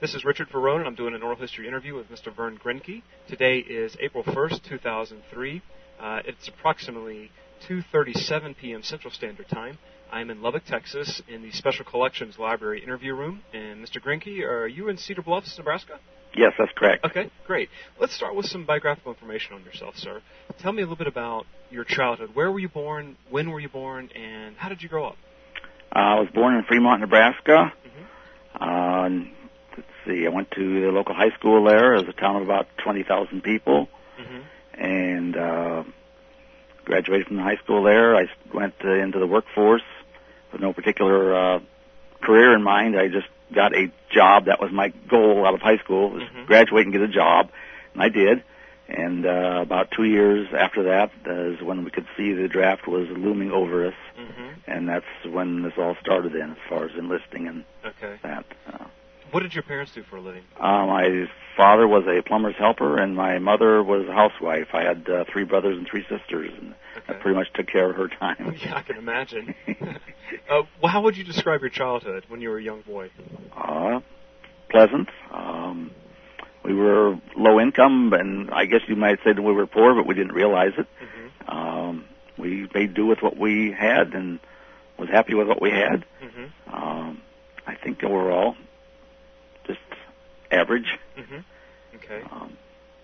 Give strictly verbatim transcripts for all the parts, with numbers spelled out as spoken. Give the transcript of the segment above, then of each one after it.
This is Richard Verone, and I'm doing an oral history interview with Mister Vern Grinke. Today is April first, two thousand three. Uh, it's approximately two thirty-seven p.m. Central Standard Time. I'm in Lubbock, Texas, in the Special Collections Library interview room. And Mister Grinke, are you in Cedar Bluffs, Nebraska? Yes, that's correct. Okay, great. Let's start with some biographical information on yourself, sir. Tell me a little bit about your childhood. Where were you born? When were you born? And how did you grow up? Uh, I was born in Fremont, Nebraska. Mm-hmm. Uh, let's see, I went to the local high school there. It was a town of about twenty thousand people. Mm-hmm. And uh, graduated from high school there. I went uh, into the workforce with no particular uh, career in mind. I just got a job. That was my goal out of high school, was Mm-hmm. graduate and get a job. And I did. And uh, about two years after that is when we could see the draft was looming over us. Mm-hmm. And that's when this all started in, as far as enlisting and Okay. that. Uh, What did your parents do for a living? uh, my father was a plumber's helper, and my mother was a housewife. I had uh, three brothers and three sisters, and Okay. I pretty much took care of her time. Yeah, I can imagine. uh, well, how would you describe your childhood when you were a young boy? Uh, pleasant. Um, we were low income, and I guess you might say that we were poor, but we didn't realize it. Mm-hmm. Um, we made do with what we had and was happy with what we had. Mm-hmm. Um, I think overall, just average. Mm-hmm. Okay. Um,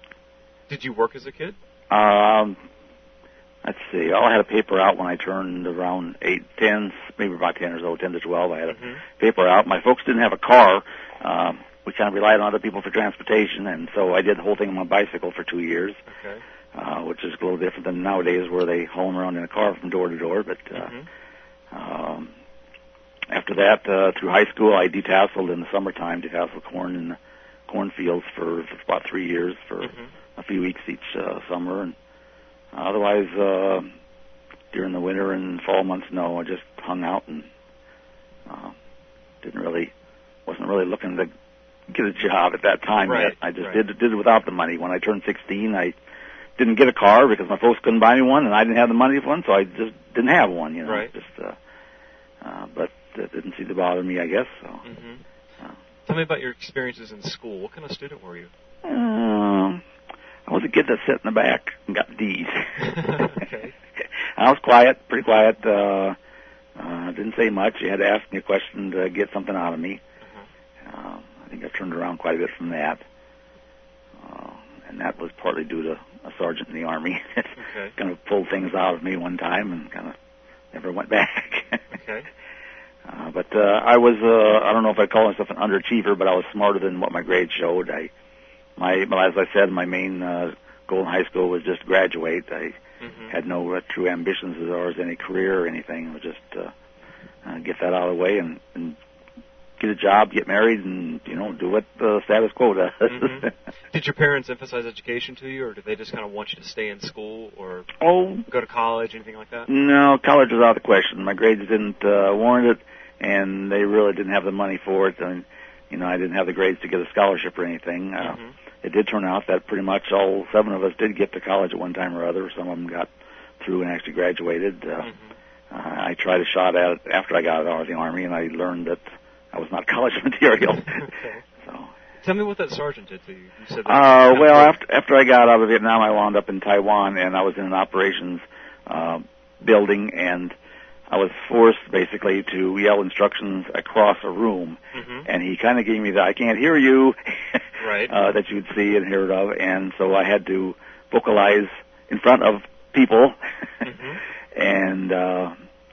Did you work as a kid? um, let's see. I had a paper out when I turned around eight, ten, maybe about ten years old, ten to twelve. I had a Mm-hmm. paper out. My folks didn't have a car. Um, we kind of relied on other people for transportation, and so I did the whole thing on my bicycle for two years, Okay. uh, which is a little different than nowadays where they haul 'em around in a car from door to door. But uh, Mm-hmm. um, after that, uh, through high school, I detasseled in the summertime, detasseled corn in the cornfields for, for about three years, for Mm-hmm. a few weeks each uh, summer, and otherwise, uh, during the winter and fall months, no, I just hung out and uh, didn't really, wasn't really looking to get a job at that time Right, yet. I just right. did did it without the money. When I turned sixteen, I didn't get a car because my folks couldn't buy me one, and I didn't have the money for one, so I just didn't have one. You know, Right. just. Uh, uh, but it didn't seem to bother me, I guess. So. Mm-hmm. Uh, Tell me about your experiences in school. What kind of student were you? Um, I was a kid that sat in the back and got D's. Okay. I was quiet, pretty quiet. Uh, uh, didn't say much. You had to ask me a question to get something out of me. Uh-huh. Uh, I think I've turned around quite a bit from that. Uh, and that was partly due to a sergeant in the Army that Okay. kind of pulled things out of me one time and kind of never went back. Okay. Uh, but uh, I was, uh, I don't know if I'd call myself an underachiever, but I was smarter than what my grades showed. I, my, well, as I said, my main uh, goal in high school was just graduate. I Mm-hmm. had no uh, true ambitions as far as any career or anything. It was just uh, uh, get that out of the way and, and get a job, get married, and, you know, do what the status quo does. Mm-hmm. Did your parents emphasize education to you, or did they just kind of want you to stay in school or Oh, go to college, anything like that? no, college was out of the question. My grades didn't uh, warrant it, and they really didn't have the money for it. And, you know, I didn't have the grades to get a scholarship or anything. Uh, Mm-hmm. It did turn out that pretty much all seven of us did get to college at one time or other. Some of them got through and actually graduated. Uh, Mm-hmm. uh, I tried a shot at it after I got out of the Army, and I learned that I was not college material. Okay. So, Tell me what that sergeant did to you. You said that uh, well, after after I got out of Vietnam, I wound up in Taiwan, and I was in an operations uh, building, and I was forced basically to yell instructions across a room, Mm-hmm. and he kind of gave me the "I can't hear you" Right. uh, that you'd see and hear of, and so I had to vocalize in front of people, Mm-hmm. and uh,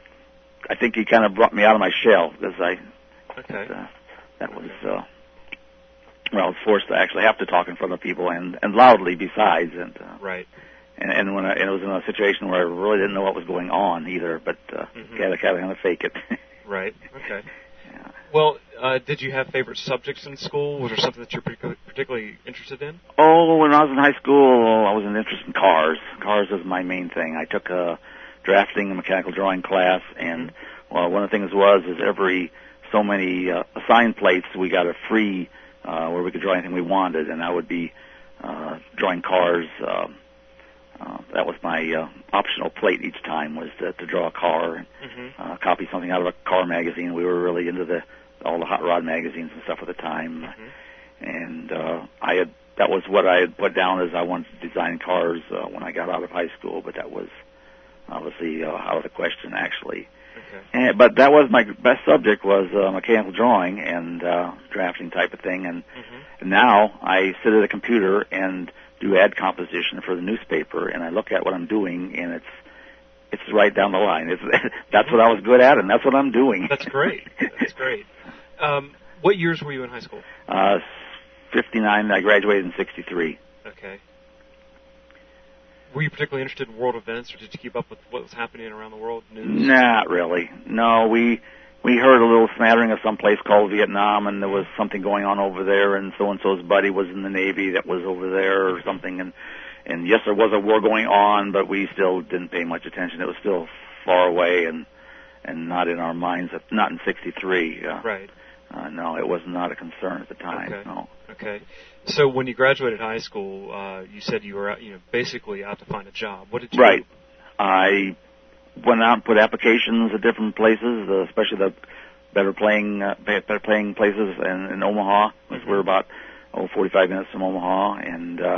I think he kind of brought me out of my shell because I Okay. uh, that was uh, well, I was forced to actually have to talk in front of people and and loudly besides, and uh, Right. and and when I, and it was in a situation where I really didn't know what was going on either, but uh, Mhm. had to kind of fake it. Right. Okay. Yeah. Well, uh, did you have favorite subjects in school? Was there something that you're particularly, particularly interested in? Oh, when I was in high school, I was interested in cars. Cars was my main thing. I took a drafting and mechanical drawing class, and well, one of the things was is every so many uh, assigned plates we got a free uh, where we could draw anything we wanted, and I would be uh, drawing cars. Uh, uh, that was my uh, optional plate each time was to, to draw a car and Mm-hmm. uh, copy something out of a car magazine. We were really into the all the hot rod magazines and stuff at the time. Mm-hmm. and uh, I had that was what I had put down as I wanted to design cars uh, when I got out of high school, but that was obviously uh, out of the question, actually. Okay. And, but that was my best subject was uh, mechanical drawing and uh, drafting type of thing, and, mm-hmm. and now I sit at a computer and do ad composition for the newspaper, and I look at what I'm doing, and it's it's right down the line. It's that's what I was good at, and that's what I'm doing. That's great. That's great. Um, what years were you in high school? Uh, fifty-nine. I graduated in sixty-three. Okay. Were you particularly interested in world events, or did you keep up with what was happening around the world? News? Not really. No, we we heard a little smattering of some place called Vietnam, and there was something going on over there, and so-and-so's buddy was in the Navy that was over there or something, and and yes, there was a war going on, but we still didn't pay much attention. It was still far away and and not in our minds, not in sixty-three. Uh, right. Uh, no, it was not a concern at the time. Okay. No. Okay. So when you graduated high school, uh, you said you were, out, you know, basically out to find a job. What did you Right. do? I went out and put applications at different places, uh, especially the better playing, uh, better playing places in, in Omaha. Mm-hmm. We're about oh forty-five minutes from Omaha, and uh,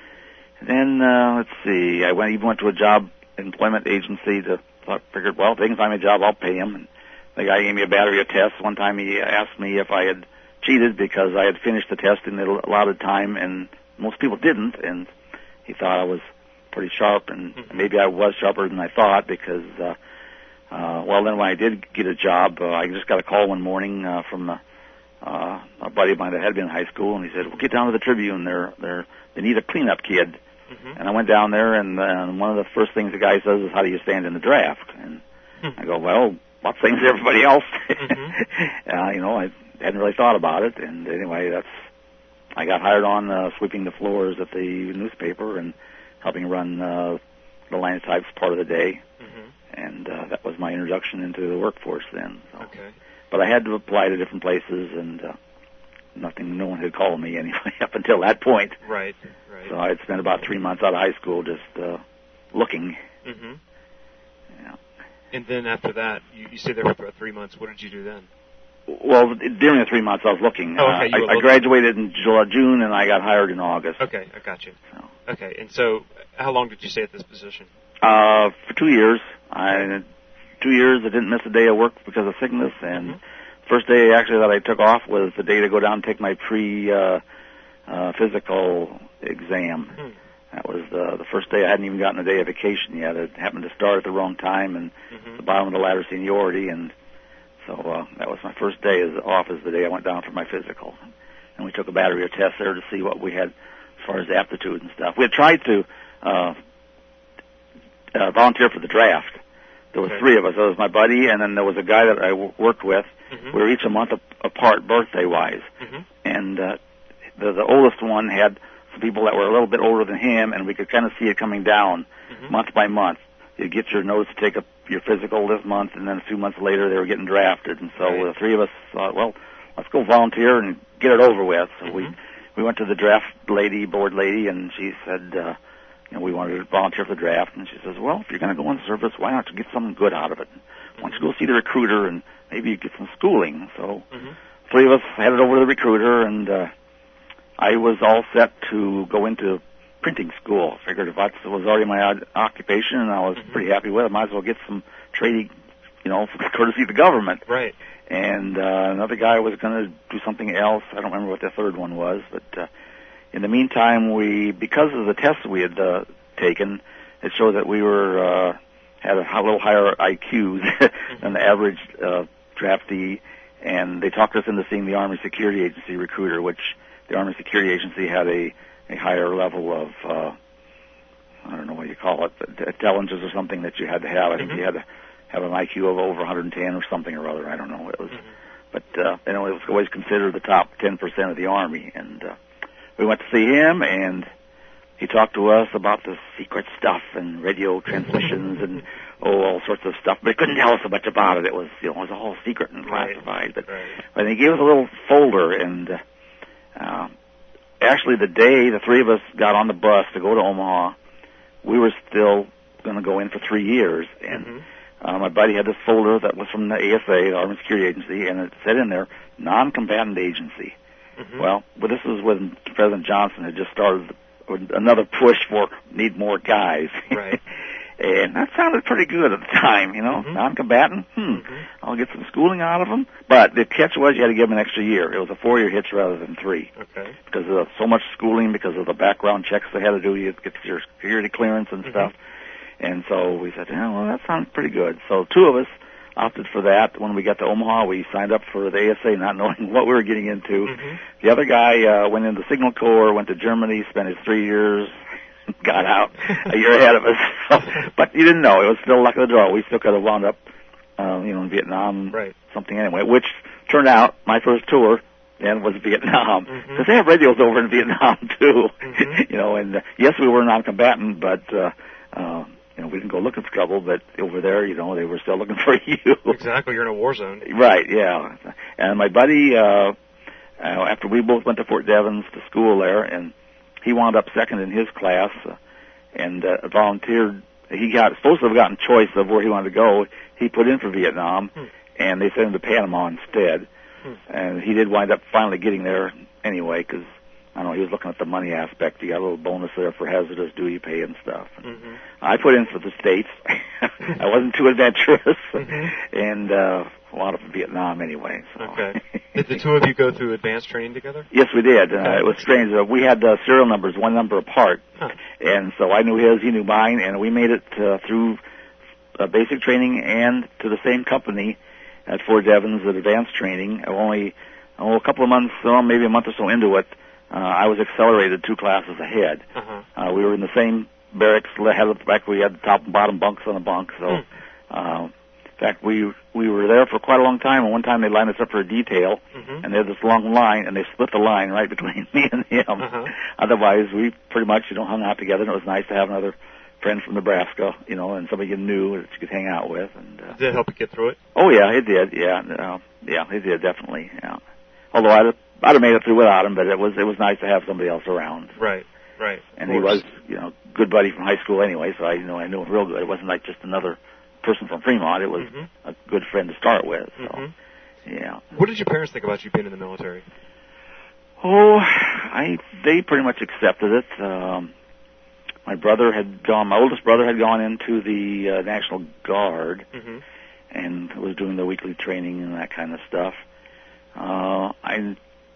then uh, let's see. I went even went to a job employment agency to I figured, well, if they can find me a job, I'll pay him. And the guy gave me a battery of tests. One time he asked me if I had cheated because I had finished the test in the allotted time, and most people didn't, and he thought I was pretty sharp, and mm-hmm. maybe I was sharper than I thought because, uh, uh, well, then when I did get a job, uh, I just got a call one morning uh, from a, uh, a buddy of mine that had been in high school, and he said, well, get down to the Tribune. They're, they're, they need a cleanup kid. Mm-hmm. And I went down there, and, uh, and one of the first things the guy says is, how do you stand in the draft? And mm-hmm. I go, well, what things everybody else? mm-hmm. uh, you know, I hadn't really thought about it. And anyway, that's I got hired on uh, sweeping the floors at the newspaper and helping run uh, the line types part of the day. Mm-hmm. And uh, that was my introduction into the workforce then. So. Okay. But I had to apply to different places, and uh, nothing, no one had called me anyway up until that point. Right, right. So I had spent about three months out of high school just uh, looking. Mm-hmm. Yeah. And then after that, you, you stayed there for about three months. What did you do then? Well, during the three months I was looking. Oh, okay. Uh, you were I, looking. I graduated in July, June, and I got hired in August. Okay, I got you. So. Okay, and so how long did you stay at this position? Uh, for two years. I two years. I didn't miss a day of work because of sickness, and mm-hmm. first day actually that I took off was the day to go down and take my pre uh, uh, physical exam. Mm-hmm. That was the the first day. I hadn't even gotten a day of vacation yet. It happened to start at the wrong time and mm-hmm. the bottom of the ladder seniority, and so uh, that was my first day as off as the day I went down for my physical. And we took a battery of tests there to see what we had as far as aptitude and stuff. We had tried to uh, uh, volunteer for the draft. There was okay. three of us. There was my buddy, and then there was a guy that I w- worked with. Mm-hmm. We were each a month a- apart birthday-wise. Mm-hmm. And uh, the, the oldest one had some people that were a little bit older than him, and we could kind of see it coming down mm-hmm. month by month. You'd get your notes to take up your physical this month, and then a few months later they were getting drafted. And so right. the three of us thought, well, let's go volunteer and get it over with. So mm-hmm. we we went to the draft lady, board lady, and she said, uh, you know, we wanted to volunteer for the draft. And she says, well, if you're going to go in service, why not get something good out of it? Why don't you go see the recruiter and maybe you get some schooling? So mm-hmm. three of us headed over to the recruiter, and uh, I was all set to go into printing school. I figured if that was already my odd occupation and I was mm-hmm. pretty happy with it, I might as well get some trading, you know, for courtesy of the government. Right. And uh, another guy was going to do something else. I don't remember what the third one was, but uh, in the meantime, we, because of the tests we had uh, taken, it showed that we were uh, had a little higher I Qs mm-hmm. than the average uh, draftee, and they talked us into seeing the Army Security Agency recruiter, which the Army Security Agency had a, a higher level of, uh, I don't know what you call it, intelligence or something that you had to have. I think mm-hmm. you had to have an I Q of over one hundred ten or something or other. I don't know. It was, mm-hmm. but uh, anyway, it was always considered the top ten percent of the Army, and uh, we went to see him, and he talked to us about the secret stuff and radio transmissions and oh, all sorts of stuff, but he couldn't tell us so much about it. It was, you know, it was all secret and classified. Right. But, right. but he gave us a little folder, and uh, uh, actually the day the three of us got on the bus to go to Omaha, we were still going to go in for three years, and mm-hmm. Uh, my buddy had this folder that was from the A S A, the Army Security Agency, and it said in there, non-combatant agency. Mm-hmm. Well, but this was when President Johnson had just started another push for need more guys. Right. And that sounded pretty good at the time, you know, mm-hmm. non-combatant. Hmm, mm-hmm. I'll get some schooling out of them. But the catch was you had to give them an extra year. It was a four-year hitch rather than three. Okay. Because of so much schooling, because of the background checks they had to do, you had to get your security clearance and mm-hmm. stuff. And so we said, yeah, well, that sounds pretty good. So two of us opted for that. When we got to Omaha, we signed up for the A S A, not knowing what we were getting into. Mm-hmm. The other guy uh, went into Signal Corps, went to Germany, spent his three years, got out a year ahead of us. But you didn't know. It was still luck of the draw. We still could have wound up, uh, you know, in Vietnam, right. something anyway, which turned out my first tour then was Vietnam. Because mm-hmm. they have radios over in Vietnam, too. Mm-hmm. You know, and uh, yes, we were non-combatant, but, uh, uh, you know, we didn't go looking for trouble, but over there, you know, they were still looking for you. Exactly. You're in a war zone. Right, yeah. And my buddy, uh, uh, after we both went to Fort Devens to school there, and he wound up second in his class, uh, and uh, volunteered. He got supposed to have gotten choice of where he wanted to go. He put in for Vietnam, hmm. and they sent him to Panama instead. Hmm. And he did wind up finally getting there anyway, because I don't know, he was looking at the money aspect. He got a little bonus there for hazardous duty pay and stuff. Mm-hmm. I put in for the States. I wasn't too adventurous, mm-hmm. and uh, wound up in Vietnam anyway. So. Okay. Did the two of you go through advanced training together? Yes, we did. Uh, it was strange. Uh, we had uh, serial numbers, one number apart, huh. and so I knew his, he knew mine, and we made it uh, through uh, basic training and to the same company at Fort Devens at advanced training. Only oh, a couple of months, oh, maybe a month or so into it, uh, I was accelerated two classes ahead. Uh-huh. Uh, we were in the same barracks, head of the back. We had the top and bottom bunks on a bunk, so. Hmm. Uh, In fact, we we were there for quite a long time, and one time they lined us up for a detail, mm-hmm. and they had this long line, and they split the line right between me and him. Uh-huh. Otherwise, we pretty much, you know, hung out together, and it was nice to have another friend from Nebraska, you know, and somebody you knew that you could hang out with. And uh, did it help you get through it? Oh, yeah, it did, yeah. Uh, yeah, it did, definitely, yeah. Although I'd have, I'd have made it through without him, but it was it was nice to have somebody else around. Right, right. And he was, you know, good buddy from high school anyway, so I, you know, I knew him real good. It wasn't like just another person from Fremont. It was mm-hmm. a good friend to start with. So, mm-hmm. yeah. What did your parents think about you being in the military? Oh, I they pretty much accepted it. Um, my brother had gone. My oldest brother had gone into the uh, National Guard mm-hmm. and was doing the weekly training and that kind of stuff. Uh, I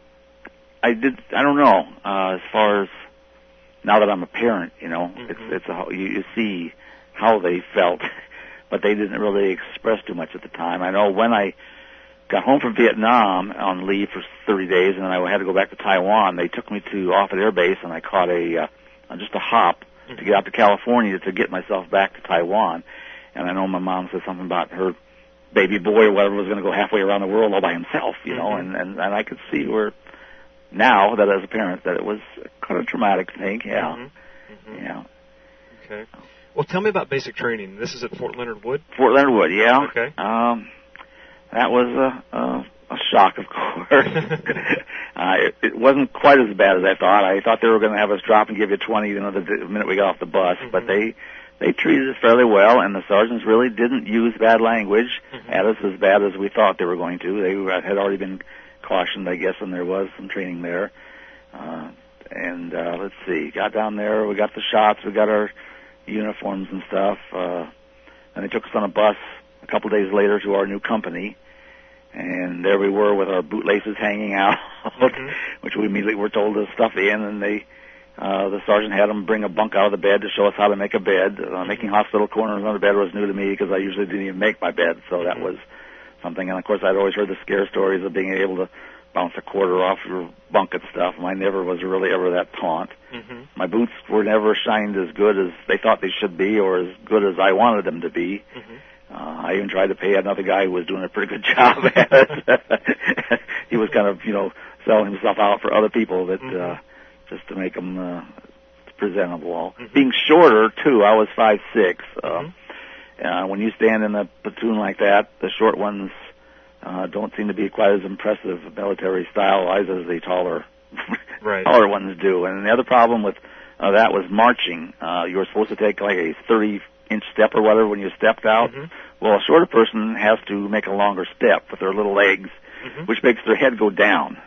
I did. I don't know. Uh, as far as now that I'm a parent, you know, mm-hmm. it's it's a you, you see how they felt. But they didn't really express too much at the time. I know when I got home from Vietnam on leave for thirty days, and then I had to go back to Taiwan, they took me to Offutt Air Base, and I caught a uh, just a hop mm-hmm. to get out to California to get myself back to Taiwan. And I know my mom said something about her baby boy or whatever was going to go halfway around the world all by himself, you know, mm-hmm. and, and, and I could see where now that as a parent that it was kind of a traumatic thing, yeah. Mm-hmm. Mm-hmm. Yeah. Okay. Well, tell me about basic training. This is at Fort Leonard Wood? Fort Leonard Wood, yeah. Okay. Um, that was a, a, a shock, of course. uh, it, it wasn't quite as bad as I thought. I thought they were going to have us drop and give you twenty you know, the, the minute we got off the bus, mm-hmm. but they they treated us fairly well, and the sergeants really didn't use bad language mm-hmm. at us as bad as we thought they were going to. They had already been cautioned, I guess, and there was some training there. Uh, and uh, let's see, got down there, we got the shots, we got our uniforms and stuff, uh, and they took us on a bus a couple days later to our new company, and there we were with our bootlaces hanging out, mm-hmm. which we immediately were told to stuff in, and they, uh, the sergeant had them bring a bunk out of the bed to show us how to make a bed. Uh, making hospital corners on the bed was new to me because I usually didn't even make my bed, so mm-hmm. that was something, and of course I'd always heard the scare stories of being able to bounce a quarter off your bunk and stuff. Mine never was really ever that taunt. Mm-hmm. My boots were never shined as good as they thought they should be or as good as I wanted them to be. Mm-hmm. Uh, I even tried to pay another guy who was doing a pretty good job at it. He was kind of, you know, selling himself out for other people that, mm-hmm. uh, just to make them, uh, presentable. Mm-hmm. Being shorter, too, I was five six. Uh, mm-hmm. uh, when you stand in a platoon like that, the short ones, Uh, don't seem to be quite as impressive military style-wise as the taller, right. taller ones do. And the other problem with uh, that was marching. Uh, you were supposed to take like a thirty-inch step or whatever when you stepped out. Mm-hmm. Well, a shorter person has to make a longer step with their little legs, mm-hmm. which makes their head go down.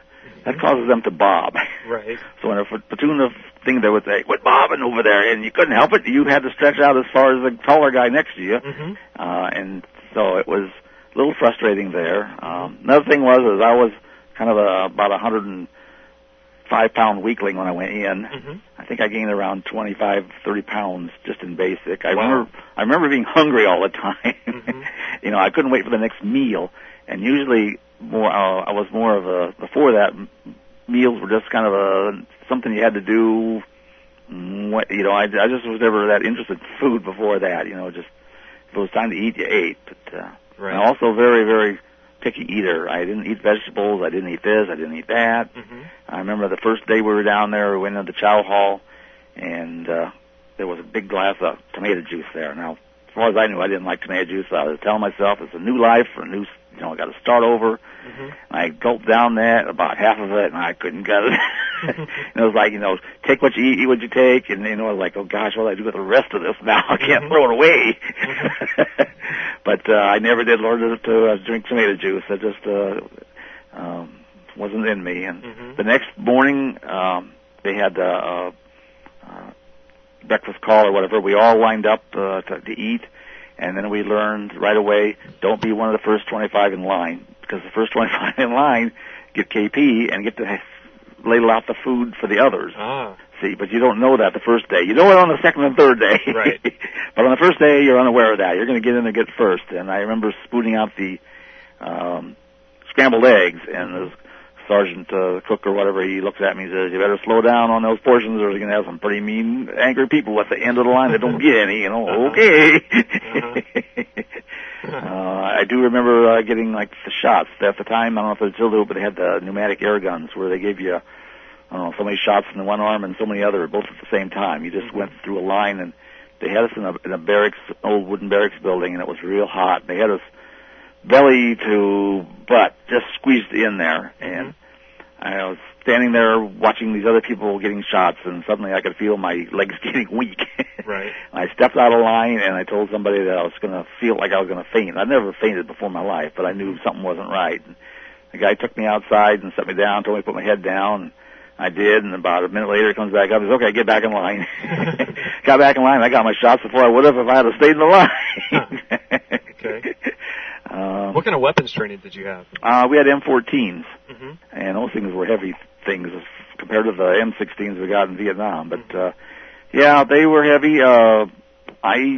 that causes them to bob. Right. So when a platoon of things, they would say, "Quit bobbing over there," and you couldn't help it. You had to stretch out as far as the taller guy next to you, mm-hmm. uh, and so it was a little frustrating there. Um, another thing was, is I was kind of a, about a hundred and five pound weakling when I went in. Mm-hmm. I think I gained around twenty-five, thirty pounds just in basic. I wow. remember, I remember being hungry all the time. Mm-hmm. You know, I couldn't wait for the next meal, and usually more, uh, I was more of a, before that, meals were just kind of a, something you had to do. What, you know, I, I just was never that interested in food before that. You know, just if it was time to eat, you ate. But uh, right. I'm also very, very picky eater. I didn't eat vegetables. I didn't eat this. I didn't eat that. Mm-hmm. I remember the first day we were down there, we went into the chow hall, and uh, there was a big glass of tomato juice there. Now, as far as I knew, I didn't like tomato juice. I was telling myself it's a new life, a new, you know, I got to start over. Mm-hmm. I gulped down that, about half of it, and I couldn't get it. And it was like, you know, take what you eat, eat what you take, and, you know, I was like, oh gosh, what do I do with the rest of this now? I can't mm-hmm. throw it away. Mm-hmm. But uh, I never did learn to, to uh, drink tomato juice. It just uh, um, wasn't in me. And mm-hmm. the next morning, um, they had uh, uh, uh, breakfast call or whatever. We all lined up uh, to, to eat, and then we learned right away, don't be one of the first twenty-five in line, because the first twenty-five in line get K P and get to ladle out the food for the others. Ah. See, but you don't know that the first day. You know it on the second and third day. Right. But on the first day, you're unaware of that. You're going to get in and get first. And I remember spooning out the um, scrambled eggs, and the sergeant uh, cook or whatever, he looks at me and says, you better slow down on those portions or you're going to have some pretty mean, angry people at the end of the line that don't get any. You know, uh-huh. okay. Uh-huh. uh, I do remember uh, getting, like, the shots. At the time, I don't know if they still do, but they had the pneumatic air guns where they gave you, I don't know, so many shots in one arm and so many other, both at the same time. You just mm-hmm. went through a line, and they had us in a, in a barracks, old wooden barracks building, and it was real hot. They had us belly to butt, just squeezed in there, and mm-hmm. I was standing there watching these other people getting shots, and suddenly I could feel my legs getting weak. Right. I stepped out of line, and I told somebody that I was going to feel like I was going to faint. I'd never fainted before in my life, but I knew something wasn't right. And the guy took me outside and set me down, told me to put my head down, and I did, and about a minute later he comes back up and says, okay, get back in line. Got back in line. I got my shots before I would have if I had stayed in the line. Huh. Okay. Um, what kind of weapons training did you have? Uh, we had M fourteens, mm-hmm. and those things were heavy things compared to the M sixteens we got in Vietnam. But, uh, yeah, they were heavy. Uh, I,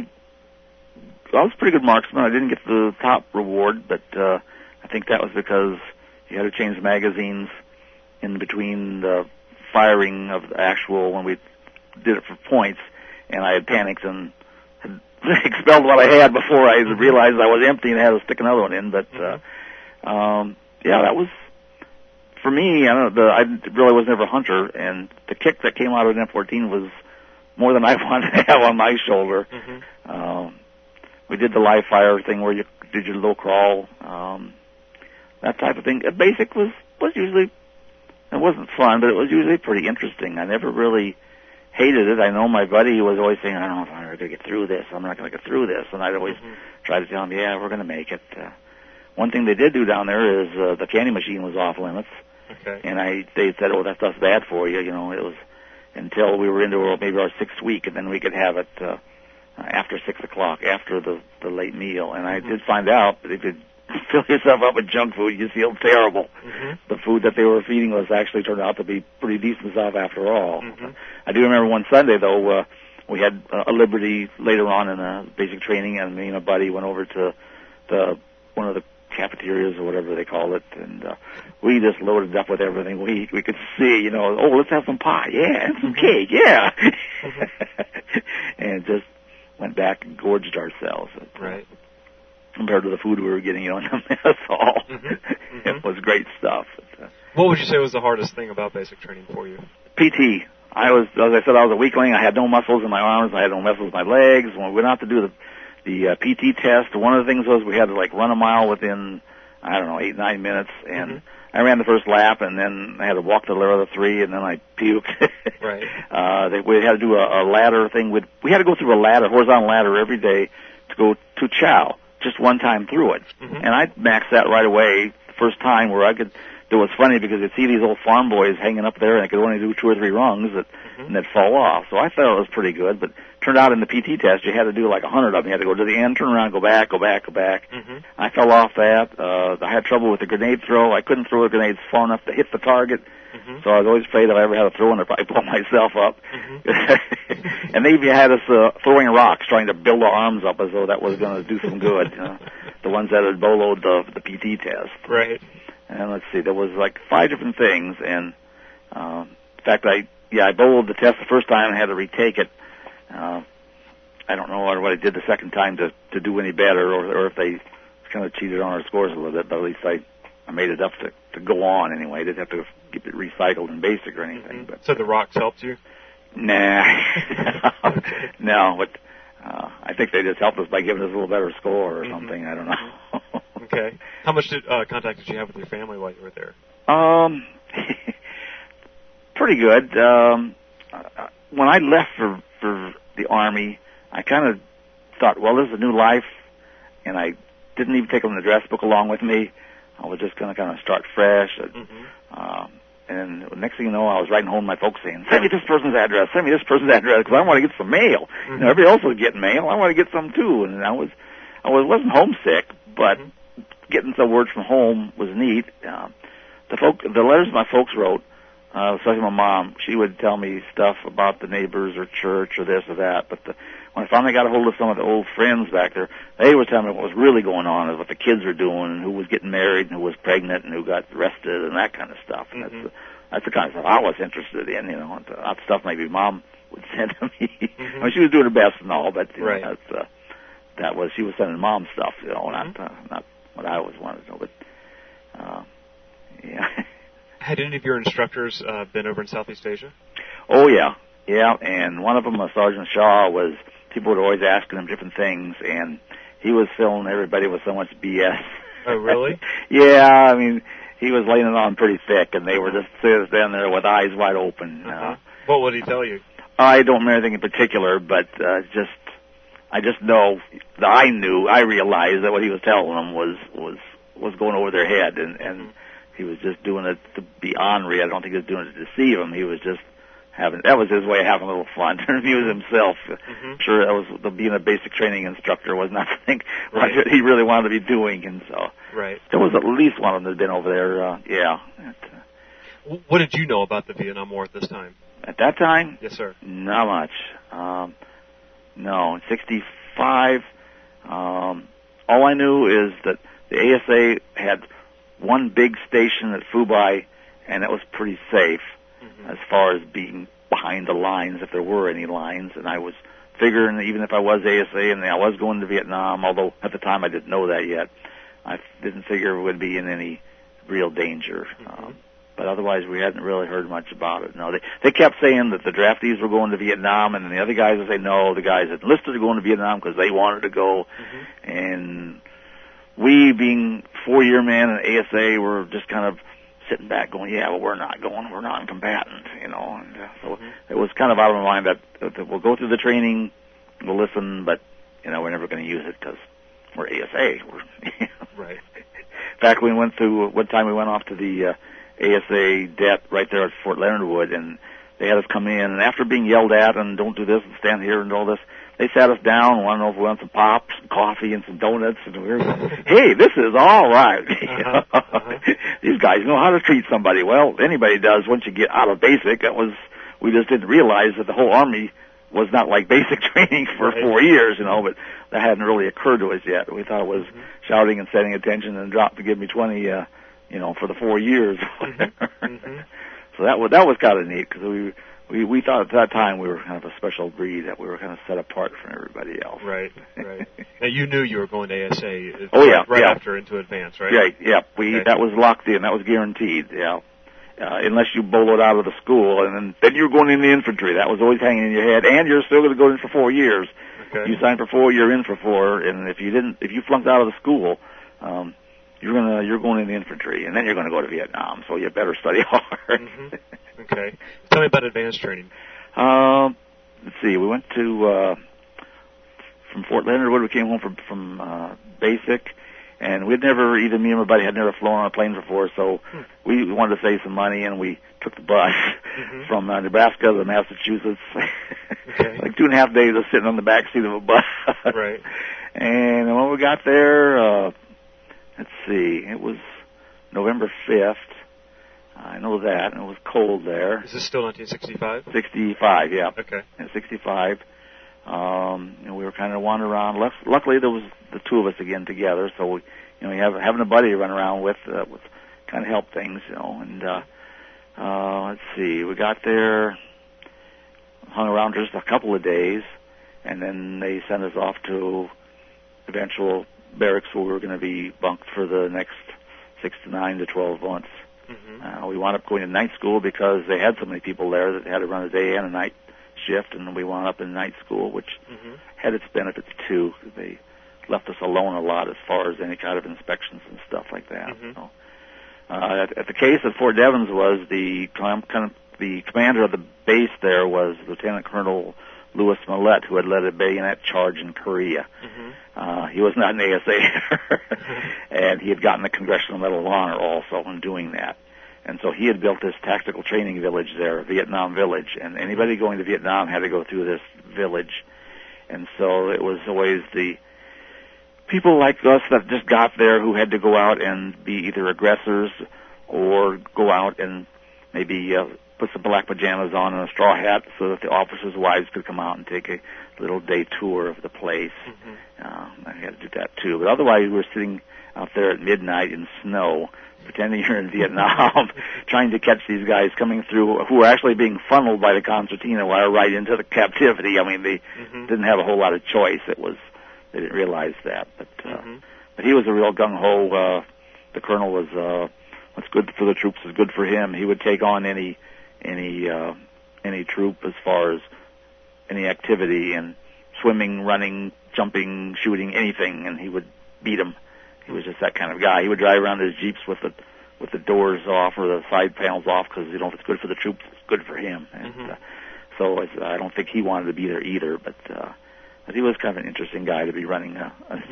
I was a pretty good marksman. I didn't get the top reward, but uh, I think that was because you had to change the magazines in between the firing of the actual, when we did it for points, and I had panicked and had expelled what I had before I realized I was empty and had to stick another one in. But, uh, um, yeah, that was, for me, I don't know, the, I really was never a hunter, and the kick that came out of an M fourteen was more than I wanted to have on my shoulder. Mm-hmm. Um, we did the live fire thing where you did your low crawl, um, that type of thing. Basic was, was usually, it wasn't fun, but it was usually pretty interesting. I never really hated it. I know my buddy was always saying, I don't know if I'm going to get through this. I'm not going to get through this. And I'd always mm-hmm. try to tell him, yeah, we're going to make it. Uh, one thing they did do down there is uh, the candy machine was off limits. Okay. And I, they said, oh, that stuff's bad for you. You know, it was until we were into our, maybe our sixth week, and then we could have it uh, after six o'clock, after the, the late meal. And I mm-hmm. did find out that if you fill yourself up with junk food, you feel terrible. Mm-hmm. The food that they were feeding us actually turned out to be pretty decent stuff after all. Mm-hmm. I do remember one Sunday, though, uh, we had a Liberty later on in uh, basic training, and me and a buddy went over to the one of the cafeterias or whatever they call it, and uh, we just loaded up with everything we we could see. You know, oh, let's have some pie, yeah, and some cake, yeah, mm-hmm. and just went back and gorged ourselves. Right. Compared to the food we were getting, you know, in the mess hall, mm-hmm. Mm-hmm. It was great stuff. But, uh, what would you say was the hardest thing about basic training for you? P T. I was, as I said, I was a weakling. I had no muscles in my arms. I had no muscles in my legs. When we went out to do the the uh, P T test, one of the things was we had to like run a mile within, I don't know, eight, nine minutes, and mm-hmm. I ran the first lap, and then I had to walk the other three, and then I puked. Right. Uh, they, we had to do a, a ladder thing. With, we had to go through a ladder, horizontal ladder, every day to go to chow, just one time through it. Mm-hmm. And I maxed that right away the first time, where I could it was funny because you'd see these old farm boys hanging up there, and they could only do two or three rungs, that, mm-hmm. and they'd fall off. So I thought it was pretty good, but turned out in the P T test you had to do like a hundred of them. You had to go to the end, turn around, go back, go back, go back. Mm-hmm. I fell off that. Uh, I had trouble with the grenade throw. I couldn't throw the grenades far enough to hit the target. Mm-hmm. So I was always afraid if I ever had a throw in, I'd probably blow myself up. Mm-hmm. And they even had us uh, throwing rocks, trying to build our arms up as though that was going to do some good. You know? The ones that had boloed the, the P T test. Right. And let's see, there was like five different things. And uh, in fact, I yeah I boloed the test the first time and had to retake it. Uh, I don't know what I did the second time to to do any better, or, or if they kind of cheated on our scores a little bit. But at least I, I made enough to to go on anyway. I didn't have to get it recycled in basic or anything. Mm-hmm. But so the rocks helped you? Nah, no. But uh, I think they just helped us by giving us a little better score or mm-hmm. something. I don't know. Okay. How much did, uh, contact did you have with your family while you were there? Um, pretty good. Um, when I left for for the Army, I kind of thought, well, this is a new life, and I didn't even take an address book along with me. I was just going to kind of start fresh. Mm-hmm. Um, and the next thing you know, I was writing home to my folks saying, send me this person's address, send me this person's address, because I want to get some mail. Mm-hmm. You know, everybody else was getting mail. I want to get some, too. And I was, I was, wasn't homesick, but mm-hmm. getting some word from home was neat. Uh, the folk, the letters my folks wrote, uh, especially my mom, she would tell me stuff about the neighbors or church or this or that. But the, when I finally got a hold of some of the old friends back there, they were telling me what was really going on, and what the kids were doing, and who was getting married, and who was pregnant, and who got arrested, and that kind of stuff. And mm-hmm. that's the, that's the kind of stuff I was interested in, you know, not stuff maybe Mom would send to me. Mm-hmm. I mean, she was doing her best and all, but you right. know, that's, uh, that was, she was sending Mom stuff, you know, mm-hmm. not uh, not what I always wanted to know, but uh, yeah. Had any of your instructors uh, been over in Southeast Asia? Oh, yeah. Yeah, and one of them, uh, Sergeant Shaw, was, people were always asking him different things, and he was filling everybody with so much B S. Oh, really? Yeah, I mean, he was laying it on pretty thick, and they were just sitting there with eyes wide open. Uh-huh. Uh, what would he tell you? I don't remember anything in particular, but uh, just, I just know that I knew, I realized that what he was telling them was, was, was going over their head, and, and mm-hmm. he was just doing it to be ornery. I don't think he was doing it to deceive them. He was just having, that was his way of having a little fun, to amuse himself. Mm-hmm. Sure, that was, the, being a basic training instructor was not something right. what he really wanted to be doing, and so. Right. There was at least one of them that had been over there, uh, yeah. At, uh, what did you know about the Vietnam War at this time? At that time? Yes, sir. Not much. Um, no, in sixty-five, um, all I knew is that the A S A had one big station at Phu Bai, and that was pretty safe mm-hmm. as far as being behind the lines, if there were any lines. And I was figuring that even if I was A S A and I was going to Vietnam, although at the time I didn't know that yet, I didn't figure it would be in any real danger. Mm-hmm. Um, but otherwise, we hadn't really heard much about it. No, they they kept saying that the draftees were going to Vietnam, and then the other guys would say no, the guys that enlisted are going to Vietnam because they wanted to go. Mm-hmm. And we, being four-year men and A S A, were just kind of sitting back going, yeah, well, we're not going. We're non-combatant, you know. And uh, so mm-hmm. it was kind of out of my mind that, that we'll go through the training, we'll listen, but, you know, we're never going to use it because we're A S A. We're, you know. Right. In fact, we went to, one time we went off to the uh, A S A det right there at Fort Leonard Wood, and they had us come in, and after being yelled at and don't do this and stand here and all this, they sat us down and wanted to know if we wanted some pops, some coffee, and some donuts, and we were going, hey, this is all right. Uh-huh, uh-huh. These guys know how to treat somebody. Well, anybody does once you get out of basic. That was, we just didn't realize that the whole Army was not like basic training for right. four years, you know, but that hadn't really occurred to us yet. We thought it was mm-hmm. shouting and setting attention and drop to give me twenty, uh, you know, for the four years. Mm-hmm. Mm-hmm. So that was, that was kind of neat, because we, we, we thought at that time we were kind of a special breed, that we were kind of set apart from everybody else. Right, right. Now, you knew you were going to A S A oh, yeah, right yeah. after into advance, right? Right, yeah. We, okay. That was locked in. That was guaranteed, yeah. Uh, unless you boloed out of the school, and then, then you're going in the infantry. That was always hanging in your head, and you're still going to go in for four years. Okay. You signed for four, you're in for four, and if you didn't, if you flunked out of the school, um, you're gonna, you're going in the infantry, and then you're going to go to Vietnam. So you better study hard. Mm-hmm. Okay. Tell me about advanced training. Um, let's see. We went to uh, from Fort Leonard Wood. We came home from from uh, basic, And we'd never, even me and my buddy had never flown on a plane before, so hmm. we wanted to save some money, and we took the bus mm-hmm. from uh, Nebraska to Massachusetts. Okay. Like two and a half days of sitting on the back seat of a bus. Right. And when we got there, uh, let's see, it was November fifth. I know that, and it was cold there. Is this still nineteen sixty-five? sixty-five, yeah. Okay. Yeah, sixty-five. Um, and we were kind of wandering around. Luckily, there was the two of us again together, so we, you know, we have having a buddy to run around with uh, with kind of help things, you know. And uh, uh, let's see, we got there, hung around just a couple of days, and then they sent us off to eventual barracks where we were going to be bunked for the next six to nine to twelve months. Mm-hmm. Uh, we wound up going to night school because they had so many people there that they had to run a day and a night shift, and we wound up in night school, which mm-hmm. had its benefits too. They left us alone a lot as far as any kind of inspections and stuff like that. Mm-hmm. So, uh, at, at the case at Fort Devens was the kind of the commander of the base there was Lieutenant Colonel Louis Millette, who had led a bayonet charge in Korea. Mm-hmm. Uh, he was not an A S A, and he had gotten the Congressional Medal of Honor also in doing that. And so he had built this tactical training village there, Vietnam Village, and anybody going to Vietnam had to go through this village. And so it was always the people like us that just got there who had to go out and be either aggressors or go out and maybe uh, put some black pajamas on and a straw hat so that the officers' wives could come out and take a little day tour of the place. Mm-hmm. Uh, I had to do that too. But otherwise, we were sitting out there at midnight in snow, pretending you're in Vietnam, trying to catch these guys coming through who were actually being funneled by the concertina wire right into the captivity. I mean, they mm-hmm. didn't have a whole lot of choice. It was, they didn't realize that. But, uh, mm-hmm. but he was a real gung-ho. Uh, the colonel was, uh, what's good for the troops is good for him. He would take on any, any, uh, any troop as far as any activity, and swimming, running, jumping, shooting, anything, and he would beat them. He was just that kind of guy. He would drive around his jeeps with the with the doors off or the side panels off because, you know, if it's good for the troops, it's good for him. And mm-hmm. uh, so I, I don't think he wanted to be there either. But uh, but he was kind of an interesting guy to be running, a,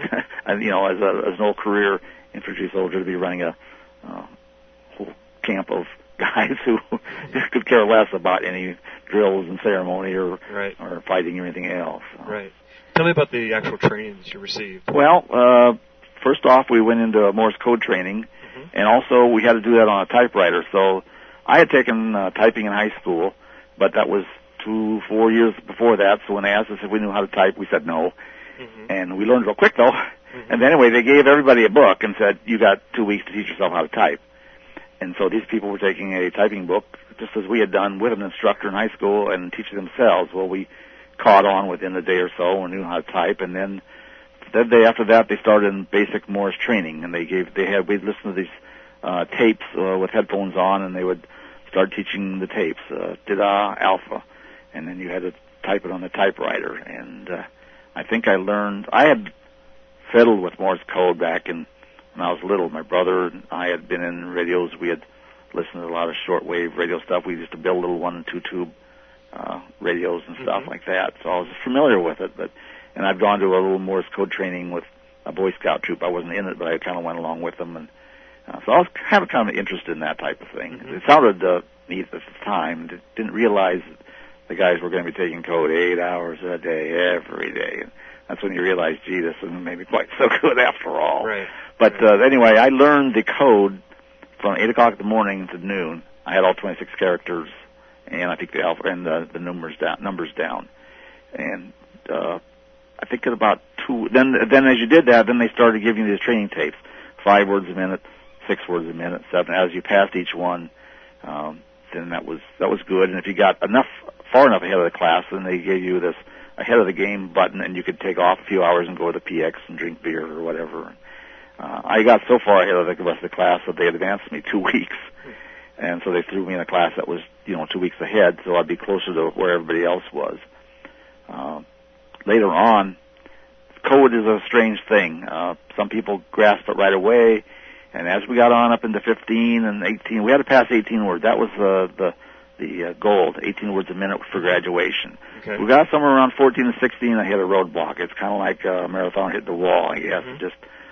a you know, as a as an old career infantry soldier to be running a uh, whole camp of guys who could care less about any drills and ceremony or right. or fighting or anything else. So. Right. Tell me about the actual training that you received. Well. Uh, First off, we went into Morse code training, mm-hmm. and also we had to do that on a typewriter. So I had taken uh, typing in high school, but that was two, four years before that. So when they asked us if we knew how to type, we said no. Mm-hmm. And we learned real quick, though. Mm-hmm. And anyway, they gave everybody a book and said, you got two weeks to teach yourself how to type. And so these people were taking a typing book, just as we had done with an instructor in high school, and teaching themselves. Well, we caught on within a day or so and knew how to type, and then the day after that, they started in basic Morse training, and they gave they had we'd listen to these uh, tapes uh, with headphones on, and they would start teaching the tapes, uh, da alpha, and then you had to type it on the typewriter. And uh, I think I learned I had fiddled with Morse code back in when I was little. My brother and I had been in radios. We had listened to a lot of shortwave radio stuff. We used to build little one and two tube uh, radios and stuff mm-hmm. like that, so I was familiar with it, but. And I've gone to a little Morse code training with a Boy Scout troop. I wasn't in it, but I kind of went along with them. And uh, so I was kind of, kind of interested in that type of thing. Mm-hmm. It sounded uh, neat at the time. Didn't realize the guys were going to be taking code eight hours a day, every day. And that's when you realize, gee, this isn't maybe quite so good after all. Right. But uh, anyway, I learned the code from eight o'clock in the morning to noon. I had all twenty-six characters, and I think the alpha and the, the numbers down. Numbers down. And... Uh, I think at about two, then, then as you did that, then they started giving you these training tapes, five words a minute, six words a minute, seven. As you passed each one, um, then that was, that was good. And if you got enough, far enough ahead of the class, then they gave you this ahead of the game button, and you could take off a few hours and go to the P X and drink beer or whatever. Uh, I got so far ahead of the rest of the class that they advanced me two weeks. And so they threw me in a class that was, you know, two weeks ahead, so I'd be closer to where everybody else was. Um, Later on, code is a strange thing. Uh, some people grasp it right away, and as we got on up into fifteen and eighteen, we had to pass eighteen words. That was the the, the uh, goal, eighteen words a minute for graduation. Okay. We got somewhere around fourteen and sixteen, I hit a roadblock. It's kind of like a marathon hit the wall, I guess. Mm-hmm. Just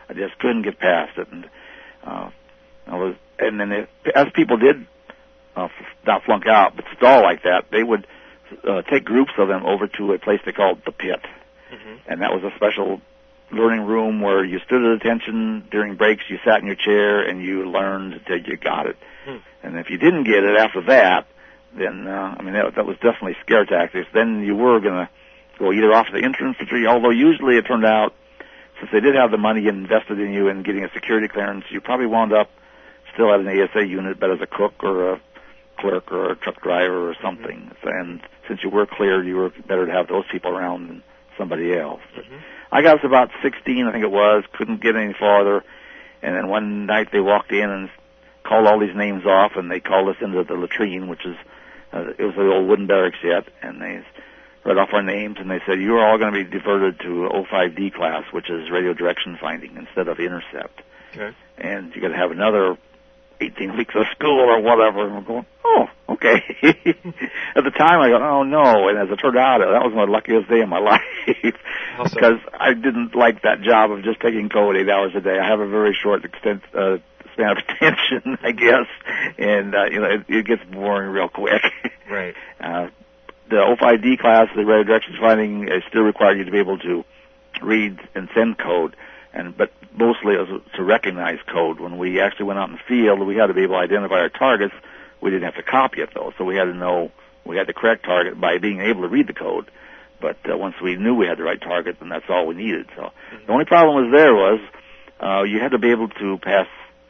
I just couldn't get past it. And uh, I was, and then it, as people did uh, not flunk out, but stall like that, they would uh, take groups of them over to a place they called the Pit, mm-hmm. and that was a special learning room where you stood at attention during breaks. You sat in your chair and you learned until you got it. Hmm. And if you didn't get it after that, then uh, I mean that, that was definitely scare tactics. Then you were going to go either off to the infantry, although usually it turned out, since they did have the money invested in you in getting a security clearance, you probably wound up still at an A S A unit, but as a cook or a clerk or a truck driver or something. Mm-hmm. And since you were cleared, you were better to have those people around than somebody else. Mm-hmm. I got to about sixteen, I think it was, couldn't get any farther, and then one night they walked in and called all these names off, and they called us into the latrine, which is, uh, it was the old wooden barracks yet, and they read off our names, and they said, you are all going to be diverted to O five D class, which is radio direction finding, instead of intercept. Okay. And you're going to have another eighteen weeks of school or whatever. And we're going, oh, okay. At the time, I go, oh, no. And as it turned out, that was my luckiest day of my life because I didn't like that job of just taking code eight hours a day. I have a very short extent, uh, span of attention, I guess, and, uh, you know, it, it gets boring real quick. Right. Uh, the O five D class, the radio directions finding, uh, still required you to be able to read and send code. And but mostly it was to recognize code. When we actually went out in the field, we had to be able to identify our targets. We didn't have to copy it, though, so we had to know we had the correct target by being able to read the code. But uh, once we knew we had the right target, then that's all we needed. So mm-hmm. the only problem was there was uh, you had to be able to pass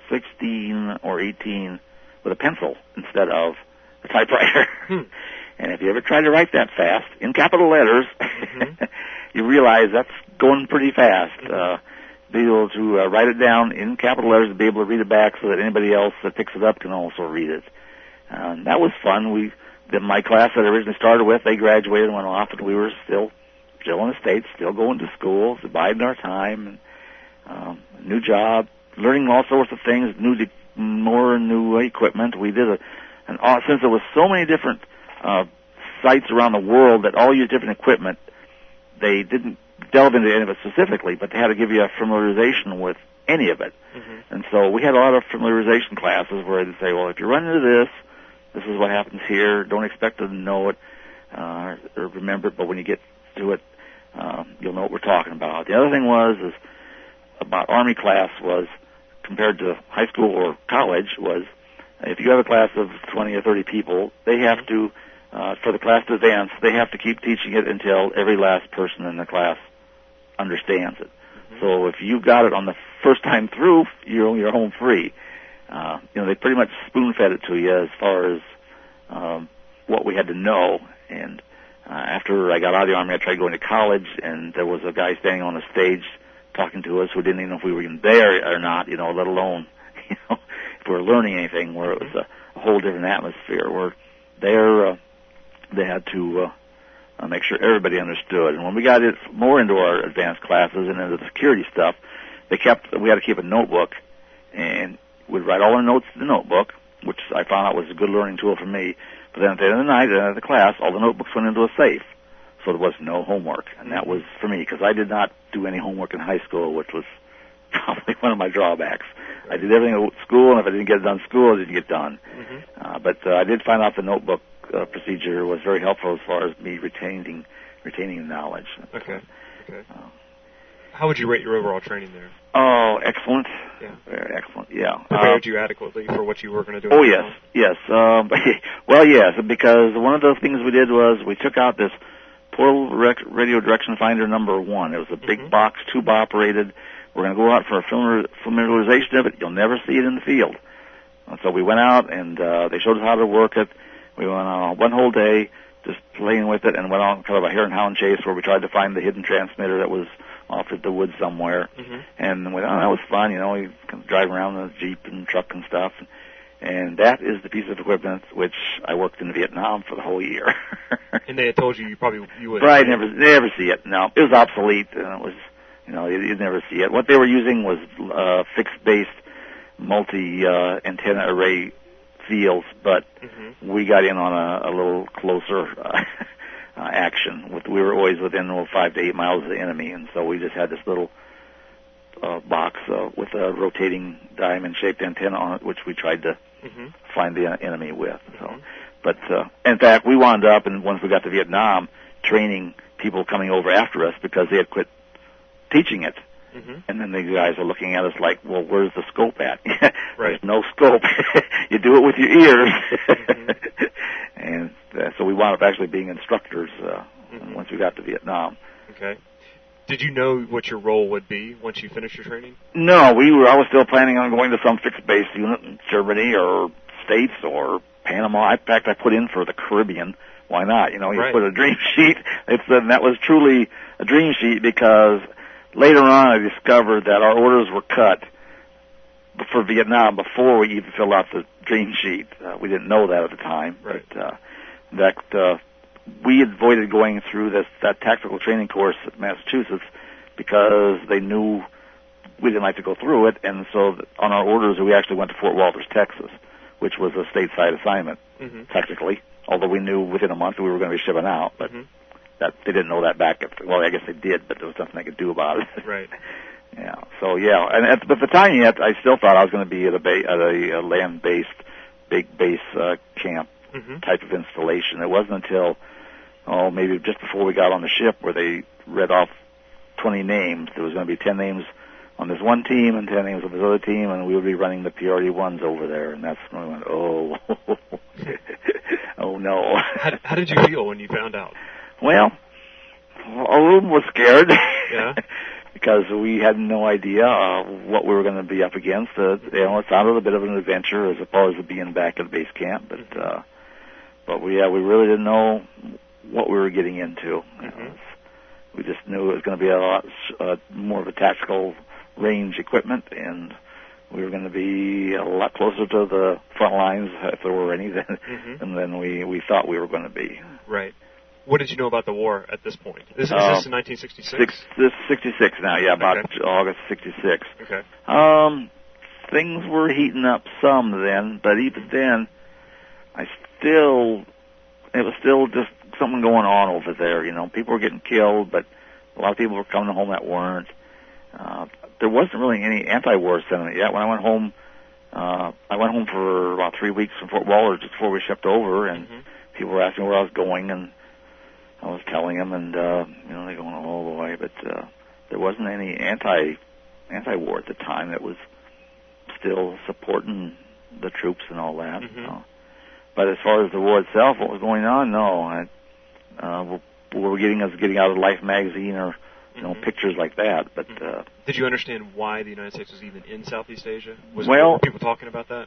sixteen or eighteen with a pencil instead of a typewriter. Hmm. And if you ever try to write that fast, in capital letters, mm-hmm. you realize that's going pretty fast. Mm-hmm. Uh, be able to uh, write it down in capital letters and be able to read it back so that anybody else that picks it up can also read it. Uh, and that was fun. We, then my class that I originally started with, they graduated and went off, and we were still, still in the States, still going to school, biding our time, and um, new job, learning all sorts of things, new, de- more new equipment. We did a, an, uh, since there was so many different uh, sites around the world that all your different equipment, they didn't delve into any of it specifically, but they had to give you a familiarization with any of it. Mm-hmm. And so we had a lot of familiarization classes where they'd say, well, if you run into this, this is what happens here. Don't expect to know it uh, or remember it, but when you get to it, uh, you'll know what we're talking about. The other thing was is about Army class was, compared to high school or college, was if you have a class of twenty or thirty people, they have to, Uh, for the class to advance, they have to keep teaching it until every last person in the class understands it. Mm-hmm. So if you got it on the first time through, you're, you're home free. Uh, you know, they pretty much spoon-fed it to you as far as um, what we had to know. And uh, after I got out of the Army, I tried going to college, and there was a guy standing on the stage talking to us who didn't even know if we were even there or not, you know, let alone, you know, if we were learning anything, where it was a, a whole different atmosphere. Where there, uh, they had to uh, uh, make sure everybody understood. And when we got it more into our advanced classes and into the security stuff, they kept, we had to keep a notebook, and we'd write all our notes in the notebook, which I found out was a good learning tool for me. But then at the end of the night, at the end of the class, all the notebooks went into a safe, so there was no homework. And that was for me, because I did not do any homework in high school, which was probably one of my drawbacks. I did everything at school, and if I didn't get it done at school, it didn't get done. Mm-hmm. Uh, but uh, I did find out the notebook uh, procedure was very helpful as far as me retaining retaining knowledge. Okay. Okay. Uh, How would you rate your overall training there? Oh, excellent. Yeah. Very excellent, yeah. Prepared uh, you adequately for what you were going to do? Oh, yes, yes. Um, well, yes, because one of the things we did was we took out this portable rec- radio direction finder number one. It was a big mm-hmm. box, tube-operated. We're going to go out for a familiar- familiarization of it. You'll never see it in the field. And so we went out, and uh, they showed us how to work it. We went on one whole day just playing with it, and went on kind of a hare and hound chase where we tried to find the hidden transmitter that was off at the woods somewhere. Mm-hmm. And we thought, oh, that was fun, you know, we drive around in a Jeep and truck and stuff. And that is the piece of equipment which I worked in Vietnam for the whole year. And they had told you you probably you would. Right, never never see it. No, it was obsolete, and it was, you know, you, you'd never see it. What they were using was uh, fixed-based multi uh, antenna array fields, but mm-hmm. we got in on a, a little closer uh, uh, action. With we were always within oh, five to eight miles of the enemy, and so we just had this little uh, box uh, with a rotating diamond-shaped antenna on it, which we tried to mm-hmm. find the enemy with. So, mm-hmm. But uh, in fact, we wound up, and once we got to Vietnam, training people coming over after us because they had quit teaching it. Mm-hmm. And then the guys are looking at us like, well, where's the scope at? Right. There's no scope. You do it with your ears. Mm-hmm. And uh, so we wound up actually being instructors uh, mm-hmm. once we got to Vietnam. Okay. Did you know what your role would be once you finished your training? No, we were. I was still planning on going to some fixed base unit in Germany or States or Panama. In fact, I put in for the Caribbean. Why not? You know, you right. put a dream sheet. It's and that was truly a dream sheet because later on I discovered that our orders were cut for Vietnam before we even filled out the dream sheet. Uh, we didn't know that at the time. Right. But, uh, that uh, we avoided going through this that tactical training course at Massachusetts because they knew we didn't like to go through it, and so on our orders we actually went to Fort Walters, Texas, which was a stateside assignment, mm-hmm. technically, although we knew within a month we were going to be shipping out, but mm-hmm. that they didn't know that back at, well, I guess they did, but there was nothing they could do about it. Right. Yeah, so yeah, and at, but at the time yet, I still thought I was going to be at a, ba- at a, a land-based, big base uh, camp mm-hmm. type of installation. It wasn't until, oh, maybe just before we got on the ship where they read off twenty names. There was going to be ten names on this one team and ten names on this other team, and we would be running the P R D ones over there, and that's when we went, oh, oh no. How, how did you feel when you found out? Well, a little was scared. Yeah. Because we had no idea uh, what we were going to be up against. Uh, you know, it sounded a bit of an adventure as opposed to being back at base camp, but uh, but we yeah, we really didn't know what we were getting into. Mm-hmm. You know, we just knew it was going to be a lot uh, more of a tactical range equipment, and we were going to be a lot closer to the front lines, if there were any, than, mm-hmm. and than we we thought we were going to be. Right. What did you know about the war at this point? Is, is uh, this in nineteen sixty-six? Six, this sixty-six now, yeah, about okay. August sixty-six. Okay. Um, things were heating up some then, but even then, I still, it was still just something going on over there. You know, people were getting killed, but a lot of people were coming home that weren't. Uh, there wasn't really any anti-war sentiment yet. When I went home, uh, I went home for about three weeks from Fort Walters just before we shipped over, and mm-hmm. people were asking where I was going, and I was telling them, and uh, you know, they're going, "Oh boy!" But uh, there wasn't any anti anti-war at the time. It was still supporting the troops and all that. Mm-hmm. So. But as far as the war itself, what was going on? No, I, uh, we were getting us getting out of Life magazine or you know mm-hmm. pictures like that. But uh, did you understand why the United States was even in Southeast Asia? Was well, were people talking about that?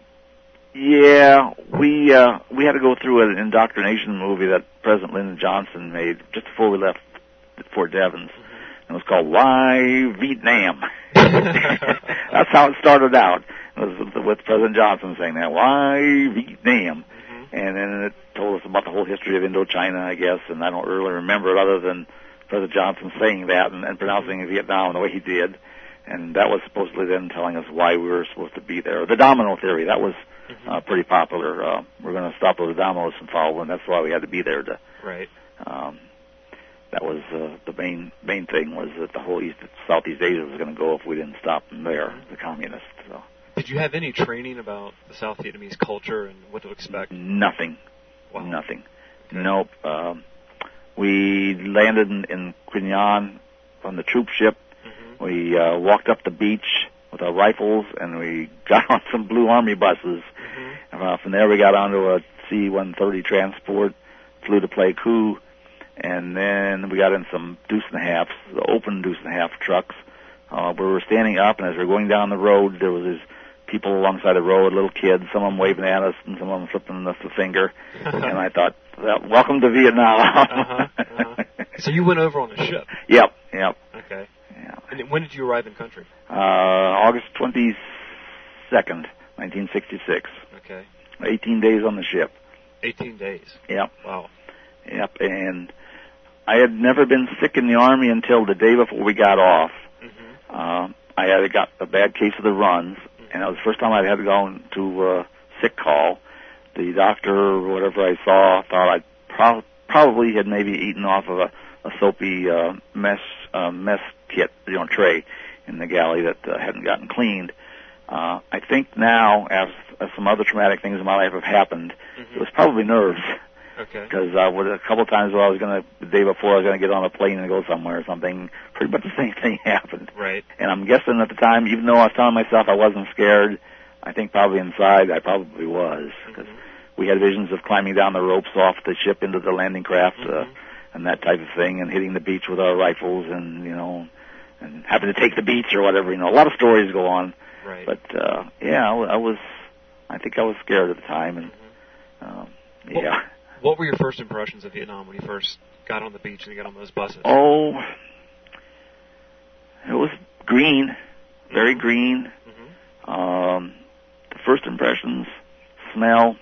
Yeah, we uh, we had to go through an indoctrination movie that President Lyndon Johnson made just before we left Fort Devens. Mm-hmm. It was called Why Vietnam. That's how it started out. It was with President Johnson saying that, Why Vietnam? Mm-hmm. And then it told us about the whole history of Indochina, I guess, and I don't really remember it other than President Johnson saying that and, and pronouncing mm-hmm. Vietnam the way he did. And that was supposedly then telling us why we were supposed to be there. The domino theory, that was uh, pretty popular. Uh, we're going to stop those dominoes from falling. That's why we had to be there. To right. Um, that was uh, the main main thing was that the whole East Southeast Asia was going to go if we didn't stop them there, the communists. So. Did you have any training about the South Vietnamese culture and what to expect? Nothing. Wow. Nothing. Okay. Nope. Um, we landed in, in Quy Nhon on the troop ship. Mm-hmm. We uh, walked up the beach with our rifles, and we got on some Blue Army buses. Mm-hmm. And uh, from there, we got onto a C one thirty transport, flew to Pleiku, and then we got in some deuce and a halves, the open deuce and a half trucks. Uh, we were standing up, and as we were going down the road, there was these people alongside the road, little kids, some of them waving at us, and some of them flipping us the finger. And I thought, well, welcome to Vietnam. uh-huh, uh-huh. So you went over on a ship? Yep, yep. Okay. Yeah. And when did you arrive in country? Uh, August twenty-second, nineteen sixty-six. Okay. eighteen days on the ship. eighteen days? Yep. Wow. Yep, and I had never been sick in the Army until the day before we got off. Mm-hmm. Uh, I had got a bad case of the runs, mm-hmm. and that was the first time I had to go to uh, sick call. The doctor or whatever I saw thought I pro- probably had maybe eaten off of a, a soapy uh, mess uh, mess kit, you know, tray. in the galley that uh, hadn't gotten cleaned. Uh, I think now, as, as some other traumatic things in my life have happened, mm-hmm. it was probably nerves. Okay. Because uh, with a couple of times while I was going to, the day before I was going to get on a plane and go somewhere or something, pretty much the same thing happened. Right. And I'm guessing at the time, even though I was telling myself I wasn't scared, I think probably inside I probably was. Because mm-hmm. we had visions of climbing down the ropes off the ship into the landing craft uh, mm-hmm. and that type of thing, and hitting the beach with our rifles and, you know, and having to take the beach or whatever. You know, a lot of stories go on. Right. But, uh, yeah, I was, I think I was scared at the time. And, mm-hmm. um, yeah. Well, what were your first impressions of Vietnam when you first got on the beach and you got on those buses? Oh, it was green, very mm-hmm. green. Mm-hmm. Um, the first impressions, smell.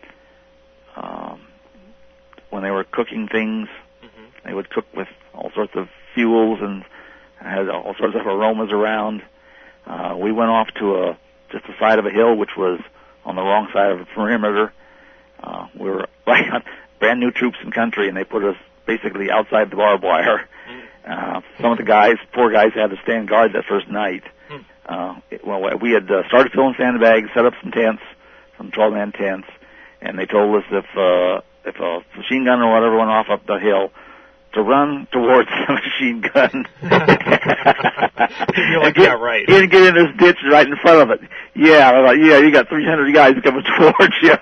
Um, when they were cooking things, mm-hmm. they would cook with all sorts of fuels and had all sorts of aromas around. Uh, we went off to a just the side of a hill, which was on the wrong side of the perimeter. Uh, we were right on brand new troops in country, and they put us basically outside the barbed wire. Uh, some of the guys, poor guys, had to stand guard that first night. Uh, it, well, we had uh, started filling sandbags, set up some tents, some twelve-man tents, and they told us if uh, if a machine gun or whatever went off up the hill, to run towards the machine gun. You're like, get, yeah, right. And get in this ditch right in front of it. Yeah, I thought, yeah, you got three hundred guys coming towards you.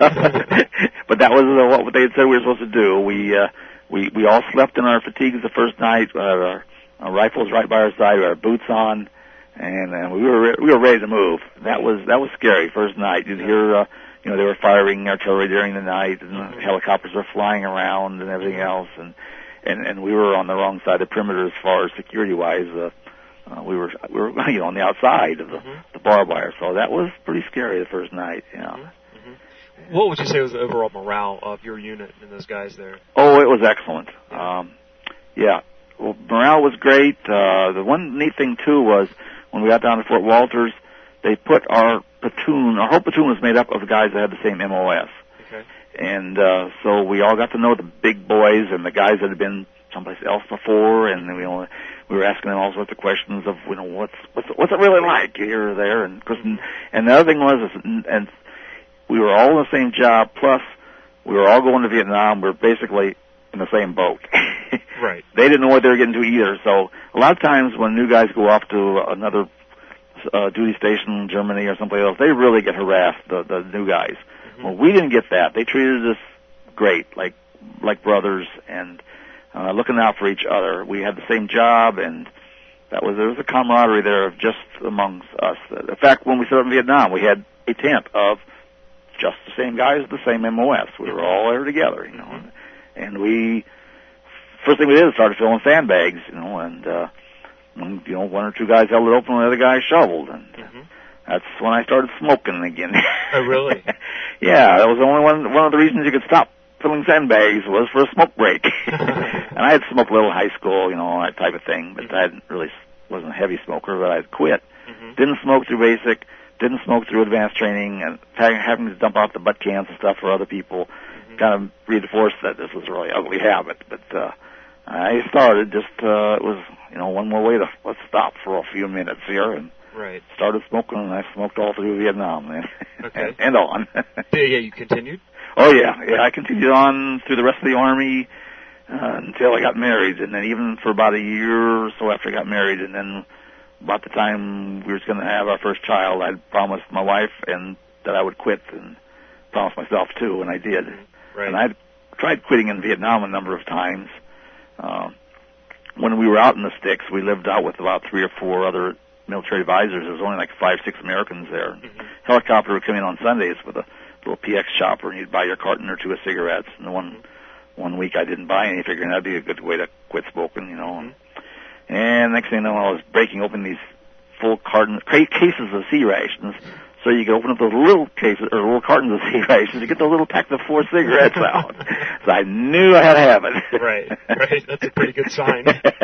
But that was uh, what they had said we were supposed to do. We uh, we we all slept in our fatigues the first night. We had our, our rifles right by our side. We had our boots on, and uh, we were we were ready to move. That was that was scary. First night, you'd hear. Uh, You know, they were firing artillery during the night, and mm-hmm. helicopters were flying around and everything else, and and and we were on the wrong side of the perimeter as far as security-wise. Uh, uh, we were we were you know on the outside of the, mm-hmm. the barbed wire, so that was pretty scary the first night. You know. Mm-hmm. What would you say was the overall morale of your unit and those guys there? Oh, it was excellent. Yeah. Um, yeah, well, morale was great. Uh, the one neat thing too was when we got down to Fort Walters, they put our platoon, our whole platoon was made up of guys that had the same M O S. Okay. And uh, so we all got to know the big boys and the guys that had been someplace else before, and we, you know, we were asking them all sorts of questions of, you know, what's what's what's it really like here or there, and cause, and the other thing was, is, and we were all in the same job. Plus, we were all going to Vietnam. We were basically in the same boat. Right. They didn't know what they were getting to either. So a lot of times when new guys go off to another Uh, duty station in Germany or someplace else, they really get harassed, the, the new guys. Mm-hmm. Well, we didn't get that. They treated us great, like like brothers, and uh, looking out for each other. We had the same job, and that was there was a camaraderie there of just amongst us. In fact, when we set up in Vietnam, we had a tent of just the same guys, the same M O S. We were all there together, you know. Mm-hmm. And we, first thing we did was started filling sandbags, you know, and uh, And, you know, one or two guys held it open, and the other guy shoveled, and mm-hmm. that's when I started smoking again. Oh, really? Yeah, that was the only one. One of the reasons you could stop filling sandbags was for a smoke break. And I had smoked a little in high school, you know, that type of thing, but mm-hmm. I hadn't really wasn't a heavy smoker, but I'd quit. Mm-hmm. Didn't smoke through basic, didn't smoke through advanced training, and having to dump out the butt cans and stuff for other people mm-hmm. kind of reinforced that this was a really ugly habit, but. uh I started just, uh, it was, you know, one more way to, let's stop for a few minutes here, and right. started smoking, and I smoked all through Vietnam, man. Okay. and, and on. yeah, yeah, you continued? Oh, yeah, yeah, I continued on through the rest of the Army, uh, until I got married, and then even for about a year or so after I got married, and then about the time we were going to have our first child, I'd promised my wife and that I would quit, and promised myself, too, and I did. Right. And I'd tried quitting in Vietnam a number of times. Uh, when we were out in the sticks, we lived out with about three or four other military advisors. There was only like five, six Americans there. Mm-hmm. Helicopter would come in on Sundays with a little P X chopper, and you'd buy your carton or two of cigarettes. And the one one week I didn't buy any, figuring that'd be a good way to quit smoking, you know. Mm-hmm. And next thing you know, I was breaking open these full carton cases of C rations. So you could open up those little cases, or little cartons of C rations to get those little packs of four cigarettes out. So I knew I had to have it. Right, right. That's a pretty good sign.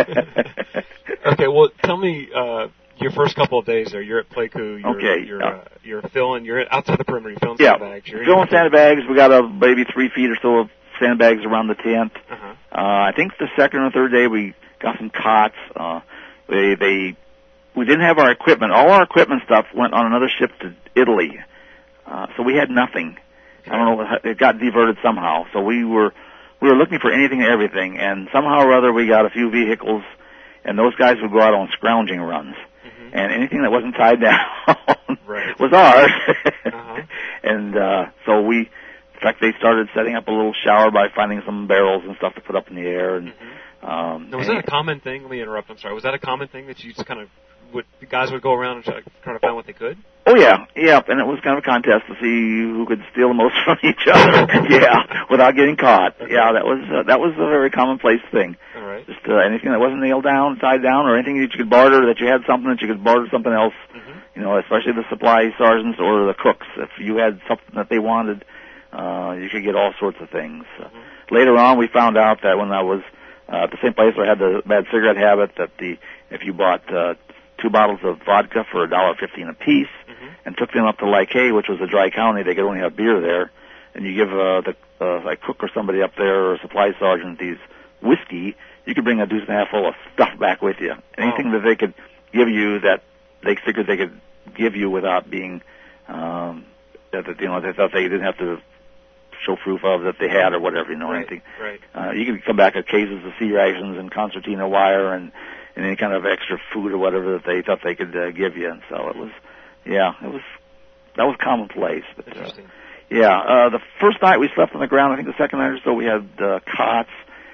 Okay, well, tell me uh, your first couple of days there. You're at Pleiku. You're, okay. You're, uh, uh, you're filling. You're outside the perimeter. You're filling yeah, sandbags. You're filling sandbags. We got a maybe three feet or so of sandbags around the tent. Uh-huh. Uh, I think the second or third day we got some cots. Uh, they they we didn't have our equipment. All our equipment stuff went on another ship to Italy, uh, so we had nothing. Okay. I don't know, it got diverted somehow. So we were we were looking for anything and everything, and somehow or other we got a few vehicles, and those guys would go out on scrounging runs, mm-hmm. and anything that wasn't tied down right. was ours. uh-huh. And uh, so we, in fact, they started setting up a little shower by finding some barrels and stuff to put up in the air. And mm-hmm. um, now, was that a common thing? Let me interrupt. I'm sorry. Was that a common thing that you just kind of would the guys would go around and try, try to find what they could? Oh yeah, yeah, and it was kind of a contest to see who could steal the most from each other. Yeah, without getting caught. Okay. Yeah, that was uh, that was a very commonplace thing. All right. Just uh, anything that wasn't nailed down, tied down, or anything that you could barter, that you had something that you could barter something else. Mm-hmm. You know, especially the supply sergeants or the cooks. If you had something that they wanted, uh, you could get all sorts of things. Mm-hmm. Uh, later on, we found out that when I was uh, at the same place where I had the bad cigarette habit, that the if you bought uh, two bottles of vodka for a dollar fifteen apiece, mm-hmm. and took them up to Lake Hay, which was a dry county, they could only have beer there, and you give uh, the uh, like cook or somebody up there or a supply sergeant these whiskey, you could bring a deuce and a half full of stuff back with you. Anything oh. that they could give you that they figured they could give you without being, um, that, you know, they thought they didn't have to show proof of that they had or whatever, you know, right, anything. Right. Uh, you could come back with cases of sea rations and concertina wire and, and any kind of extra food or whatever that they thought they could uh, give you. And so it was, yeah, it was, that was commonplace. But, Interesting. Uh, yeah, uh, the first night we slept on the ground. I think the second night or so we had uh, cots.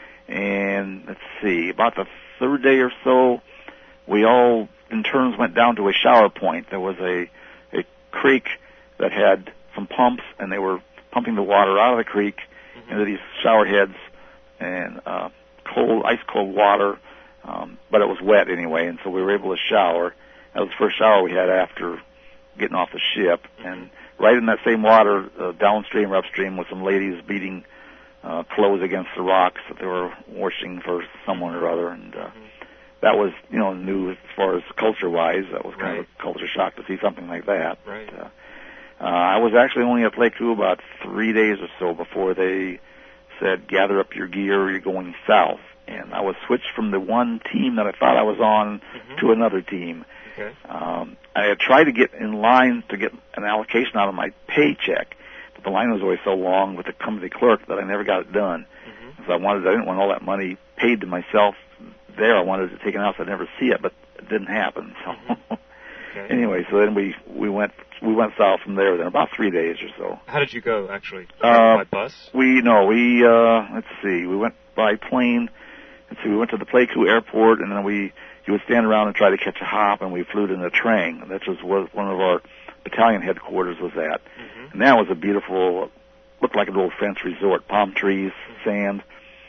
And let's see, about the third day or so, we all in turns went down to a shower point. There was a a creek that had some pumps, and they were pumping the water out of the creek mm-hmm. into these shower heads, and uh, cold, ice cold water, um, but it was wet anyway, and so we were able to shower. That was the first shower we had after getting off the ship, mm-hmm. and right in that same water, uh, downstream or upstream, with some ladies beating uh, clothes against the rocks that they were washing for someone or other, and uh, mm-hmm. that was, you know, new as far as culture-wise. That was kind right. of a culture shock to see something like that. Right. But, uh, uh, I was actually only at Lake Crew about three days or so before they said, gather up your gear, you're going south. And I was switched from the one team that I thought I was on mm-hmm. to another team. Okay. Um, I had tried to get in line to get an allocation out of my paycheck, but the line was always so long with the company clerk that I never got it done. Mm-hmm. So I wanted, I didn't want all that money paid to myself there. I wanted it taken out so I'd never see it, but it didn't happen. So mm-hmm. okay. Anyway, so then we we went we went south from there. Then about three days or so. How did you go actually? Uh, by bus? We no, we uh, let's see, we went by plane. Let's see, we went to the Pleiku Airport, and then we you would stand around and try to catch a hop, and we flew to Nha Trang. That was what one of our battalion headquarters was at, mm-hmm. and that was a beautiful, looked like an old French resort, palm trees, mm-hmm. sand.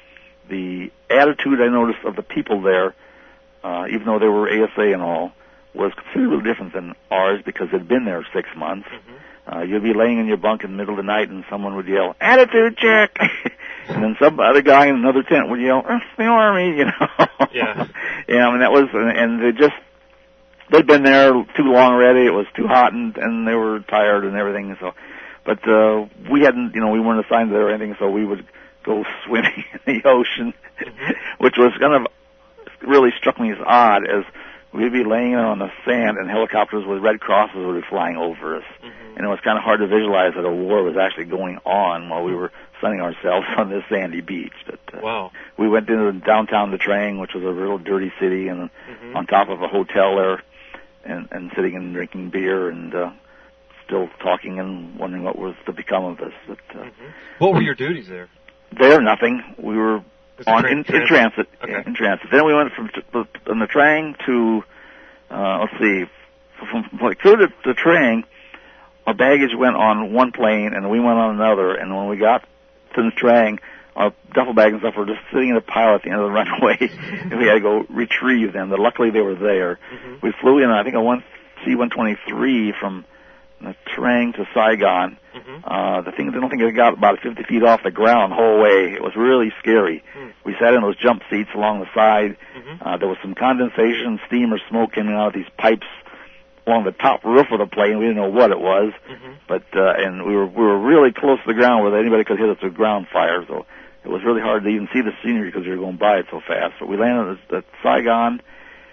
The attitude I noticed of the people there, uh, even though they were A S A and all, was considerably different than ours because they'd been there six months. Mm-hmm. Uh, you'd be laying in your bunk in the middle of the night and someone would yell, "Attitude check!" And then some other guy in another tent would yell, "It's the Army," you know. Yeah. Yeah, I mean, that was, and they just, they'd been there too long already. It was too hot and, and they were tired and everything. So, but, uh, we hadn't, you know, we weren't assigned there or anything, so we would go swimming in the ocean, mm-hmm. which was kind of, really struck me as odd, as we'd be laying on the sand and helicopters with Red Crosses would be flying over us. Mm-hmm. And it was kind of hard to visualize that a war was actually going on while we were sunning ourselves on this sandy beach. But, uh, wow. We went into downtown Nha Trang, which was a real dirty city, and mm-hmm. on top of a hotel there, and, and sitting and drinking beer and uh, still talking and wondering what was to become of us. But, uh, mm-hmm. What were your duties there? There, nothing. We were on tra- in, transit? in transit. Okay. Yeah, in transit. Then we went from on the Trang to, uh, let's see, from, from like through the, the Trang, our baggage went on one plane and we went on another. And when we got to the Trang, our duffel bags and stuff were just sitting in a pile at the end of the runway, and we had to go retrieve them. But luckily, they were there. Mm-hmm. We flew in, I think, a one C one twenty-three from the Trang to Saigon. Mm-hmm. Uh, the thing, I don't think it got about fifty feet off the ground the whole way. It was really scary. Mm. We sat in those jump seats along the side. Mm-hmm. Uh, there was some condensation, steam or smoke coming out of these pipes along the top roof of the plane. We didn't know what it was, mm-hmm. but uh, and we were we were really close to the ground where anybody could hit us with ground fire. So it was really hard to even see the scenery because we were going by it so fast. But we landed at, at Saigon,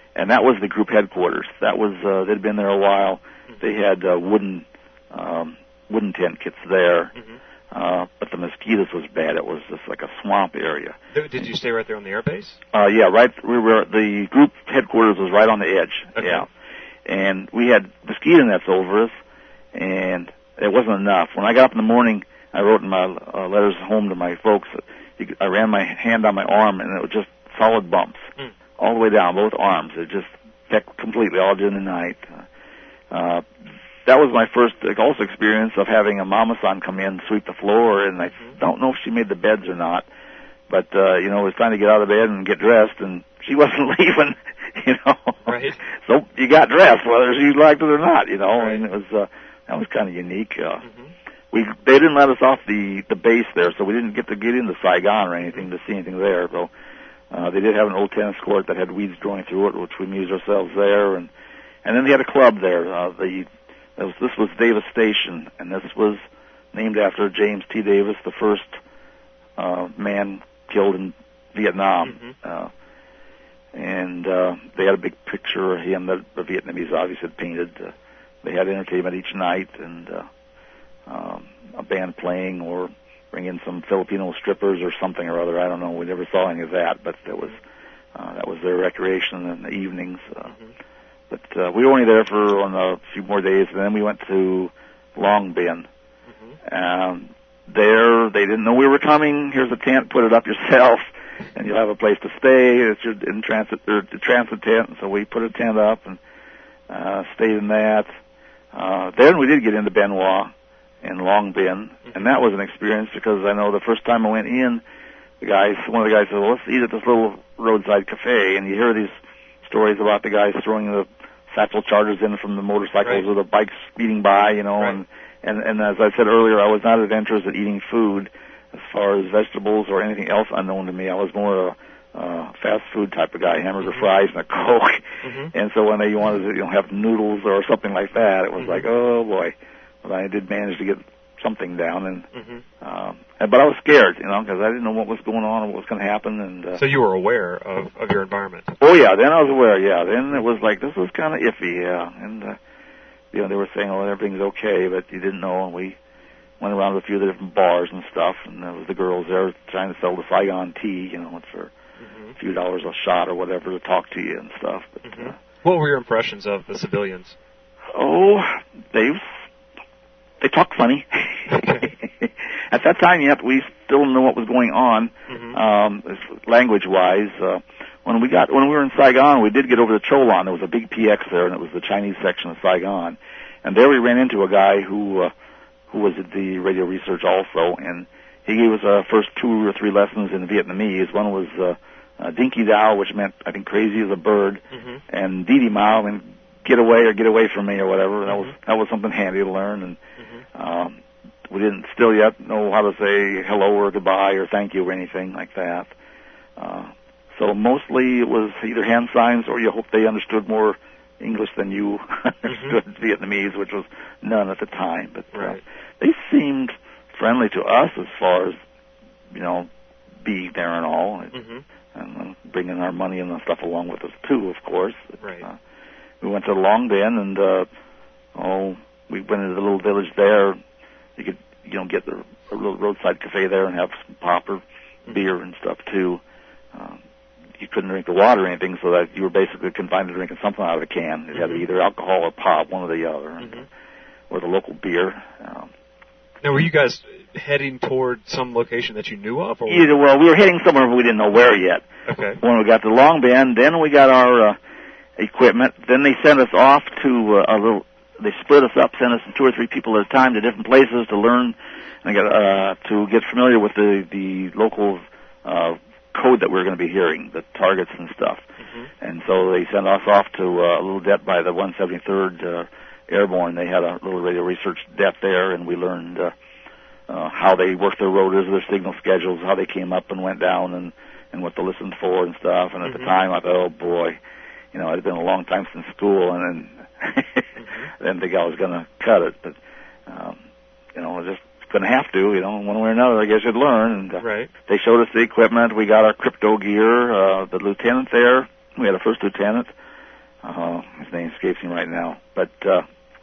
and that was the group headquarters. That was uh, they'd been there a while. Mm-hmm. They had uh, wooden um, wooden tent kits there, Mm-hmm. uh, but the mosquitoes was bad. It was just like a swamp area. Did you stay right there on the airbase? Uh, yeah, right. We were the group headquarters was right on the edge. Okay. Yeah, and we had mosquito nets over us, and it wasn't enough. When I got up in the morning, I wrote in my uh, letters home to my folks. I ran my hand on my arm, and it was just solid bumps mm. all the way down both arms. It just kept completely all during the night. Uh, that was my first also experience of having a mama-san come in and sweep the floor, and I mm-hmm. don't know if she made the beds or not. But, uh, you know, it was time to get out of bed and get dressed, and she wasn't leaving, you know. Right. So you got dressed, whether she liked it or not, you know. Right. And it was, uh, that was kind of unique. Uh, mm-hmm. we, they didn't let us off the, the base there, so we didn't get to get into Saigon or anything to see anything there. So, uh, they did have an old tennis court that had weeds growing through it, which we amused ourselves there. And, and then they had a club there. Uh, the, that was, this was Davis Station, and this was named after James T. Davis, the first, uh, man killed in Vietnam. Mm-hmm. Uh, and uh, they had a big picture of him that the Vietnamese obviously had painted. Uh, they had entertainment each night, and uh, um, a band playing or bring in some Filipino strippers or something or other. I don't know. We never saw any of that, but that was uh, that was their recreation in the evenings. Uh, mm-hmm. But uh, we were only there for on a few more days, and then we went to Long Binh. Mm-hmm. Um, there, they didn't know we were coming. Here's a tent. Put it up yourself, and you'll have a place to stay. It's your in transit or the transit tent. And so we put a tent up and uh, stayed in that. Uh, then we did get into Bien Hoa and Long Binh, mm-hmm. and that was an experience because I know the first time I went in, the guys, one of the guys said, "Well, let's eat at this little roadside cafe," and you hear these stories about the guys throwing the satchel chargers in from the motorcycles right. or the bikes speeding by, you know, right. and. And, and as I said earlier, I was not adventurous at eating food as far as vegetables or anything else unknown to me. I was more a uh, fast food type of guy, hamburger mm-hmm. fries and a Coke. Mm-hmm. And so when they wanted to you know, have noodles or something like that, it was mm-hmm. like, oh boy. But I did manage to get something down. and, mm-hmm. um, and But I was scared, you know, because I didn't know what was going on or what was going to happen. And uh, So you were aware of, of your environment? Oh, yeah, then I was aware, yeah. Then it was like, this was kind of iffy, yeah. And, uh, you know, they were saying, oh, everything's okay, but you didn't know, and we went around to a few of the different bars and stuff, and there was the girls there trying to sell the Saigon tea, you know, for mm-hmm. a few dollars a shot or whatever to talk to you and stuff. But, mm-hmm. uh, what were your impressions of the civilians? Oh, they they talked funny. At that time, yet we still didn't know what was going on, mm-hmm. um, language-wise. Uh, when we got when we were in Saigon, we did get over to Cholon. There was a big P X there, and it was the Chinese section of Saigon. And there we ran into a guy who. Uh, who was at the radio research also, and he gave us our first two or three lessons in Vietnamese. One was uh, uh, Dinky Dao, which meant, I think, crazy as a bird, mm-hmm. and Didi Mao, I mean, get away or get away from me or whatever. Mm-hmm. That was that was something handy to learn, and mm-hmm. um, we didn't still yet know how to say hello or goodbye or thank you or anything like that. Uh, so mostly it was either hand signs or you hope they understood more English than you understood mm-hmm. Vietnamese, which was none at the time. But right. uh, they seemed friendly to us as far as, you know, being there and all, mm-hmm. and uh, bringing our money and stuff along with us too, of course. But, right. uh, we went to Long Binh, and uh, oh, we went into the little village there. You could, you know, get the a little roadside cafe there and have some pop or mm-hmm. beer and stuff too. Um, You couldn't drink the water or anything, so that you were basically confined to drinking something out of a can. It mm-hmm. had to be either alcohol or pop, one or the other, mm-hmm. or the local beer. Um, now, were you guys heading toward some location that you knew of? Or either, well, we were heading somewhere, but we didn't know where yet. Okay. When we got to Long Binh, then we got our uh, equipment. Then they sent us off to uh, a little. They split us up, sent us two or three people at a time to different places to learn and get uh, to get familiar with the the local. Uh, code that we were going to be hearing, the targets and stuff. Mm-hmm. And so they sent us off to uh, a little det by the one seventy-third uh, Airborne. They had a little radio research det there, and we learned uh, uh, how they worked their rotors, their signal schedules, how they came up and went down, and, and what to listen for and stuff. And at mm-hmm. the time, I thought, oh, boy, you know, it had been a long time since school, and then mm-hmm. then the guy was going to cut it. But, um, you know, just going to have to, you know, one way or another, I guess you'd learn. And uh, right. they showed us the equipment. We got our crypto gear. Uh, the lieutenant there, we had a first lieutenant, Uh, his name escapes me right now. But, uh,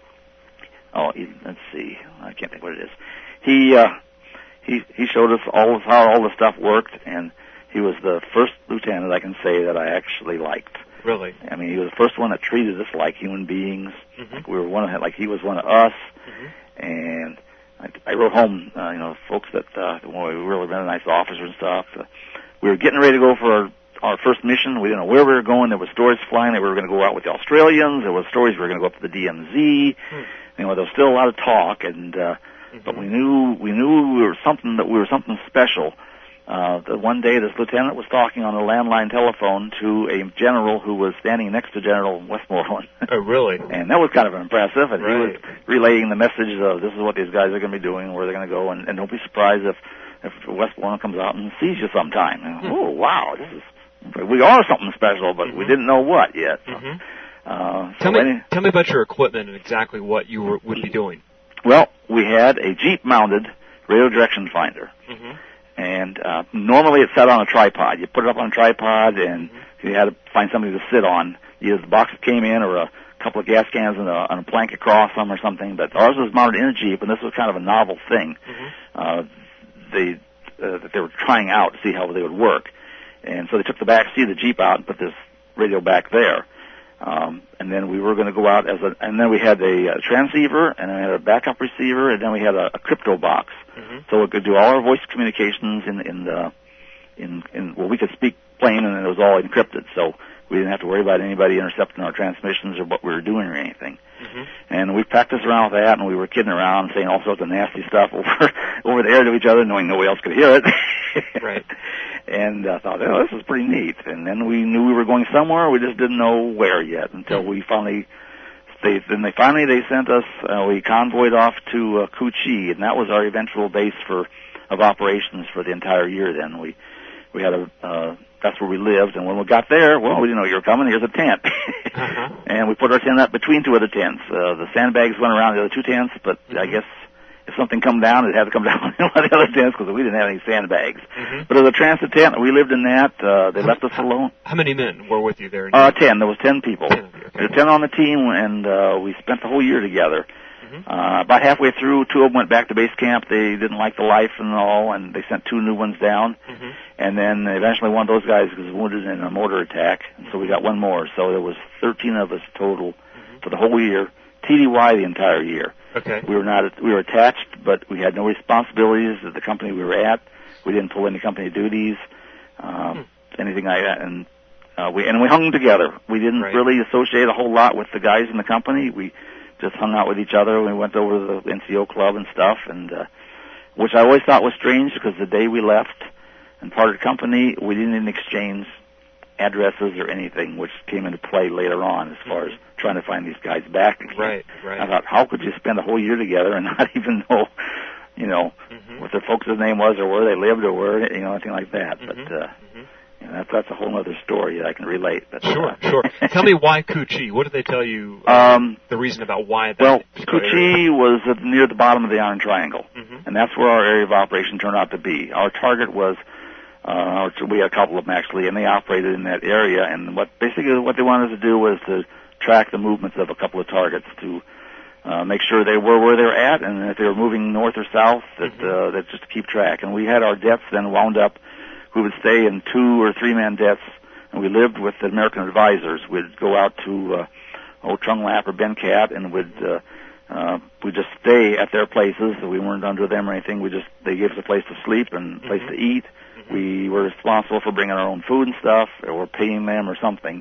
oh, he, let's see. I can't think what it is. He, uh, he, he showed us all of how all the stuff worked, and he was the first lieutenant I can say that I actually liked. Really? I mean, he was the first one that treated us like human beings. Mm-hmm. Like we were one of, like he was one of us. Mm-hmm. And I, I wrote home, uh, you know, folks that, uh, well, we were really very nice officers and stuff. Uh, we were getting ready to go for our, our first mission. We didn't know where we were going. There were stories flying that we were going to go out with the Australians. There were stories we were going to go up to the D M Z. Mm. You know, there was still a lot of talk, and uh, mm-hmm. but we knew we knew we were something that we were something special. Uh, the one day, this lieutenant was talking on a landline telephone to a general who was standing next to General Westmoreland. Oh, really? And that was kind of impressive. And right. he was relaying the message of this is what these guys are going to be doing, where they're going to go, and, and don't be surprised if if Westmoreland comes out and sees you sometime. And, mm-hmm. Oh, wow, this is we are something special, but mm-hmm. we didn't know what yet. Mm-hmm. Uh, so tell me, any, tell me about your equipment and exactly what you were, would be doing. Well, we had a Jeep-mounted radio direction finder. Mm-hmm. And uh, normally it's set on a tripod. You put it up on a tripod, and mm-hmm. you had to find something to sit on. Either the box that came in, or a couple of gas cans and a, and a plank across them, or something. But ours was mounted in a Jeep, and this was kind of a novel thing. Mm-hmm. Uh, they uh, that they were trying out to see how they would work, and so they took the back seat of the Jeep out and put this radio back there. Um, and then we were going to go out as a, and then we had a, a transceiver, and then we had a backup receiver, and then we had a, a crypto box, mm-hmm. so it could do all our voice communications in in the in in well, we could speak plain, and it was all encrypted, so we didn't have to worry about anybody intercepting our transmissions or what we were doing or anything. Mm-hmm. And we practiced around with that, and we were kidding around, saying all sorts of nasty stuff over over the air to each other, knowing nobody else could hear it. Right. And I uh, thought, oh, this is pretty neat. And then we knew we were going somewhere. We just didn't know where yet until we finally, they, then they finally, they sent us, uh, we convoyed off to uh, Cu Chi, and that was our eventual base for, of operations for the entire year then. We, we had a, uh, that's where we lived, and when we got there, well, we didn't know you were coming, here's a tent. uh-huh. And we put our tent up between two other tents. Uh, the sandbags went around the other two tents, but mm-hmm. I guess if something come down, it had to come down in one of the other tents because we didn't have any sandbags. Mm-hmm. But as a transit tent, we lived in that. Uh, they how, left us alone. How many men were with you there? Uh, ten. There was ten people. Ten, okay. There were ten on the team, and uh, we spent the whole year together. Mm-hmm. Uh, about halfway through, two of them went back to base camp. They didn't like the life and all, and they sent two new ones down. Mm-hmm. And then eventually one of those guys was wounded in a mortar attack, and so we got one more. So there was thirteen of us total mm-hmm. for the whole year, T D Y the entire year. Okay. We were not, we were attached, but we had no responsibilities at the company we were at. We didn't pull any company duties, um, hmm. anything like that. And, uh, we, and we hung together. We didn't right. really associate a whole lot with the guys in the company. We just hung out with each other. We went over to the N C O club and stuff, and, uh, which I always thought was strange because the day we left and parted company, we didn't even exchange addresses or anything, which came into play later on as far as trying to find these guys back again. Right, right. I thought, how could you spend a whole year together and not even know, you know, mm-hmm. what their folks' name was or where they lived or where, you know, anything like that. Mm-hmm. But uh, mm-hmm. you know, that's, that's a whole other story that I can relate. But, sure, uh, sure. Tell me why Cu Chi. What did they tell you, uh, um, the reason about why that Well, Cu Chi was uh, near the bottom of the Iron Triangle, mm-hmm. and that's where our area of operation turned out to be. Our target was Uh, we had a couple of them actually, and they operated in that area. And what basically what they wanted to do was to track the movements of a couple of targets to uh, make sure they were where they were at, and if they were moving north or south, that mm-hmm. uh, that just to keep track. And we had our depths then wound up. We would stay in two or three man depths, and we lived with the American advisors. We'd go out to uh, Old Trung Lap or Ben Cat, and would uh, uh, we just stay at their places. So we weren't under them or anything. We just they gave us a place to sleep and a place mm-hmm. to eat. We were responsible for bringing our own food and stuff, or paying them or something.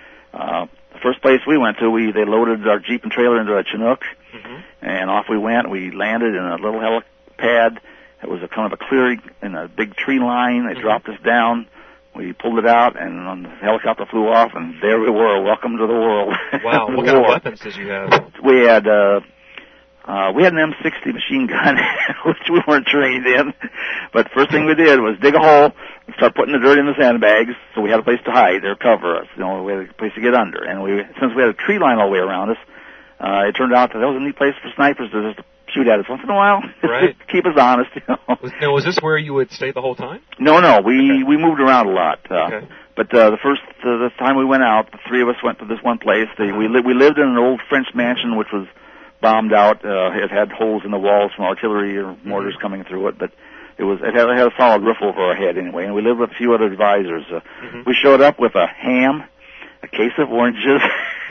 Uh, the first place we went to, we they loaded our Jeep and trailer into a Chinook, mm-hmm. and off we went. We landed in a little helipad. It was a kind of a clearing in a big tree line. They mm-hmm. dropped us down. We pulled it out, and the helicopter flew off, and there we were. Welcome to the world. Wow. What kind of weapons did you have? We had... Uh, Uh, we had an M sixty machine gun, which we weren't trained in. But first thing we did was dig a hole and start putting the dirt in the sandbags, so we had a place to hide or cover us. You know, we had a place to get under. And we, since we had a tree line all the way around us, uh, it turned out that that was a neat place for snipers to just shoot at us once in a while. Right. Keep us honest, you know. Was, now, was this where you would stay the whole time? No, no, we, okay. we moved around a lot. Uh, okay. But uh, the first uh, the time we went out, the three of us went to this one place. They, we, li- we lived in an old French mansion which was bombed out. Uh, it had holes in the walls from artillery or mortars mm-hmm. coming through it, but it was it had, it had a solid roof over our head anyway. And we lived with a few other advisors. Uh, mm-hmm. We showed up with a ham, a case of oranges,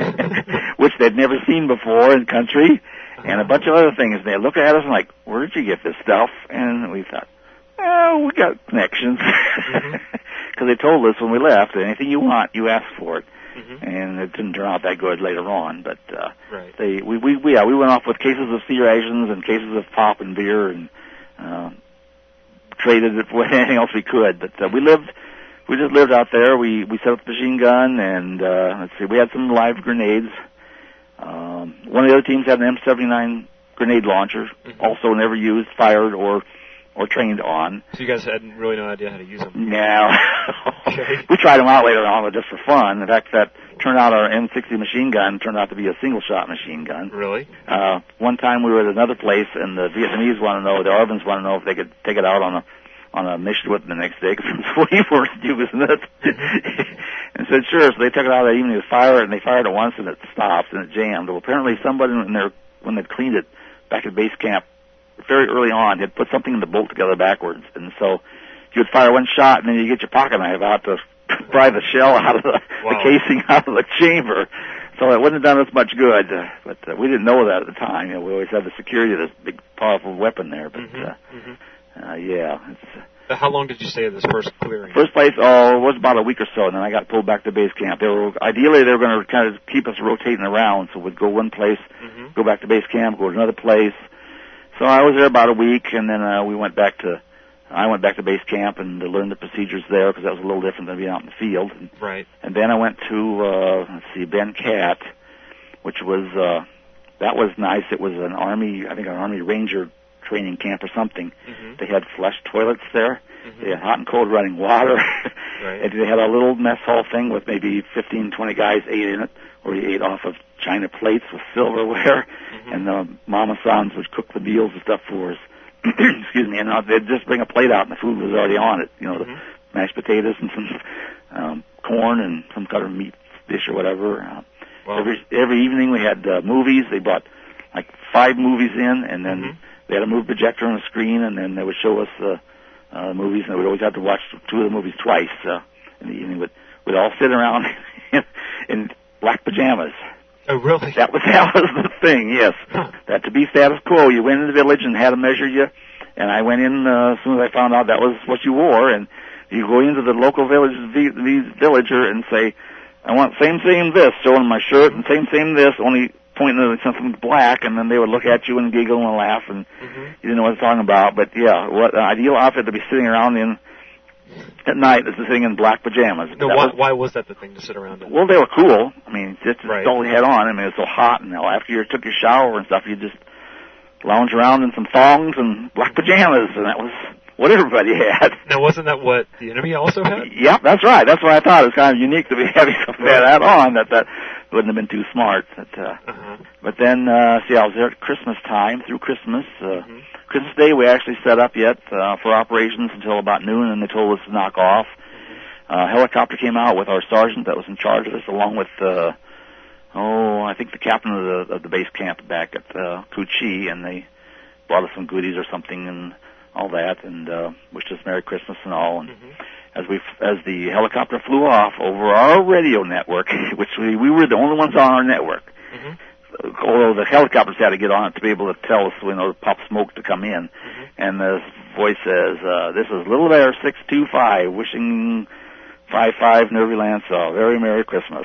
which they'd never seen before in country, and a bunch of other things. And they looked at us and like, "Where did you get this stuff?" And we thought, "Oh, we got connections." Mm-hmm. Because they told us when we left, anything you want, you ask for it, mm-hmm. and it didn't turn out that good later on. But uh, right. they, we, we, we, yeah, we went off with cases of sea rations and cases of pop and beer, and uh, traded it for anything else we could. But uh, we lived, we just lived out there. We we set up the machine gun, and uh, let's see, we had some live grenades. Um, one of the other teams had an M seventy-nine grenade launcher, mm-hmm. also never used, fired, or or trained on. So you guys had really no idea how to use them? No. Okay. We tried them out later on, but just for fun. In fact, that turned out our M sixty machine gun turned out to be a single-shot machine gun. Really? Uh, one time we were at another place, and the Vietnamese want to know, the Arvins want to know if they could take it out on a on a mission with them the next day, because we weren't using it. And said, sure. So they took it out that evening to fire it, and they fired it once, and it stopped, and it jammed. Well, apparently somebody in there, when they cleaned it back at base camp, very early on, had put something in the bolt together backwards, and so you would fire one shot, and then you get your pocket knife out to pry the shell out of the, wow. the casing out of the chamber. So it wouldn't have done us much good, uh, but uh, we didn't know that at the time. You know, we always had the security of this big, powerful weapon there. But mm-hmm. Uh, mm-hmm. Uh, yeah. It's, uh, How long did you stay at this first clearing? First place, oh, it was about a week or so, and then I got pulled back to base camp. They were ideally they were going to kind of keep us rotating around, so we'd go one place, mm-hmm. go back to base camp, go to another place. So I was there about a week, and then uh, we went back to, I went back to base camp and to learn the procedures there, because that was a little different than being out in the field. And, right. And then I went to, uh, let's see, Ben Cat, which was, uh, that was nice. It was an Army, I think an Army Ranger training camp or something. Mm-hmm. They had flush toilets there. Mm-hmm. They had hot and cold running water. Right. And they had a little mess hall thing with maybe fifteen, twenty guys ate in it, or you ate off of china plates with silverware, mm-hmm. and the mama sans would cook the meals and stuff for us. Excuse me, and uh, they'd just bring a plate out, and the food was already on it. You know, mm-hmm. the mashed potatoes and some um, corn and some kind of meat dish or whatever. Uh, wow. Every every evening we had uh, movies. They brought like five movies in, and then mm-hmm. they had a movie projector on the screen, and then they would show us the uh, movies, and we'd always have to watch two of the movies twice uh, in the evening. We'd, we'd all sit around in, in black pajamas. Oh, really? That was that was the thing, yes. Huh. That to be status quo, you went in the village and had to measure you, and I went in uh, as soon as I found out that was what you wore, and you go into the local village v- villager and say, I want same, same this, showing my shirt, and same, same this, only pointing at something black, and then they would look at you and giggle and laugh, and mm-hmm. you didn't know what I was talking about. But yeah, what an ideal outfit to be sitting around in at night is sitting in black pajamas. No, why was, why was that the thing to sit around in? Well, they were cool. I mean, just right. all you had on. I mean, it was so hot, and after you took your shower and stuff, you just lounge around in some thongs and black pajamas, and that was what everybody had. Now, wasn't that what the enemy also had? Yep, that's right. That's what I thought. It was kind of unique to be having something like that on. That that wouldn't have been too smart. But, uh, uh-huh. but then, uh, see, I was there at Christmas time, through Christmas. Uh, mm-hmm. Christmas Day, we actually set up yet uh, for operations until about noon, and they told us to knock off. Mm-hmm. Uh, helicopter came out with our sergeant that was in charge of us, along with, uh, oh, I think the captain of the, of the base camp back at uh, Cu Chi, and they brought us some goodies or something and all that, and uh, wished us Merry Christmas and all. And mm-hmm. as we as the helicopter flew off over our radio network, which we we were the only ones on our network. Mm-hmm. Although the helicopters had to get on it to be able to tell us, you know, pop smoke to come in. Mm-hmm. And the voice says, uh, this is Little Bear six two five, wishing five five Nervy Lansaw, very Merry Christmas.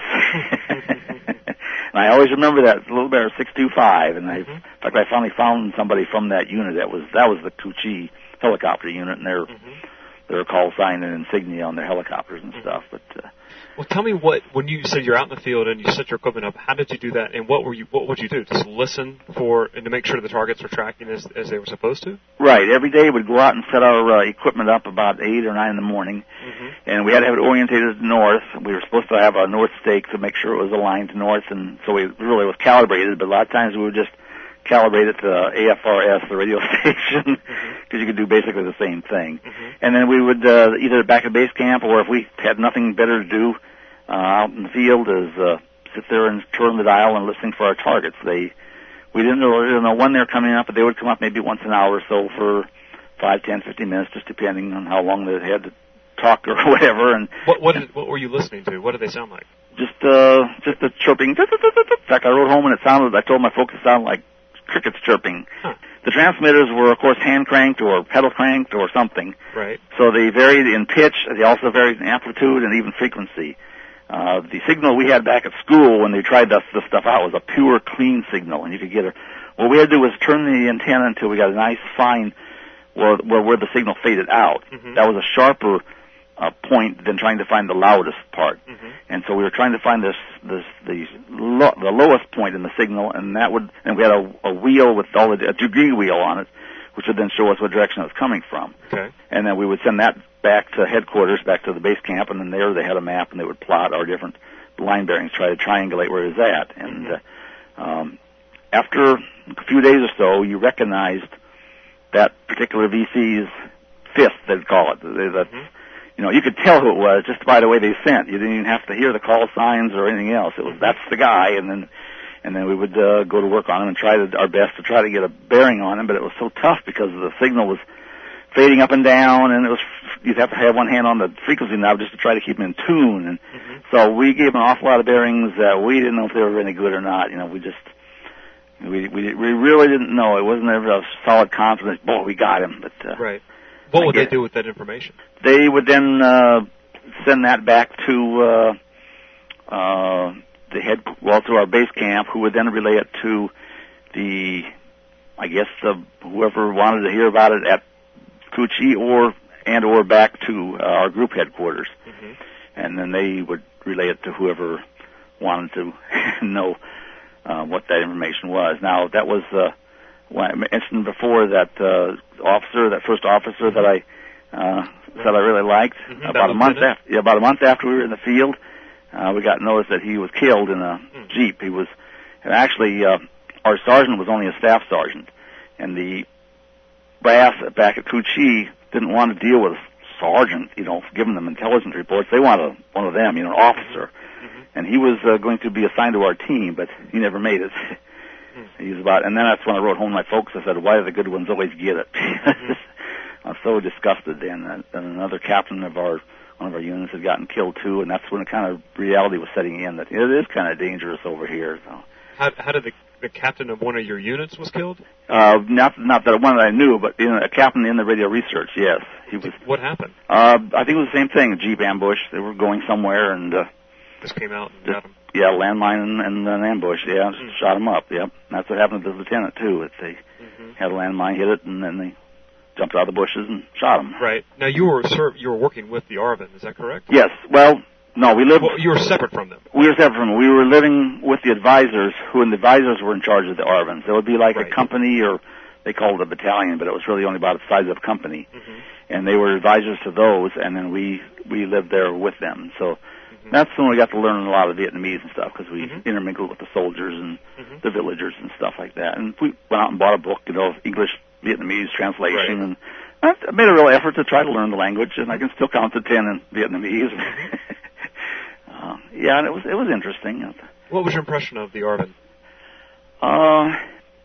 And I always remember that, Little Bear six two five. And I, mm-hmm. in fact, I finally found somebody from that unit. That was that was the Cu Chi helicopter unit, and their mm-hmm. their call sign and insignia on their helicopters and mm-hmm. stuff. But uh, well, tell me what, when you said you're out in the field and you set your equipment up, how did you do that, and what were you, what would you do? Just listen for, and to make sure the targets were tracking as, as they were supposed to? Right. Every day we'd go out and set our uh, equipment up about eight or nine in the morning, mm-hmm. and we had to have it orientated north. We were supposed to have a north stake to make sure it was aligned to north, and so we really was calibrated, but a lot of times we would just calibrate it to A F R S, the radio station, because mm-hmm. you could do basically the same thing. Mm-hmm. And then we would uh, either back at base camp, or if we had nothing better to do uh, out in the field, is uh, sit there and turn the dial and listening for our targets. They we didn't know, didn't know when they were coming up, but they would come up maybe once an hour or so for five, ten, fifteen minutes, just depending on how long they had to talk or whatever. And what what, did, what were you listening to? What did they sound like? Just uh, just the chirping. In fact, I wrote home and it sounded. I told my folks it sounded like crickets chirping. Huh. The transmitters were, of course, hand cranked or pedal cranked or something. Right. So they varied in pitch. They also varied in amplitude and even frequency. Uh, the signal we had back at school when they tried this, this stuff out was a pure, clean signal, and you could get a. What we had to do was turn the antenna until we got a nice fine where where, where the signal faded out. Mm-hmm. That was a sharper uh, point than trying to find the loudest part. Mm-hmm. And so we were trying to find this this the lo- the lowest point in the signal, and that would and we had a, a wheel with all the a degree wheel on it, which would then show us what direction it was coming from. Okay. And then we would send that back to headquarters, back to the base camp, and then there they had a map, and they would plot our different line bearings, try to triangulate where it was at. And mm-hmm. uh, um, after a few days or so, you recognized that particular V C's fifth, they'd call it. That's, mm-hmm. You know, you could tell who it was just by the way they sent. You didn't even have to hear the call signs or anything else. It was, that's the guy, and then and then we would uh, go to work on him and try to, our best to try to get a bearing on him, but it was so tough because the signal was fading up and down, and it was you'd have to have one hand on the frequency knob just to try to keep him in tune. And mm-hmm. so we gave him an awful lot of bearings that we didn't know if they were any good or not. You know, we just we we we really didn't know. It wasn't ever a solid confidence. Boy, we got him. But uh, right. What would they do with that information? They would then uh, send that back to uh, uh, the head, well, to our base camp, who would then relay it to the, I guess, uh, whoever wanted to hear about it at Coochie or and or back to uh, our group headquarters, mm-hmm. and then they would relay it to whoever wanted to know uh, what that information was. Now that was. Uh, When I mentioned before that uh, officer, that first officer that I uh, that I really liked. Mm-hmm. About a month after, yeah, about a month after we were in the field, uh, we got notice that he was killed in a mm. Jeep. He was and actually uh, our sergeant was only a staff sergeant, and the brass back at Coochie didn't want to deal with sergeant, you know, giving them intelligence reports. They wanted one of them, you know, an officer, mm-hmm. and he was uh, going to be assigned to our team, but he never made it. He's about, and then that's when I wrote home to my folks. I said, "Why do the good ones always get it?" Mm-hmm. I was so disgusted. Then, and another captain of our one of our units had gotten killed too, and that's when the kind of reality was setting in that it is kind of dangerous over here. So, how, how did the the captain of one of your units was killed? Uh, not not that one that I knew, but you know, a captain in the radio research. Yes, he was. What happened? Uh, I think it was the same thing. A Jeep ambush. They were going somewhere, and uh, just came out and just, got him. Yeah, landmine and, and an ambush. Yeah, mm-hmm. shot him up. Yep, that's what happened to the lieutenant too. It, they mm-hmm. had a landmine hit it, and then they jumped out of the bushes and shot him. Right. Now you were serv- you were working with the ARVN. Is that correct? Yes. Well, no, we lived. Well, you were separate from them. We were separate from them. We were living with the advisors, who and the advisors were in charge of the ARVNs. It would be like right. a company, or they called it a battalion, but it was really only about the size of a company. Mm-hmm. And they were advisors to those, and then we we lived there with them. So. That's when we got to learn a lot of Vietnamese and stuff, because we mm-hmm. intermingled with the soldiers and mm-hmm. the villagers and stuff like that. And we went out and bought a book, you know, English Vietnamese translation, right. and I made a real effort to try to learn the language, and I can still count to ten in Vietnamese. uh, yeah, and it was it was interesting. What was your impression of the ARVN? Uh,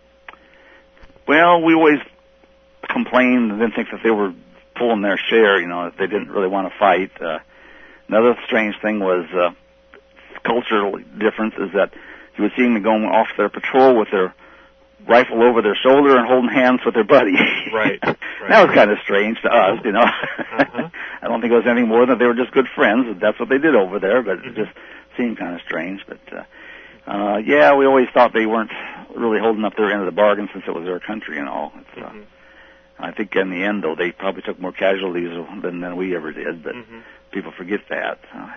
well, we always complained and didn't think that they were pulling their share, you know, that they didn't really want to fight. Uh, Another strange thing was uh, cultural difference is that you would see them going off their patrol with their rifle over their shoulder and holding hands with their buddy. Right. right. That was kind of strange to us, you know. Uh-huh. I don't think it was anything more than they were just good friends. That's what they did over there, but mm-hmm. it just seemed kind of strange. But, uh, uh, yeah, we always thought they weren't really holding up their end of the bargain since it was their country and all. It's, uh, mm-hmm. I think in the end, though, they probably took more casualties than, than we ever did, but mm-hmm. people forget that. Uh,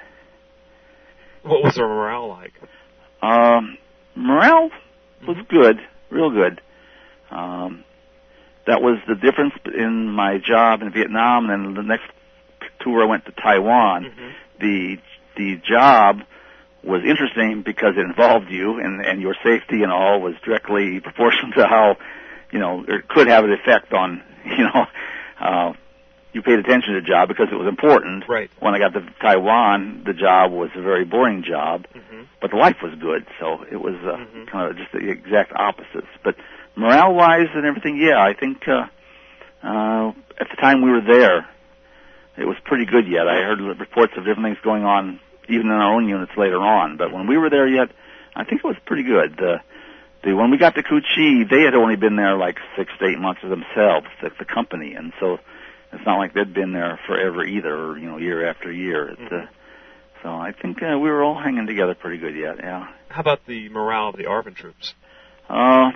what was their morale like? Um, morale was mm-hmm. good, real good. Um, that was the difference in my job in Vietnam, and then the next tour I went to Taiwan. Mm-hmm. The the job was interesting because it involved you, and, and your safety and all was directly proportional to how, you know, it could have an effect on, you know, uh, you paid attention to the job because it was important. Right. When I got to Taiwan, the job was a very boring job, mm-hmm. but the life was good, so it was uh, mm-hmm. kind of just the exact opposites. But morale-wise and everything, yeah, I think uh, uh, at the time we were there, it was pretty good yet. I heard reports of different things going on even in our own units later on, but when we were there yet, I think it was pretty good. Uh, the, when we got to Cu Chi, they had only been there like six to eight months themselves, the, the company, and so it's not like they'd been there forever either, you know, year after year. It, mm-hmm. uh, so I think uh, we were all hanging together pretty good yet, yeah. How about the morale of the ARVN troops? Uh,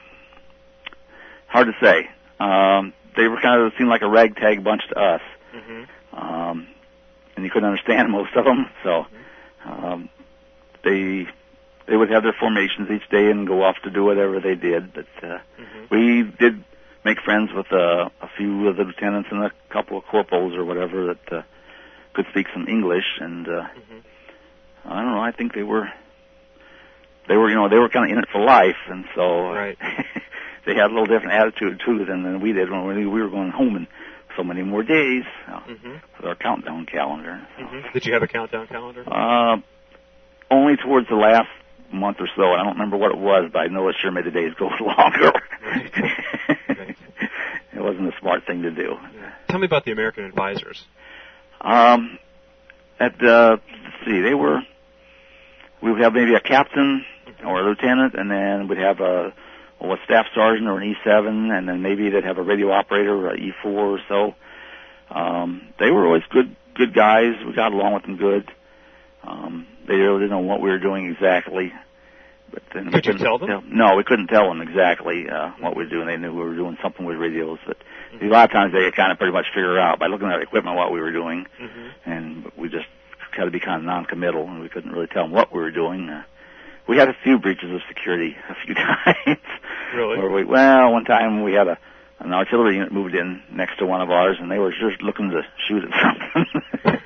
hard to say. Um, they were kind of, seemed like a ragtag bunch to us. Mm-hmm. Um, and you couldn't understand most of them, so um, they they would have their formations each day and go off to do whatever they did. But uh, mm-hmm. we did make friends with uh, a few of the lieutenants and a couple of corporals or whatever that uh, could speak some English, and uh, mm-hmm. I don't know. I think they were they were you know they were kind of in it for life, and so right. they had a little different attitude too than, than we did when we, we were going home in so many more days uh, mm-hmm. with our countdown calendar. So. Mm-hmm. Did you have a countdown calendar? Uh, only towards the last month or so, and I don't remember what it was, but I know it sure made the days go longer. Right. Right. It wasn't a smart thing to do. Yeah. Tell me about the American advisors. Um, at uh, let's see, they were. We would have maybe a captain mm-hmm. or a lieutenant, and then we'd have a. Well, a staff sergeant or an E seven, and then maybe they'd have a radio operator or an E four or so. Um, they were always good, good guys. We got along with them good. Um, they really didn't know what we were doing exactly. But then Could you tell them? Tell, no, we couldn't tell them exactly uh, what we were doing. They knew we were doing something with radios, but mm-hmm. a lot of times they kind of pretty much figure out by looking at the equipment what we were doing, mm-hmm. and we just had to be kind of non-committal, and we couldn't really tell them what we were doing. Uh, We had a few breaches of security a few times. Really? Where we, well, one time we had a an artillery unit moved in next to one of ours, and they were just looking to shoot at something.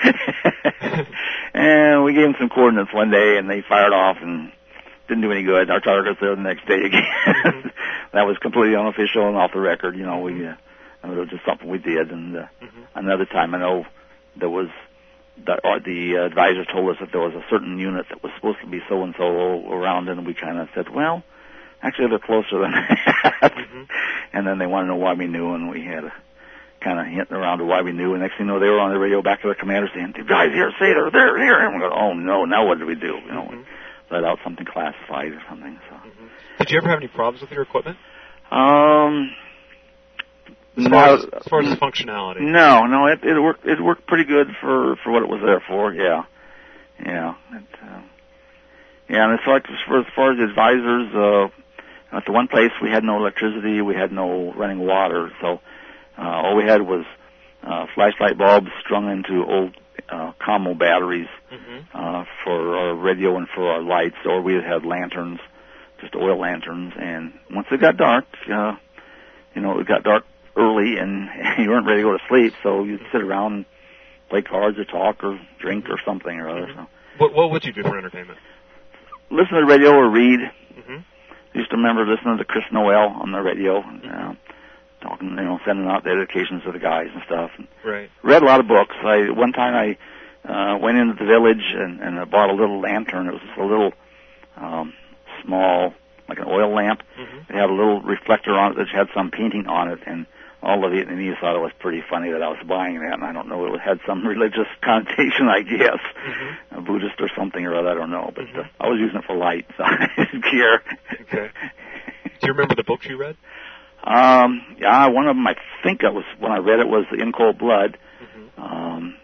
And we gave them some coordinates one day, and they fired off and didn't do any good. Our target was there the next day again. Mm-hmm. That was completely unofficial and off the record. You know, we uh, it was just something we did. And uh, mm-hmm. another time, I know there was. The, uh, the uh, advisor told us that there was a certain unit that was supposed to be so-and-so around, and we kind of said, well, actually they're closer than that. Mm-hmm. And then they wanted to know why we knew, and we had to kind of hint around to why we knew, and next thing you know, they were on the radio back to their commander saying, the guys here say they're there, here. And we go, oh, no, now what do we do? You know, mm-hmm. let out something classified or something. So. Mm-hmm. Did you ever have any problems with your equipment? Um... As far, no, as, as far as functionality. No, no, it, it worked. It worked pretty good for, for what it was there for. Yeah, yeah, it, uh, yeah. And it's like as far as, far as advisors, uh, at the one place we had no electricity, we had no running water, so uh, all we had was uh, flashlight bulbs strung into old uh, commo batteries mm-hmm. uh, for our radio and for our lights, or we had lanterns, just oil lanterns. And once it got dark, uh, you know, it got dark early, and you weren't ready to go to sleep, so you'd sit around and play cards or talk or drink or something or other. So. What, what would you do for entertainment? Listen to the radio or read. Mm-hmm. I used to remember listening to Chris Noel on the radio, mm-hmm. uh, talking, you know, sending out dedications to the guys and stuff. And right. Read a lot of books. I one time I uh, went into the village and, and I bought a little lantern. It was just a little um, small, like an oil lamp. Mm-hmm. It had a little reflector on it that had some painting on it, and all the Vietnamese thought it was pretty funny that I was buying that, and I don't know, it had some religious connotation, I guess, mm-hmm. a Buddhist or something or other, I don't know, but mm-hmm. uh, I was using it for light, so I didn't care. Okay. Do you remember the books you read? Um, yeah, one of them, I think it was, when I read it, was In Cold Blood, mm-hmm. um,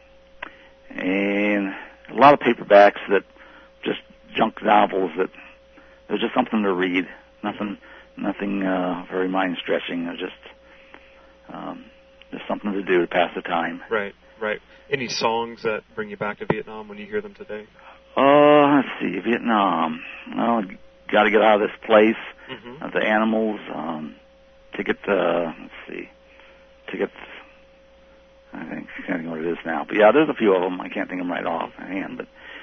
and a lot of paperbacks that, just junk novels that, there's just something to read, nothing, nothing uh, very mind-stretching, it was just... Um, just something to do to pass the time. Right, right. Any songs that bring you back to Vietnam when you hear them today? Uh, let's see, Vietnam. Well, got to get out of this place. Mm-hmm. Uh, the Animals. Um, ticket. Uh, let's see, tickets. I think I can't think what it is now. But yeah, there's a few of them. I can't think of them right off hand. But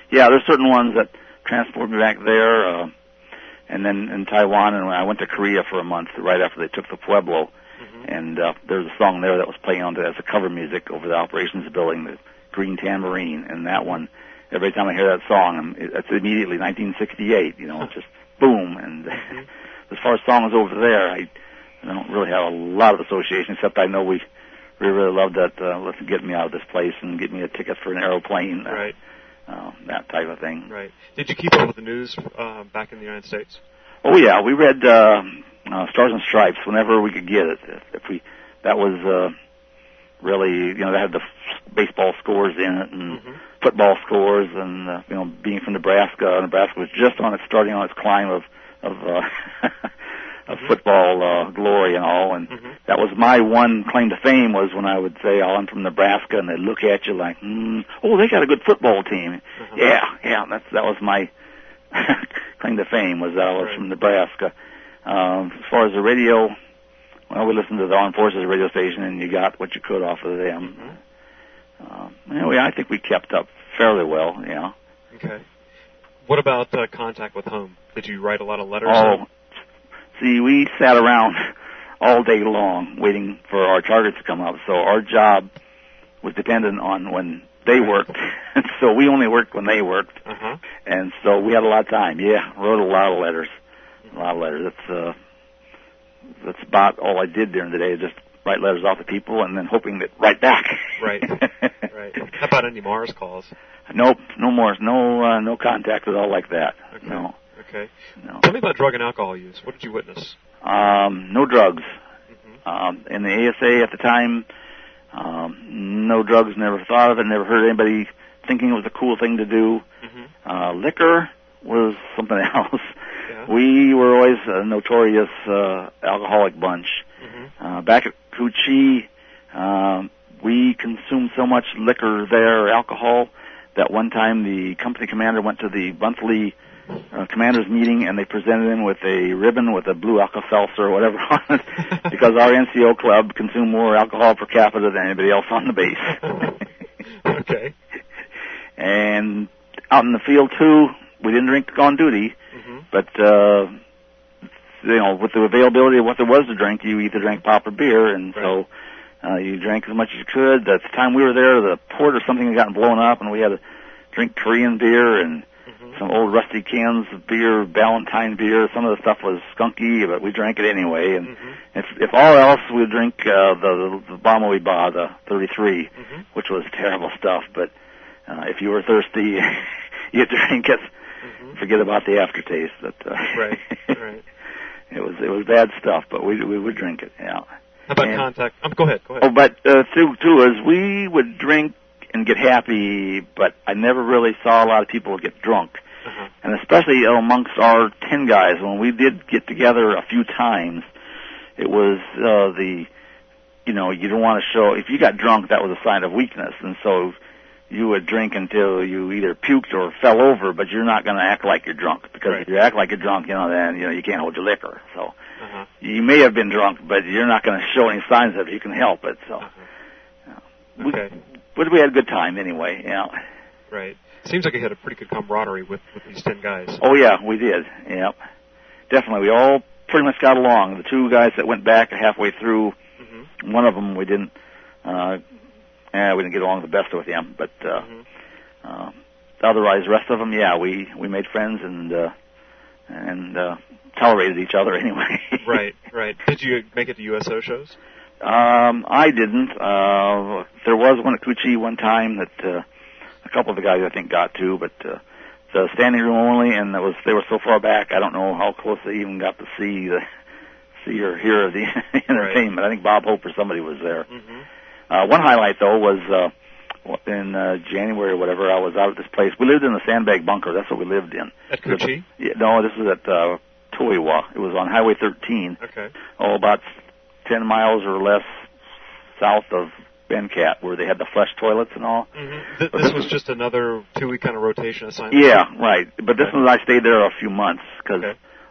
yeah, there's certain ones that transport me back there, uh, and then in Taiwan, and I went to Korea for a month right after they took the Pueblo, mm-hmm. and uh, there's a song there that was playing on as a cover music over the operations building, the Green Tambourine, and that one, every time I hear that song, it's immediately nineteen sixty-eight, you know, it's just boom, and mm-hmm. as far as songs over there, I, I don't really have a lot of association, except I know we we really loved that, uh, let's get me out of this place and get me a ticket for an airplane. Uh, right. Uh, that type of thing. Right. Did you keep up with the news uh, back in the United States? Oh yeah, we read uh, uh, Stars and Stripes whenever we could get it. If, if we, that was uh, really, you know, they had the f- baseball scores in it and mm-hmm. football scores, and uh, you know, being from Nebraska, Nebraska was just on its starting on its climb of of, uh, of mm-hmm. football uh, glory and all, and mm-hmm. that was my one claim to fame was when I would say, "Oh, I'm from Nebraska," and they'd look at you like, mm, "Oh, they got a good football team." Mm-hmm. Yeah, yeah, that's that was my claim to fame was that I was right. from Nebraska. Um, as far as the radio, well, we listened to the Armed Forces radio station, and you got what you could off of them. Mm-hmm. Uh, anyway, I think we kept up fairly well. Yeah. Okay. What about uh, contact with home? Did you write a lot of letters? Oh. See, we sat around all day long waiting for our targets to come up, so our job was dependent on when they worked, so we only worked when they worked, uh-huh. and so we had a lot of time. Yeah, wrote a lot of letters, a lot of letters. That's uh, that's about all I did during the day, just write letters off to people and then hoping that write back. Right, right. How about any Mars calls? Nope, no Mars, no uh, no contact at all like that. Okay. No. Okay. No. Tell me about drug and alcohol use. What did you witness? Um, no drugs. Mm-hmm. Um, in the A S A at the time, um, no drugs, never thought of it, never heard anybody thinking it was a cool thing to do. Mm-hmm. Uh, liquor was something else. Yeah. We were always a notorious uh, alcoholic bunch. Mm-hmm. Uh, back at Cu Chi, um, we consumed so much liquor there, alcohol, that one time the company commander went to the monthly Uh, commander's meeting, and they presented him with a ribbon with a blue Alka-Seltzer or whatever on it, because our N C O club consumed more alcohol per capita than anybody else on the base. Okay. And out in the field, too, we didn't drink on duty, mm-hmm. but, uh, you know, with the availability of what there was to drink, you either drank pop or beer, and right. so uh, you drank as much as you could. At the time we were there, the port or something had gotten blown up, and we had to drink Korean beer and some old rusty cans of beer, Ballantine beer. Some of the stuff was skunky, but we drank it anyway. And mm-hmm. if if all else, we'd drink uh, the the Bombay Ba, the thirty-three, mm-hmm. which was terrible stuff. But uh, if you were thirsty, you'd drink it. Mm-hmm. Forget about the aftertaste. But uh, right, right. It was it was bad stuff, but we we would drink it. Yeah. How about and, contact? Um, go ahead. Go ahead. Oh, but uh, too too is we would drink and get happy, but I never really saw a lot of people get drunk. Uh-huh. And especially amongst our ten guys, when we did get together a few times, it was uh, the, you know, you don't want to show, if you got drunk, that was a sign of weakness. And so you would drink until you either puked or fell over, but you're not going to act like you're drunk. Because right. if you act like you're drunk, you know, then, you know, you can't hold your liquor. So uh-huh. you may have been drunk, but you're not going to show any signs of it. You can help it. So uh-huh. you know, okay. we, but we had a good time anyway, you know. Right. Seems like you had a pretty good camaraderie with, with these ten guys. Oh, yeah, we did. Yeah. Definitely. We all pretty much got along. The two guys that went back halfway through, mm-hmm. one of them we didn't, uh, eh, we didn't get along the best with him. But uh, mm-hmm. uh, otherwise, the rest of them, yeah, we, we made friends and uh, and uh, tolerated each other anyway. Right, right. Did you make it to U S O shows? Um, I didn't. Uh, there was one at Cu Chi one time that... Uh, A couple of the guys I think got to, but uh, the standing room only, and it was they were so far back. I don't know how close they even got to see the see or hear the entertainment. Right. I think Bob Hope or somebody was there. Mm-hmm. Uh, one highlight though was uh, in uh, January or whatever. I was out at this place. We lived in the sandbag bunker. That's what we lived in. At Cu Chi? Yeah, no, this was at uh, Toiwa. It was on Highway thirteen. Okay. Oh, about ten miles or less south of Bencat, where they had the flush toilets and all. Mm-hmm. Th- this, this was just another two-week kind of rotation assignment? Yeah, right. But this okay. one, I stayed there a few months, because okay.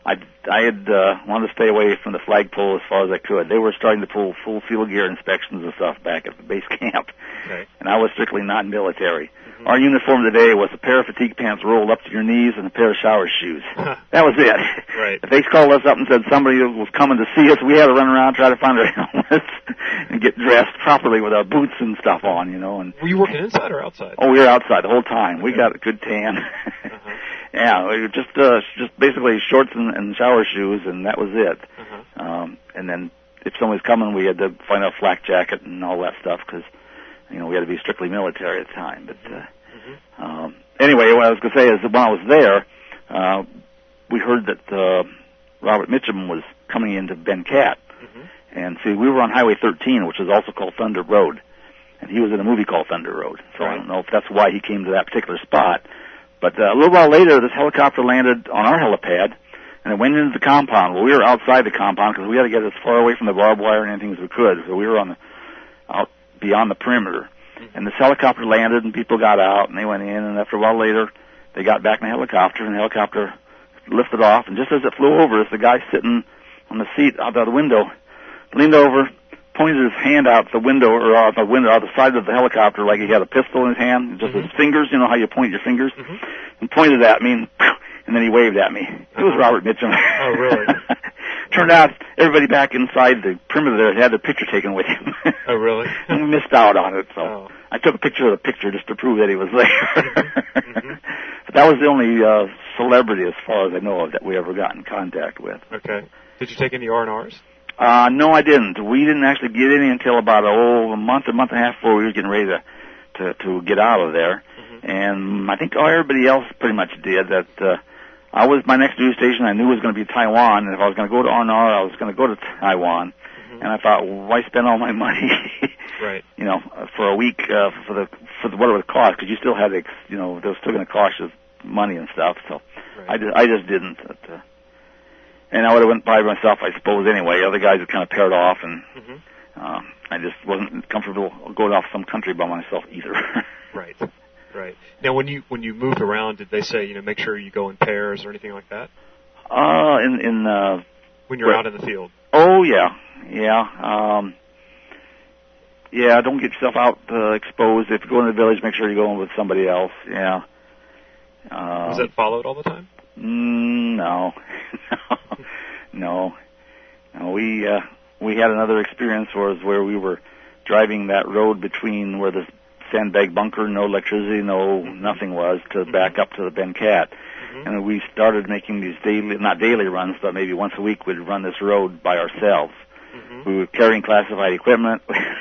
I, I had uh, wanted to stay away from the flagpole as far as I could. They were starting to pull full field gear inspections and stuff back at the base camp, okay. and I was strictly not military. Mm-hmm. Our uniform today was a pair of fatigue pants rolled up to your knees and a pair of shower shoes. That was it. Right. If they called us up and said somebody was coming to see us, we had to run around, try to find our helmets, and get dressed properly with our boots and stuff on, you know. And were you working inside or outside? Oh, we were outside the whole time. We okay. got a good tan. uh-huh. Yeah, we were just uh, just basically shorts and, and shower shoes, and that was it. Uh-huh. Um, and then if somebody's coming, we had to find out flak jacket and all that stuff because, you know, we had to be strictly military at the time. But uh, mm-hmm. um, anyway, what I was going to say is that when I was there, uh, we heard that uh, Robert Mitchum was coming into Ben Cat. Mm-hmm. And see, we were on Highway thirteen, which is also called Thunder Road. And he was in a movie called Thunder Road. So right. I don't know if that's why he came to that particular spot. But uh, a little while later, this helicopter landed on our helipad, and it went into the compound. Well, we were outside the compound because we had to get as far away from the barbed wire and anything as we could. So we were on the, out beyond the perimeter. Mm-hmm. And this helicopter landed, and people got out, and they went in. And after a while later, they got back in the helicopter, and the helicopter lifted off. And just as it flew over us, the guy sitting on the seat out the window leaned over, pointed his hand out the window, or out the window, out the side of the helicopter, like he had a pistol in his hand, just mm-hmm. his fingers, you know how you point your fingers, mm-hmm. and pointed at me, and, and then he waved at me. It was Robert Mitchum. Oh, really? Turned out everybody back inside the perimeter there had their picture taken with him. Oh, really? And we missed out on it, so oh. I took a picture of the picture just to prove that he was there. Mm-hmm. But that was the only uh, celebrity, as far as I know of, that we ever got in contact with. Okay. Did you take any R and Rs? Uh, no, I didn't. We didn't actually get any until about oh, a month, a month and a half before we were getting ready to to, to get out of there. Mm-hmm. And I think oh, everybody else pretty much did. That uh, I was my next duty station. I knew was going to be Taiwan, and if I was going to go to R and R, I was going to go to Taiwan. Mm-hmm. And I thought, well, why spend all my money? Right. You know, for a week uh, for the for the, what it would cost, because you still had to, you know, it was still going to cost you money and stuff. So right. I just I just didn't. But, uh, And I would have went by myself, I suppose, anyway. Other guys had kind of paired off, and mm-hmm. uh, I just wasn't comfortable going off some country by myself either. Right, right. Now, when you when you moved around, did they say, you know, make sure you go in pairs or anything like that? Uh, in in uh, when you're where, out in the field. Oh yeah, yeah, um, yeah. Don't get yourself out uh, exposed. If you go in the village, make sure you're going with somebody else. Yeah. Uh, Was that followed all the time? Mm, no. No, no. We uh, we had another experience was where we were driving that road between where the sandbag bunker, no electricity, no mm-hmm. nothing was, to mm-hmm. back up to the Ben Cat, mm-hmm. and we started making these daily, not daily runs, but maybe once a week we'd run this road by ourselves. Mm-hmm. We were carrying classified equipment.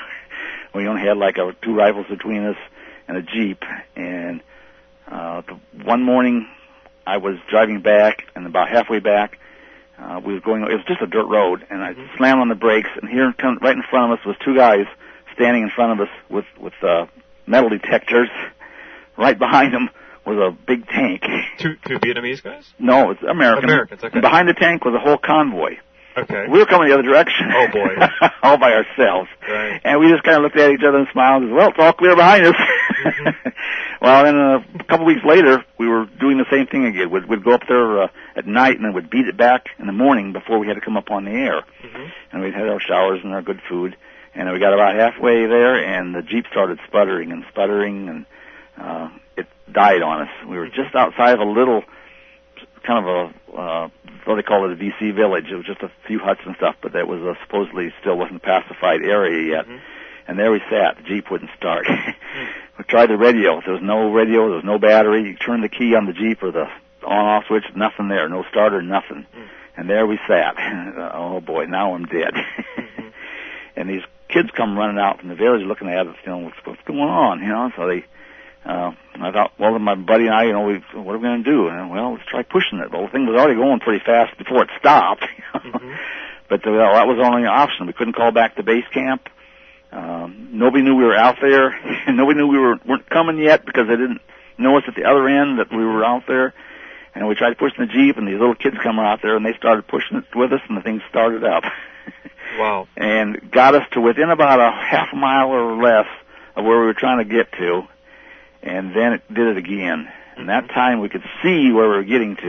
We only had like a, two rifles between us and a Jeep, and uh, the, one morning I was driving back, and about halfway back. Uh, we were going, it was just a dirt road, and I mm-hmm. slammed on the brakes, and here come, right in front of us was two guys standing in front of us with, with, uh, metal detectors. Right behind them was a big tank. Two, two Vietnamese guys? No, it's American. Americans, okay. And behind the tank was a whole convoy. Okay. We were coming the other direction. Oh, boy. All by ourselves. Right. And we just kind of looked at each other and smiled and said, well, it's all clear behind us. Mm-hmm. Well, then uh, a couple weeks later, we were doing the same thing again. We'd, we'd go up there uh, at night and then we'd beat it back in the morning before we had to come up on the air. Mm-hmm. And we'd had our showers and our good food. And we got about halfway there, and the Jeep started sputtering and sputtering, and uh, it died on us. We were just outside of a little, kind of a, uh, what they call it, a V C village. It was just a few huts and stuff, but that was a, supposedly still wasn't a pacified area yet. Mm-hmm. And there we sat. The Jeep wouldn't start. We tried the radio. There was no radio. There was no battery. You turned the key on the Jeep or the on-off switch, nothing there. No starter, nothing. Mm. And there we sat. Oh, boy, now I'm dead. Mm-hmm. And these kids come running out from the village looking at us, you know, what's, what's going on, you know? So they, uh, I thought, well, my buddy and I, you know, we, what are we going to do? And, well, let's try pushing it. Well, the thing was already going pretty fast before it stopped. Mm-hmm. But uh, well, that was the only option. We couldn't call back to base camp. Um, nobody knew we were out there. Nobody knew we were, weren't coming yet because they didn't know us at the other end that we were out there. And we tried pushing the Jeep, and these little kids come out there, and they started pushing it with us, and the thing started up. Wow. And got us to within about a half a mile or less of where we were trying to get to, and then it did it again. And that time we could see where we were getting to,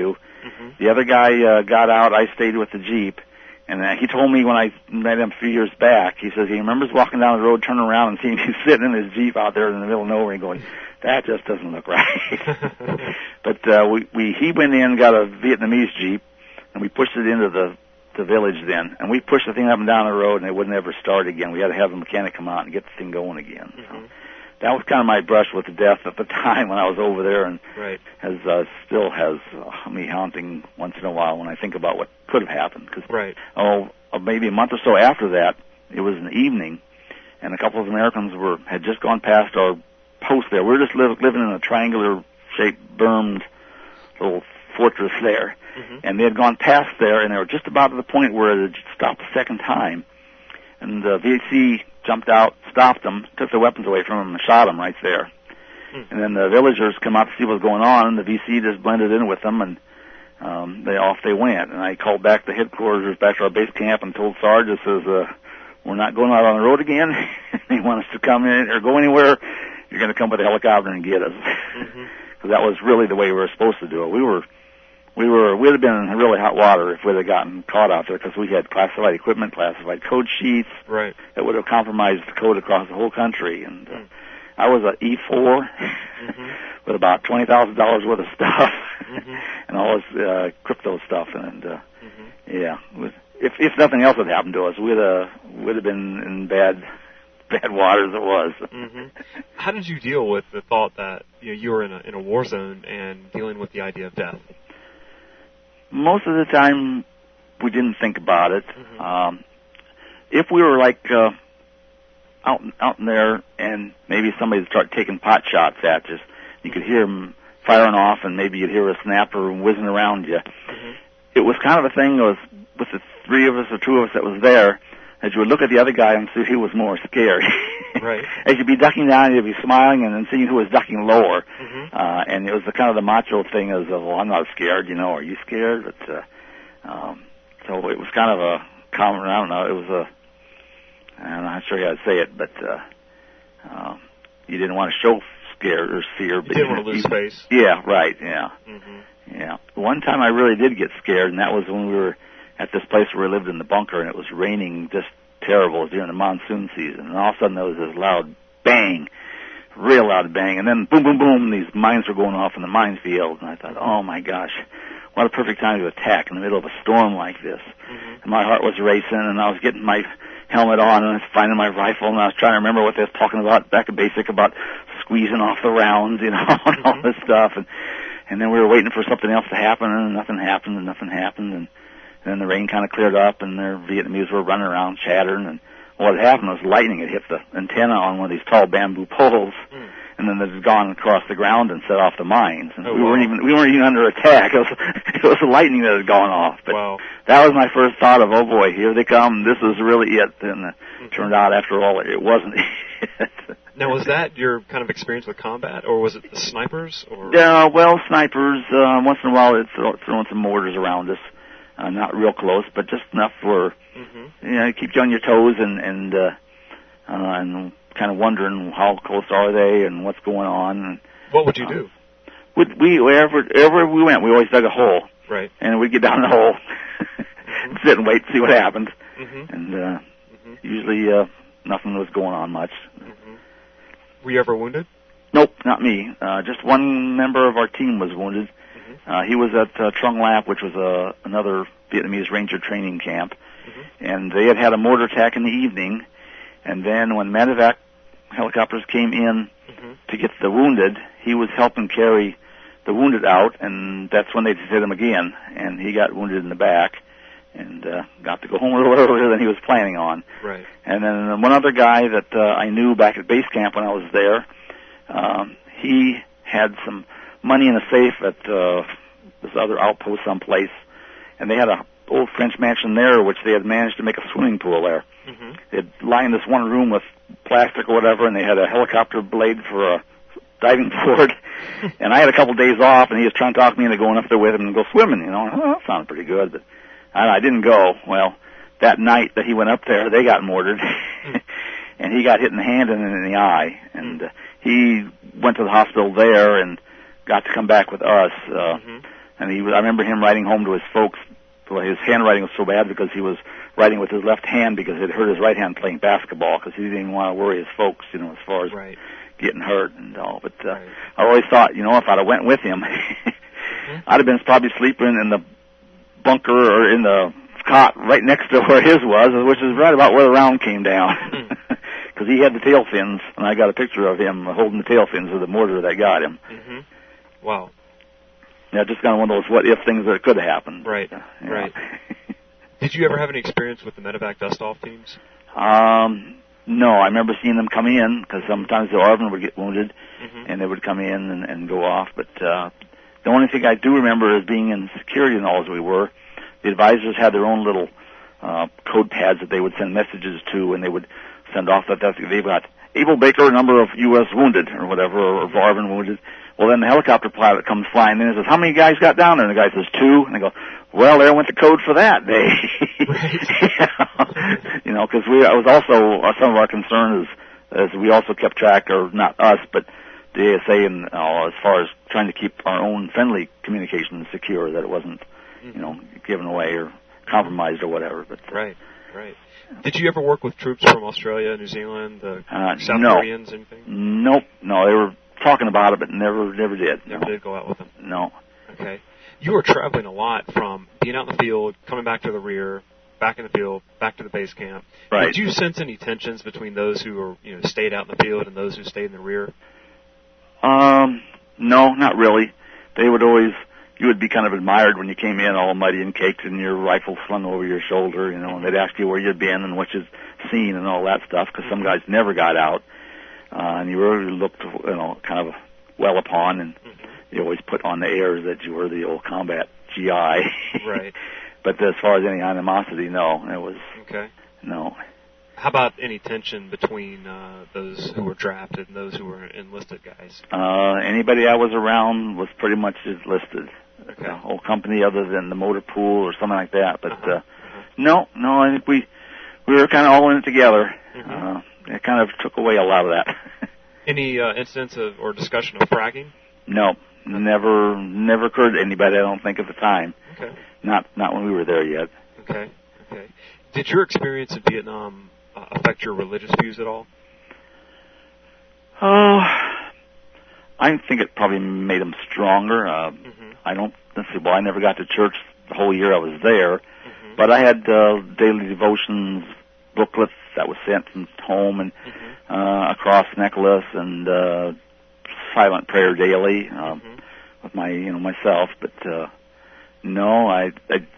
Mm-hmm. The other guy uh, got out. I stayed with the Jeep. And uh, he told me when I met him a few years back, he says he remembers walking down the road, turning around, and seeing me sitting in his Jeep out there in the middle of nowhere and going, that just doesn't look right. But uh, we, we he went in, got a Vietnamese Jeep, and we pushed it into the, the village then. And we pushed the thing up and down the road, and it would never start again. We had to have the mechanic come out and get the thing going again. Mm-hmm. So that was kind of my brush with death at the time when I was over there, and right. has uh, still has uh, me haunting once in a while when I think about what could have happened. Cause, right. Oh, uh, maybe a month or so after that, it was an evening, and a couple of Americans were had just gone past our post there. We were just li- living in a triangular-shaped, bermed little fortress there, mm-hmm. and they had gone past there, and they were just about to the point where it had stopped a second time, and the V H C jumped out, stopped them, took their weapons away from them, and shot them right there. Mm. And then the villagers come out to see what was going on, and the V C just blended in with them, and um, they off they went. And I called back to headquarters, back to our base camp, and told Sarge, I says, uh, we're not going out on the road again. They want us to come in or go anywhere. You're going to come with a helicopter and get us. Because mm-hmm. that was really the way we were supposed to do it. We were, we were, we'd have been in really hot water if we'd have gotten caught out there, because we had classified equipment, classified code sheets. Right. That would have compromised the code across the whole country. And uh, mm. I was an E four mm-hmm. with about twenty thousand dollars worth of stuff mm-hmm. and all this uh, crypto stuff. And uh, mm-hmm. yeah, with, if if nothing else had happened to us, we'd uh, would have been in bad bad water as it was. Mm-hmm. How did you deal with the thought that you know, you were in a in a war zone and dealing with the idea of death? Most of the time, we didn't think about it. Mm-hmm. Um, if we were like uh, out out in there, and maybe somebody would start taking pot shots at you, you could hear them firing off, and maybe you'd hear a snapper whizzing around you. Mm-hmm. It was kind of a thing. Was with the three of us or two of us that was there, that you would look at the other guy and see who was more scared. Right. As you'd be ducking down, you'd be smiling, and then seeing who was ducking lower. Mm-hmm. Uh, and it was the kind of the macho thing of, well, I'm not scared, you know, are you scared? But, uh, um, so it was kind of a common, I don't know, it was a, I'm not sure how to say it, but, uh, um, you didn't want to show scare or fear. You but didn't you, want to lose you, face. Yeah, right, yeah. Mm-hmm. Yeah. One time I really did get scared, and that was when we were at this place where we lived in the bunker, and it was raining just terrible during the monsoon season. And all of a sudden there was this loud bang, real loud bang, and then boom, boom, boom, these mines were going off in the minefield. And I thought, oh my gosh, what a perfect time to attack in the middle of a storm like this. Mm-hmm. And my heart was racing, and I was getting my helmet on, and I was finding my rifle, and I was trying to remember what they were talking about back at basic about squeezing off the rounds, you know, and all this stuff. And and then we were waiting for something else to happen, and nothing happened, and nothing happened, and then the rain kind of cleared up, and their Vietnamese were running around chattering, and what had happened was lightning had hit the antenna on one of these tall bamboo poles, mm. and then it had gone across the ground and set off the mines. And oh, we wow. weren't even we weren't even under attack. It was it was the lightning that had gone off. But wow. that was my first thought of, oh boy, here they come. This is really it. And it mm-hmm. turned out, after all, it wasn't it. Now, was that your kind of experience with combat, or was it the snipers? Or yeah, well, snipers. Uh, once in a while, it's throwing some mortars around us. Uh, not real close, but just enough for mm-hmm. you know, keep you on your toes and and uh, uh, and kind of wondering how close are they and what's going on. And, what would you uh, do? Would we wherever wherever we went, we always dug a hole. Right. And we'd get down the hole, mm-hmm. sit and wait to see what happened. Mm-hmm. And uh, mm-hmm. usually uh, nothing was going on much. Mm-hmm. Were you ever wounded? Nope, not me. Uh, just one member of our team was wounded. Uh, he was at uh, Trung Lap, which was uh, another Vietnamese Ranger training camp, mm-hmm. and they had had a mortar attack in the evening, and then when medevac helicopters came in mm-hmm. to get the wounded, he was helping carry the wounded out, and that's when they hit him again, and he got wounded in the back, and uh, got to go home a little earlier than he was planning on. Right. And then one other guy that uh, I knew back at base camp when I was there, um, he had some money in a safe at uh, this other outpost someplace, and they had a old French mansion there, which they had managed to make a swimming pool there. Mm-hmm. They'd lined this one room with plastic or whatever, and they had a helicopter blade for a diving board. And I had a couple days off, and he was trying to talk me into going up there with him and go swimming. You know, oh, that sounded pretty good, but I, I didn't go. Well, that night that he went up there, they got mortared, mm. and he got hit in the hand and in the eye, and uh, he went to the hospital there and got to come back with us. Uh, mm-hmm. and he, I remember him writing home to his folks. Well, his handwriting was so bad because he was writing with his left hand because it hurt his right hand playing basketball because he didn't even want to worry his folks, you know, as far as right. getting hurt and all. But uh, right. I always thought, you know, if I'd have went with him, mm-hmm. I'd have been probably sleeping in the bunker or in the cot right next to where his was, which is right about where the round came down. Because he had the tail fins, and I got a picture of him holding the tail fins of the mortar that got him. Mm-hmm. Wow. Yeah, just kind of one of those what-if things that could have happened. Right, yeah. right. Did you ever have any experience with the medevac dust-off teams? Um, no, I remember seeing them come in, because sometimes the ARVN would get wounded, mm-hmm. and they would come in and, and go off. But uh, the only thing I do remember is being in security and all as we were, the advisors had their own little uh, code pads that they would send messages to, and they would send off that they've got Abel Baker, number of U S wounded, or whatever, or ARVN wounded. Well, then the helicopter pilot comes flying in and says, how many guys got down there? And the guy says, two. And they go, well, there went the code for that day. Right. You know, because we, it was also, uh, some of our concern is, is we also kept track, or not us, but the A S A, and uh, as far as trying to keep our own friendly communications secure, that it wasn't, mm-hmm. you know, given away or compromised or whatever. But uh, Right, right. Did you ever work with troops from Australia, New Zealand, the uh, South no. Koreans, anything? Nope. No, they were talking about it, but never, never did. Never no. did go out with them? No. Okay. You were traveling a lot from being out in the field, coming back to the rear, back in the field, back to the base camp. Right. Did you sense any tensions between those who were, you know, stayed out in the field and those who stayed in the rear? Um, no, not really. They would always, you would be kind of admired when you came in all muddy and caked and your rifle slung over your shoulder, you know, and they'd ask you where you'd been and what you'd seen and all that stuff, because some guys never got out. Uh, and you really looked, you know, kind of well upon, and mm-hmm. you always put on the airs that you were the old combat G I. Right. But as far as any animosity, no, it was, okay. no. How about any tension between uh, those who were drafted and those who were enlisted guys? Uh, anybody I was around was pretty much enlisted. Okay. The whole company other than the motor pool or something like that. But, uh-huh. uh, uh-huh. no, no, I think we, we were kind of all in it together. Mm-hmm. Uh, it kind of took away a lot of that. Any uh, incidents of, or discussion of fragging? No, never, never occurred to anybody, I don't think, at the time. Okay. Not, not when we were there yet. Okay, okay. Did your experience in Vietnam uh, affect your religious views at all? Oh, I think it probably made them stronger. Uh, mm-hmm. I don't, let's see, well, I never got to church the whole year I was there, mm-hmm. but I had uh, daily devotions booklets that was sent from home and mm-hmm. uh, a cross necklace and uh, silent prayer daily uh, mm-hmm. with my, you know, myself. But uh, no, I, I,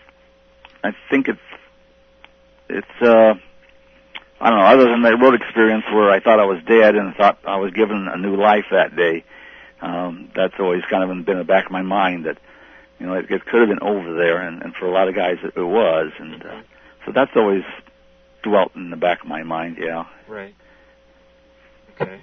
I think it's, it's. Uh, I don't know. Other than that road experience where I thought I was dead and thought I was given a new life that day, um, that's always kind of been in the back of my mind that, you know, it, it could have been over there, and, and for a lot of guys it, it was, and uh, so that's always dwelt in the back of my mind. Yeah. Right. Okay.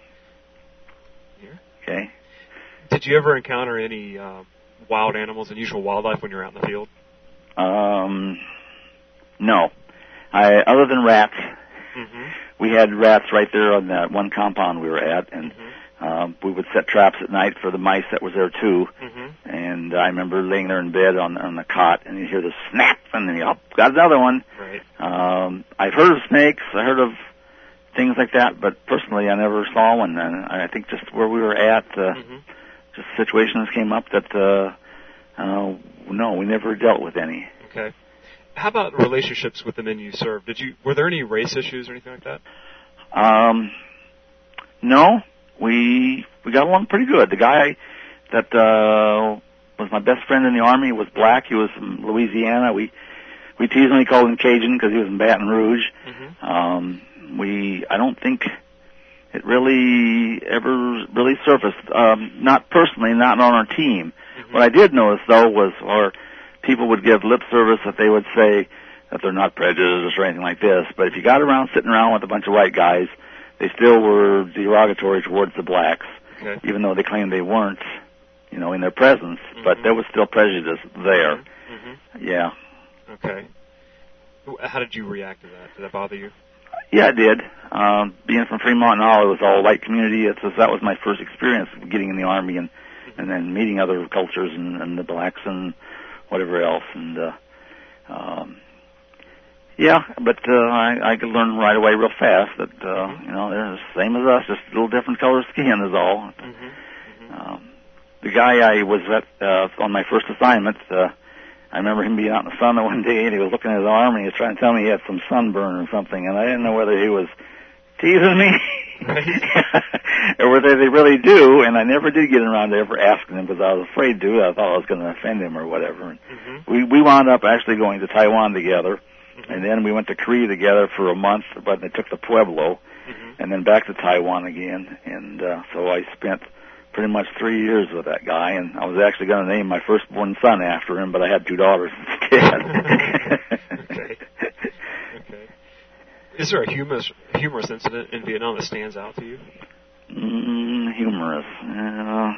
Here. Okay. Did you ever encounter any uh, wild animals, unusual wildlife when you're out in the field? Um, no. I other than rats. Mm-hmm. We had rats right there on that one compound we were at, and mm-hmm. um, we would set traps at night for the mice that was there too. Mm-hmm. And I remember laying there in bed on on the cot, and you hear the snap, and then you, oh, got another one. Right. Um, I've heard of snakes. I heard of things like that, but personally, I never saw one. And I think just where we were at, uh, mm-hmm. just situations came up that uh, uh, no, we never dealt with any. Okay. How about relationships with the men you served? Did you were there any race issues or anything like that? Um, no, we we got along pretty good. The guy that uh, was my best friend in the Army was black. He was from Louisiana. We we teasingly called him Cajun because he was in Baton Rouge. Mm-hmm. Um, we I don't think it really ever really surfaced. Um, not personally, not on our team. Mm-hmm. What I did notice though was our people would give lip service that they would say that they're not prejudiced or anything like this, but if you got around sitting around with a bunch of white guys, they still were derogatory towards the blacks, okay. even though they claimed they weren't, you know, in their presence, mm-hmm. but there was still prejudice there. Mm-hmm. Yeah. Okay. How did you react to that? Did that bother you? Yeah, it did. Um, being from Fremont and all, it was all white community. It's just, that was my first experience getting in the Army and and then meeting other cultures and, and the blacks and whatever else. And uh, um, yeah, but uh, I, I could learn right away real fast that uh, mm-hmm. you know they're the same as us, just a little different color skin is all. Mm-hmm. Mm-hmm. Um, the guy I was at uh, on my first assignment, uh, I remember him being out in the sun one day, and he was looking at his arm, and he was trying to tell me he had some sunburn or something, and I didn't know whether he was teasing me or whether they really do, and I never did get around to ever asking him because I was afraid to. I thought I was going to offend him or whatever. And mm-hmm. we we wound up actually going to Taiwan together, mm-hmm. and then we went to Korea together for a month, but they took the Pueblo, mm-hmm. and then back to Taiwan again, and uh, so I spent pretty much three years with that guy, and I was actually going to name my firstborn son after him, but I had two daughters instead. Okay. Okay. Is there a humorous, humorous incident in Vietnam that stands out to you? Mm, humorous. Uh,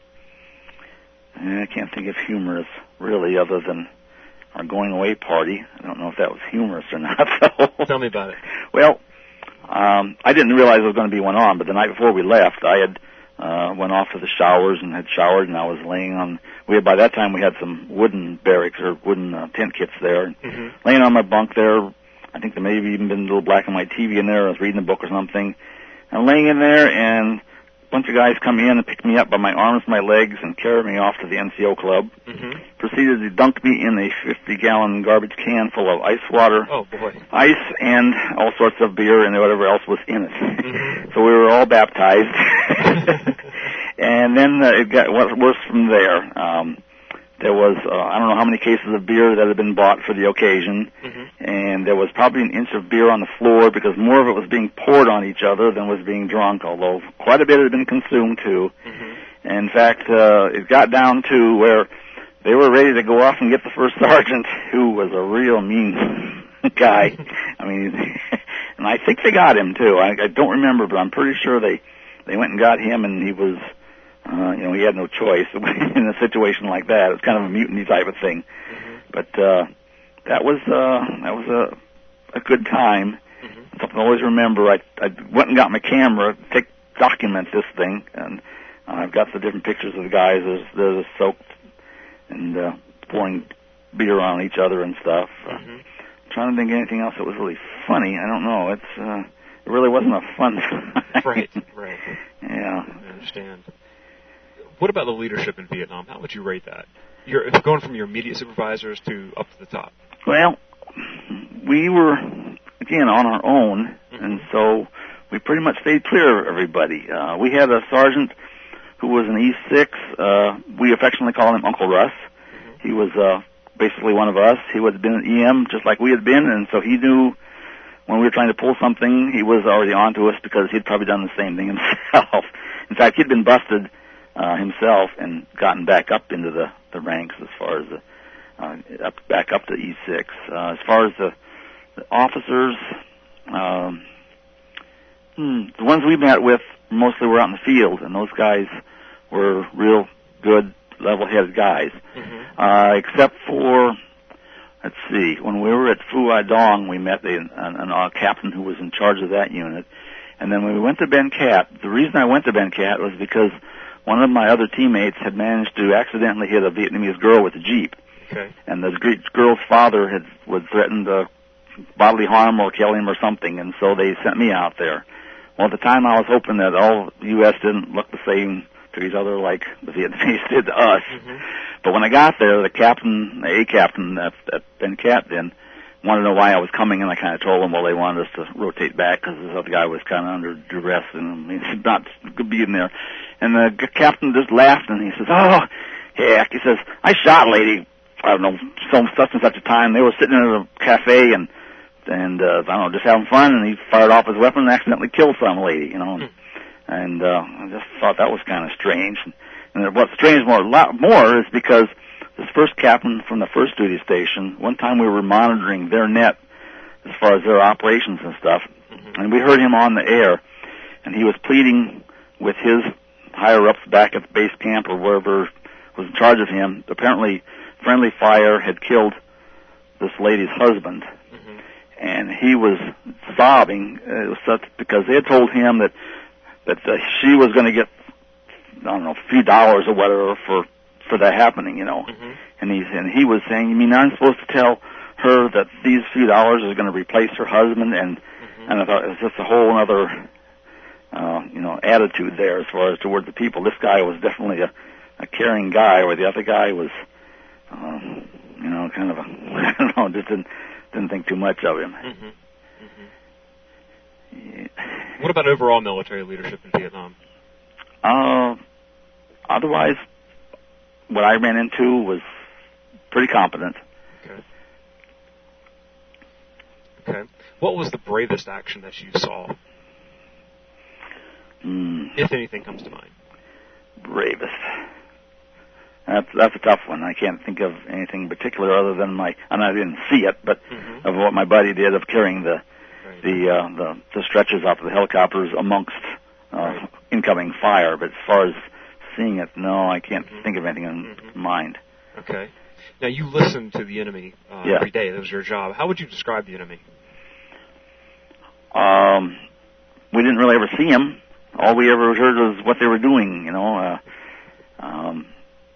I can't think of humorous, really, other than our going away party. I don't know if that was humorous or not, though. Tell me about it. Well, um, I didn't realize there was going to be one on, but the night before we left, I had Uh, went off to the showers and had showered, and I was laying on, we had, by that time we had some wooden barracks or wooden uh, tent kits there, mm-hmm. laying on my bunk there. I think there may have even been a little black and white T V in there. I was reading a book or something. I'm laying in there, and a bunch of guys come in and pick me up by my arms and my legs and carry me off to the N C O club. Mm-hmm. Proceeded to dunk me in a fifty-gallon garbage can full of ice water, oh, boy. ice, and all sorts of beer and whatever else was in it. Mm-hmm. So we were all baptized. And then uh, it got worse from there. Um, there was, uh, I don't know how many cases of beer that had been bought for the occasion, mm-hmm. and there was probably an inch of beer on the floor because more of it was being poured on each other than was being drunk, although quite a bit had been consumed too. Mm-hmm. And in fact, uh, it got down to where they were ready to go off and get the first sergeant, who was a real mean guy. I mean, and I think they got him too. I, I don't remember, but I'm pretty sure they, they went and got him, and he was, uh, you know, he had no choice in a situation like that. It was kind of a mutiny type of thing. Mm-hmm. But, uh, that was, uh, that was a, a good time. Mm-hmm. Something I always remember. I, I went and got my camera to take, document this thing, and uh, I've got the different pictures of the guys. There's, there's soaked and, uh, pouring beer on each other and stuff. Mm-hmm. Uh, trying to think of anything else that was really funny. I don't know. It's, uh, it really wasn't a fun time. Right, right. Yeah. I understand. What about the leadership in Vietnam? How would you rate that? You're going from your immediate supervisors to up to the top. Well, we were, again, on our own, mm-hmm. and so we pretty much stayed clear of everybody. Uh, we had a sergeant who was an E six. Uh, we affectionately called him Uncle Russ. Mm-hmm. He was uh, basically one of us. He had been an E M just like we had been, and so he knew when we were trying to pull something, he was already on to us because he'd probably done the same thing himself. In fact, he'd been busted uh, himself and gotten back up into the, the ranks as far as the, uh, up, back up to E six. Uh, as far as the, the officers, um, hmm, the ones we met with mostly were out in the field, and those guys were real good, level-headed guys. Mm-hmm. Uh, except for, let's see, when we were at Phu Ai Dong, we met a, an, an, a captain who was in charge of that unit. And then when we went to Ben Cat, the reason I went to Ben Cat was because one of my other teammates had managed to accidentally hit a Vietnamese girl with a Jeep. Okay. And the girl's father had was threatened to bodily harm or kill him or something, and so they sent me out there. Well, at the time I was hoping that all the U S didn't look the same to each other like the Vietnamese did to us. Mm-hmm. But when I got there, the captain, the A captain at, at Ben Cat then, wanted to know why I was coming, and I kind of told them, well, they wanted us to rotate back because this other guy was kind of under duress and he's not good being there. And the captain just laughed, and he says, oh, heck, he says, I shot a lady, I don't know, some such and such a time. They were sitting in a cafe and, and uh, I don't know, just having fun, and he fired off his weapon and accidentally killed some lady, you know. And, and uh, I just thought that was kind of strange. And what's strange more, a lot more is because this first captain from the first duty station, one time we were monitoring their net as far as their operations and stuff, mm-hmm. and we heard him on the air, and he was pleading with his higher-ups back at the base camp or wherever was in charge of him. Apparently, friendly fire had killed this lady's husband, mm-hmm. and he was sobbing. It was such, because they had told him that that uh, she was going to get I don't know, a few dollars or whatever for for that happening, you know. Mm-hmm. And he's and he was saying, you mean I'm supposed to tell her that these few dollars is going to replace her husband? And Mm-hmm. and I thought it was just a whole other, uh, you know, attitude there as far as toward the people. This guy was definitely a, a caring guy, where the other guy was, uh, you know, kind of a, I don't know, just didn't didn't think too much of him. Mm-hmm. Mm-hmm. Yeah. What about overall military leadership in Vietnam? Uh, otherwise, what I ran into was pretty competent. Okay. Okay. What was the bravest action that you saw? Mm. If anything comes to mind. Bravest. That's that's a tough one. I can't think of anything particular other than my, and I didn't see it, but mm-hmm. of what my buddy did of carrying the right. the, uh, the the stretchers off of the helicopters amongst uh, right. incoming fire. But as far as seeing it, no, I can't mm-hmm. think of anything in mm-hmm. mind. Okay. Now, you listened to the enemy uh, yeah. every day. That was your job. How would you describe the enemy? Um, we didn't really ever see them. All we ever heard was what they were doing, you know. Uh, um,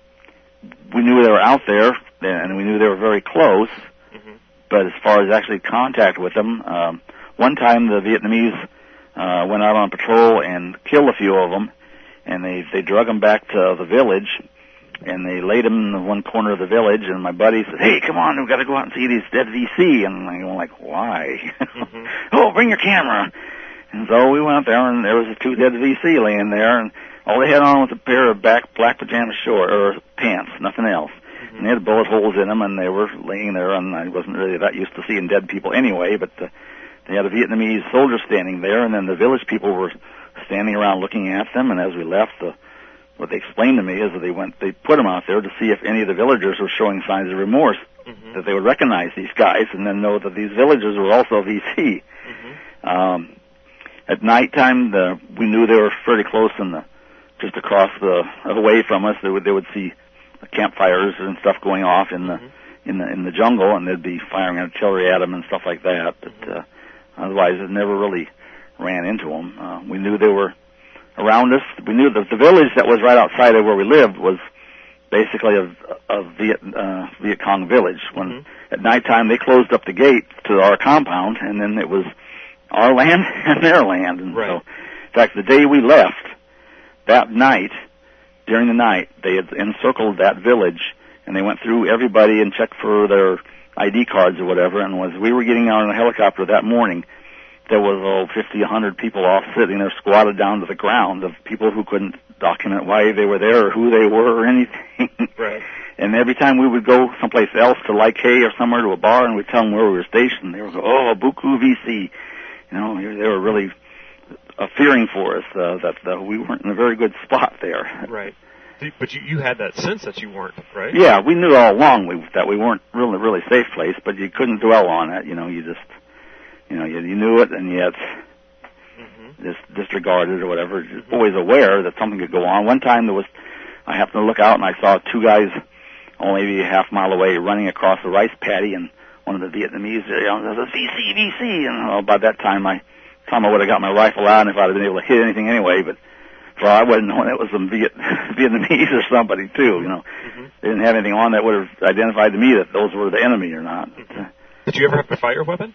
we knew they were out there, and we knew they were very close. Mm-hmm. But as far as actually contact with them, um, one time the Vietnamese uh, went out on patrol and killed a few of them, and they they drug them back to the village, and they laid them in one corner of the village. And my buddy said, "Hey, come on, we've got to go out and see these dead V C." And I'm going like, "Why?" Mm-hmm. "Oh, bring your camera." And so we went out there, and there was a two dead V C laying there, and all they had on was a pair of back black pajama short or pants, nothing else. Mm-hmm. And they had bullet holes in them, and they were laying there, and I wasn't really that used to seeing dead people anyway, but uh, they had a Vietnamese soldier standing there, and then the village people were standing around looking at them, and as we left, the, what they explained to me is that they went, they put them out there to see if any of the villagers were showing signs of remorse, mm-hmm. that they would recognize these guys, and then know that these villagers were also V C. Mm-hmm. Um, at nighttime, the, we knew they were fairly close in the, just across the, away from us. They would, they would see campfires and stuff going off in the, mm-hmm. in the, in the jungle, and they'd be firing artillery at them and stuff like that. But, mm-hmm. uh, otherwise it never really ran into them. Uh, we knew they were around us. We knew that the village that was right outside of where we lived was basically a, a Viet, uh, Viet Cong village. When mm-hmm. at nighttime they closed up the gate to our compound, and then it was our land and their land. And right. so, in fact, the day we left, that night, during the night, they had encircled that village, and they went through everybody and checked for their I D cards or whatever. And as we were getting out on a helicopter that morning, there was oh fifty, a hundred people all sitting there squatted down to the ground of people who couldn't document why they were there or who they were or anything. Right. And every time we would go someplace else to Lai Kay or somewhere to a bar and we'd tell them where we were stationed, they would go, "Oh, Buku V C." You know, they were really uh, fearing for us uh, that uh, we weren't in a very good spot there. Right. But you, you had that sense that you weren't, right? Yeah, we knew all along we, that we weren't really, really safe place, but you couldn't dwell on it. You know, you just, you know, you, you knew it and yet mm-hmm. just disregarded it or whatever. Just mm-hmm. always aware that something could go on. One time there was, I happened to look out and I saw two guys, oh, maybe a half mile away, running across the rice paddy, and one of the Vietnamese, you know, says, V C, V C, and well, by that time I, time I would have got my rifle out, and if I'd have been able to hit anything anyway, but, well, I wouldn't know it was some Viet, Vietnamese or somebody too, you know. Mm-hmm. They didn't have anything on that would have identified to me that those were the enemy or not. Mm-hmm. But, uh, Did you ever have to fire a weapon?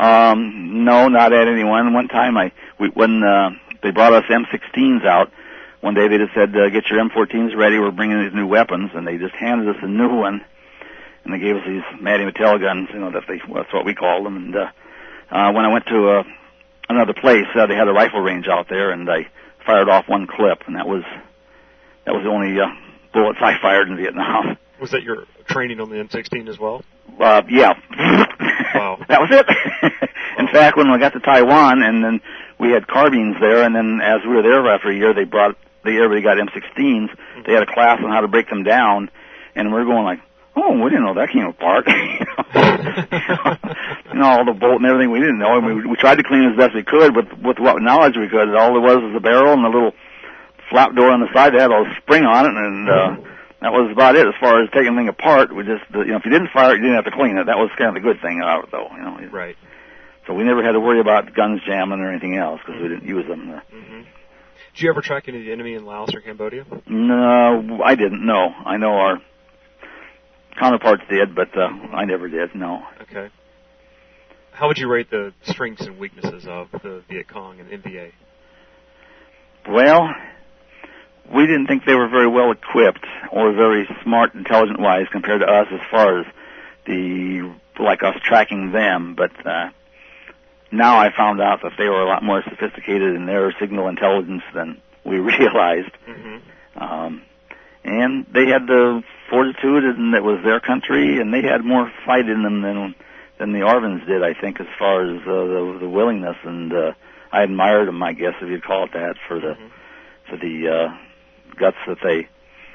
Um, no, not at anyone. One time I, we, when, uh, they brought us M sixteens out, one day they just said, uh, get your M fourteens ready, we're bringing these new weapons, and they just handed us a new one. And they gave us these Matty Mattel guns, you know, that they, well, that's what we called them. And, uh, uh, when I went to, uh, another place, uh, they had a rifle range out there, and I fired off one clip, and that was, that was the only, uh, bullets I fired in Vietnam. Was that your training on the M sixteen as well? Uh, yeah. Wow. That was it. In wow. fact, when we got to Taiwan, and then we had carbines there, and then as we were there after a year, they brought, they, everybody got M sixteens. Mm-hmm. They had a class on how to break them down, and we were going like, oh, we didn't know that came apart. you know, all the bolt and everything we didn't know. I mean, we, we tried to clean it as best we could with, with what knowledge we could. All there was was the barrel and the little flap door on the side that had a spring on it, and uh, that was about it as far as taking anything apart. We just, you know, if you didn't fire it, you didn't have to clean it. That was kind of the good thing about it, though. You know. Right. So we never had to worry about guns jamming or anything else because we didn't use them. Mm-hmm. Did you ever track any of the enemy in Laos or Cambodia? No, I didn't. No, I know our counterparts did, but uh, I never did. No. Okay. How would you rate the strengths and weaknesses of the Viet Cong and N V A? Well, we didn't think they were very well equipped or very smart, intelligent-wise compared to us as far as the like us tracking them. But uh, now I found out that they were a lot more sophisticated in their signal intelligence than we realized. Mm-hmm. Um, and they had the fortitude, and it was their country, and they had more fight in them than than the Arvins did, I think, as far as uh, the, the willingness. And uh, I admired them, I guess, if you'd call it that, for the mm-hmm. for the uh, guts that they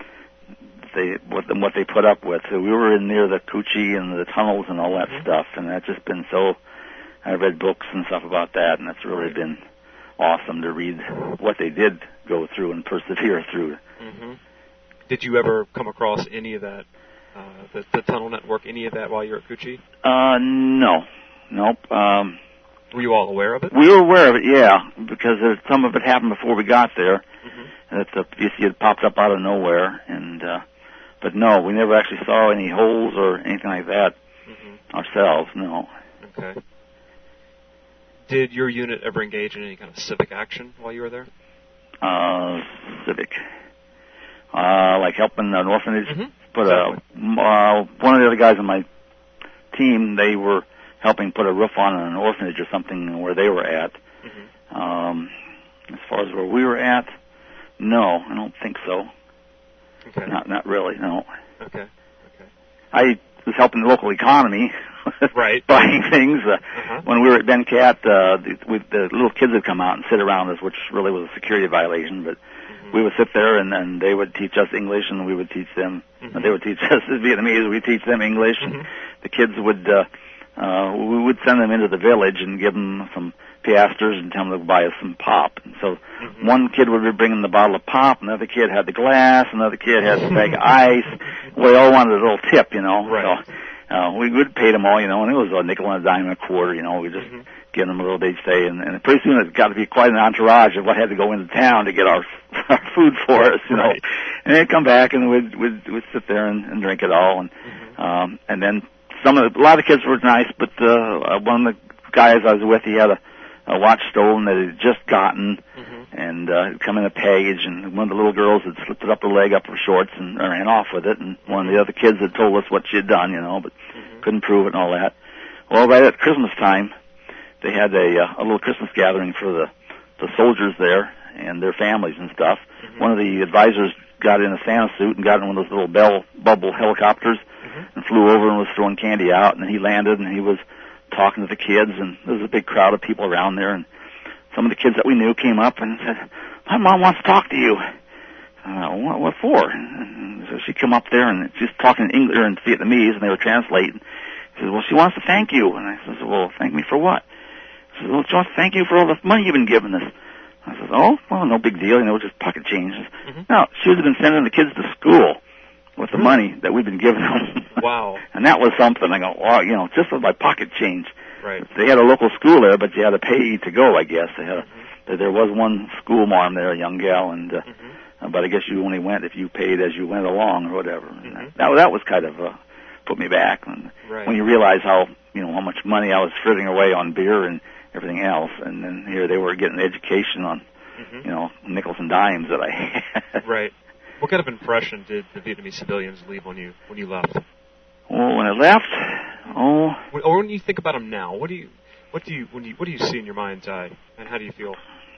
they what what they put up with. So we were in near the Cu Chi and the tunnels and all that mm-hmm. stuff, and that's just been so. I read books and stuff about that, and it's really been awesome to read what they did go through and persevere through. Mm-hmm. Did you ever come across any of that, uh, the, the tunnel network, any of that while you were at Cu Chi? Uh, no. Nope. Um, were you all aware of it? We were aware of it, yeah, because there, some of it happened before we got there. Mm-hmm. That the you see it popped up out of nowhere, and uh, but no, we never actually saw any holes or anything like that mm-hmm. ourselves. No. Okay. Did your unit ever engage in any kind of civic action while you were there? Uh, civic. Uh, like helping an orphanage. Mm-hmm. Put exactly. a, uh, one of the other guys on my team, they were helping put a roof on an orphanage or something where they were at. Mm-hmm. Um, as far as where we were at, no, I don't think so. Okay. Not, not really, no. Okay. Okay. I was helping the local economy. Right. Buying things. Uh, uh-huh. When we were at Bencat, uh, the, we, the little kids would come out and sit around us, which really was a security violation, but mm-hmm. we would sit there and then they would teach us English and we would teach them, mm-hmm. and they would teach us Vietnamese, we'd teach them English, mm-hmm. and the kids would, uh, uh, we would send them into the village and give them some piasters and tell them to buy us some pop. And so mm-hmm. one kid would be bringing the bottle of pop, another kid had the glass, another kid had the bag of ice. We all wanted a little tip, you know. Right. So, Uh, we would pay them all, you know, and it was a nickel and a dime and a quarter, you know. We just mm-hmm. give them a little, they'd stay, and, and pretty soon it got to be quite an entourage of what had to go into town to get our, our food for us, you right. know. And they'd come back and we'd we'd, we'd sit there and, and drink it all, and mm-hmm. um, and then some of the, a lot of the kids were nice, but uh, one of the guys I was with, he had a, a watch stolen that he had just gotten, mm-hmm. and uh, it'd come in a package, and one of the little girls had slipped it up her leg, up her shorts, and ran off with it, and mm-hmm. one of the other kids had told us what she had done, you know, but mm-hmm. couldn't prove it and all that. Well, right at Christmas time, they had a, uh, a little Christmas gathering for the, the soldiers there and their families and stuff. Mm-hmm. One of the advisors got in a Santa suit and got in one of those little bell bubble helicopters mm-hmm. and flew over and was throwing candy out, and then he landed and he was talking to the kids, and there was a big crowd of people around there, and some of the kids that we knew came up and said, "My mom wants to talk to you." Uh, what, what for? And so she came up there and she's talking in English or in Vietnamese, and they were translating. She said, "Well, she wants to thank you." And I said, "Well, thank me for what?" She said, "Well, she wants to thank you for all the money you've been giving us." I said, "Oh, well, no big deal, you know, just pocket change." Mm-hmm. No, she was been sending the kids to school with the money that we've been giving them. Wow. And that was something. I go, wow, you know, just with my pocket change. Right. They had a local school there, but you had to pay to go, I guess. They had a, mm-hmm. There was one school marm there, a young gal, and uh, mm-hmm. but I guess you only went if you paid as you went along or whatever. Mm-hmm. And that, that was kind of uh, put me back. And right. when you realize how, you know, how much money I was frittering away on beer and everything else, and then here they were getting education on, mm-hmm. you know, nickels and dimes that I had. Right. What kind of impression did the Vietnamese civilians leave on you when you left? Well, when I left, oh, when, or when you think about them now, what do you, what do you, when you, what do you see in your mind's eye, and how do you feel?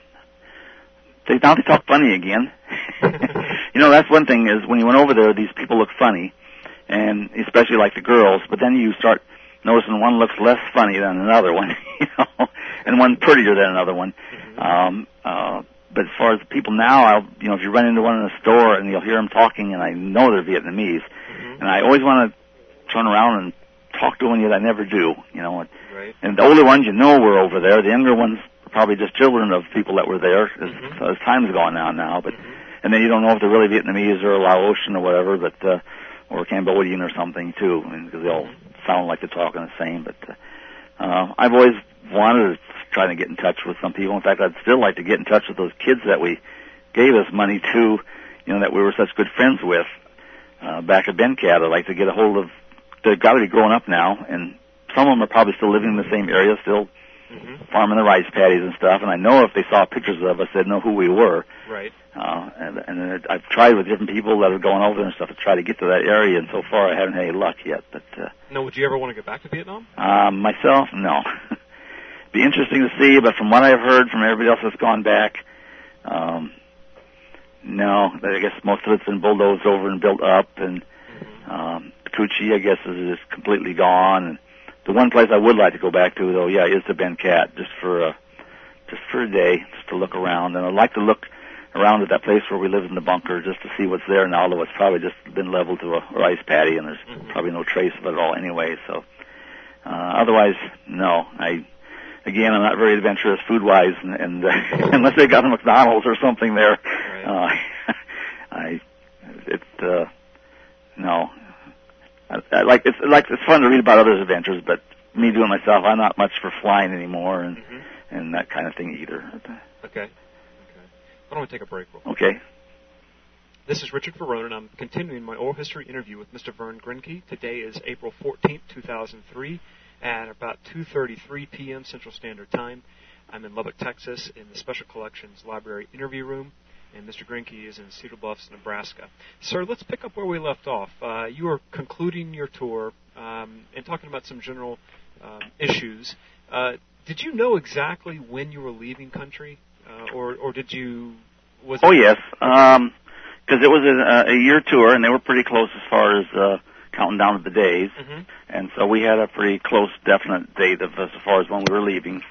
They now they talk funny again. You know, that's one thing is when you went over there, these people look funny, and especially like the girls. But then you start noticing one looks less funny than another one, you know, and one prettier than another one. Mm-hmm. Um, uh, But as far as the people now, I'll, you know, if you run into one in the store and you'll hear them talking, and I know they're Vietnamese, mm-hmm. and I always want to turn around and talk to one, yet I never do, you know. Right. And the older ones, you know, were over there. The younger ones are probably just children of people that were there as, mm-hmm. as time's gone on now. But mm-hmm. and then you don't know if they're really Vietnamese or Laotian or whatever, but uh, or Cambodian or something too, because they all mm-hmm. sound like they're talking the same. But uh, uh, I've always wanted to trying to get in touch with some people. In fact, I'd still like to get in touch with those kids that we gave us money too, you know, that we were such good friends with uh, back at Bencat. I'd like to get a hold of. They've got to be grown up now, and some of them are probably still living in the same area, still mm-hmm. farming the rice paddies and stuff. And I know if they saw pictures of us, they'd know who we were. Right. Uh, and, and I've tried with different people that are going over there and stuff to try to get to that area, and so far I haven't had any luck yet. But uh, no, would you ever want to get back to Vietnam? Um, myself, no. Be interesting to see, but from what I've heard from everybody else that's gone back, um, no. I guess most of it's been bulldozed over and built up, and mm-hmm. um, Kuchi, I guess, is just completely gone. And the one place I would like to go back to, though, yeah, is to Bencat, just for a just for a day, just to look around. And I'd like to look around at that place where we lived in the bunker, just to see what's there now, although it's probably just been leveled to a rice paddy, and there's mm-hmm. probably no trace of it at all anyway. So, uh, otherwise, no. I again, I'm not very adventurous food-wise, and, and uh, unless they got a McDonald's or something there, right. uh, I it uh, no. I, I like it's like it's fun to read about others' adventures, but me doing it myself, I'm not much for flying anymore, and mm-hmm. and that kind of thing either. Okay. Okay. Why don't we take a break? Real quick? Okay. This is Richard Verone, and I'm continuing my oral history interview with Mister Vern Grinke. Today is April fourteenth, two thousand three, at about two thirty-three p.m. Central Standard Time. I'm in Lubbock, Texas, in the Special Collections Library interview room, and Mister Grinke is in Cedar Bluffs, Nebraska. Sir, let's pick up where we left off. Uh, you are concluding your tour um, and talking about some general uh, issues. Uh, did you know exactly when you were leaving country, uh, or, or did you? Was oh, yes. Um, Because it was a, a year tour, and they were pretty close as far as uh, counting down to the days. Mm-hmm. And so we had a pretty close, definite date of as far as when we were leaving.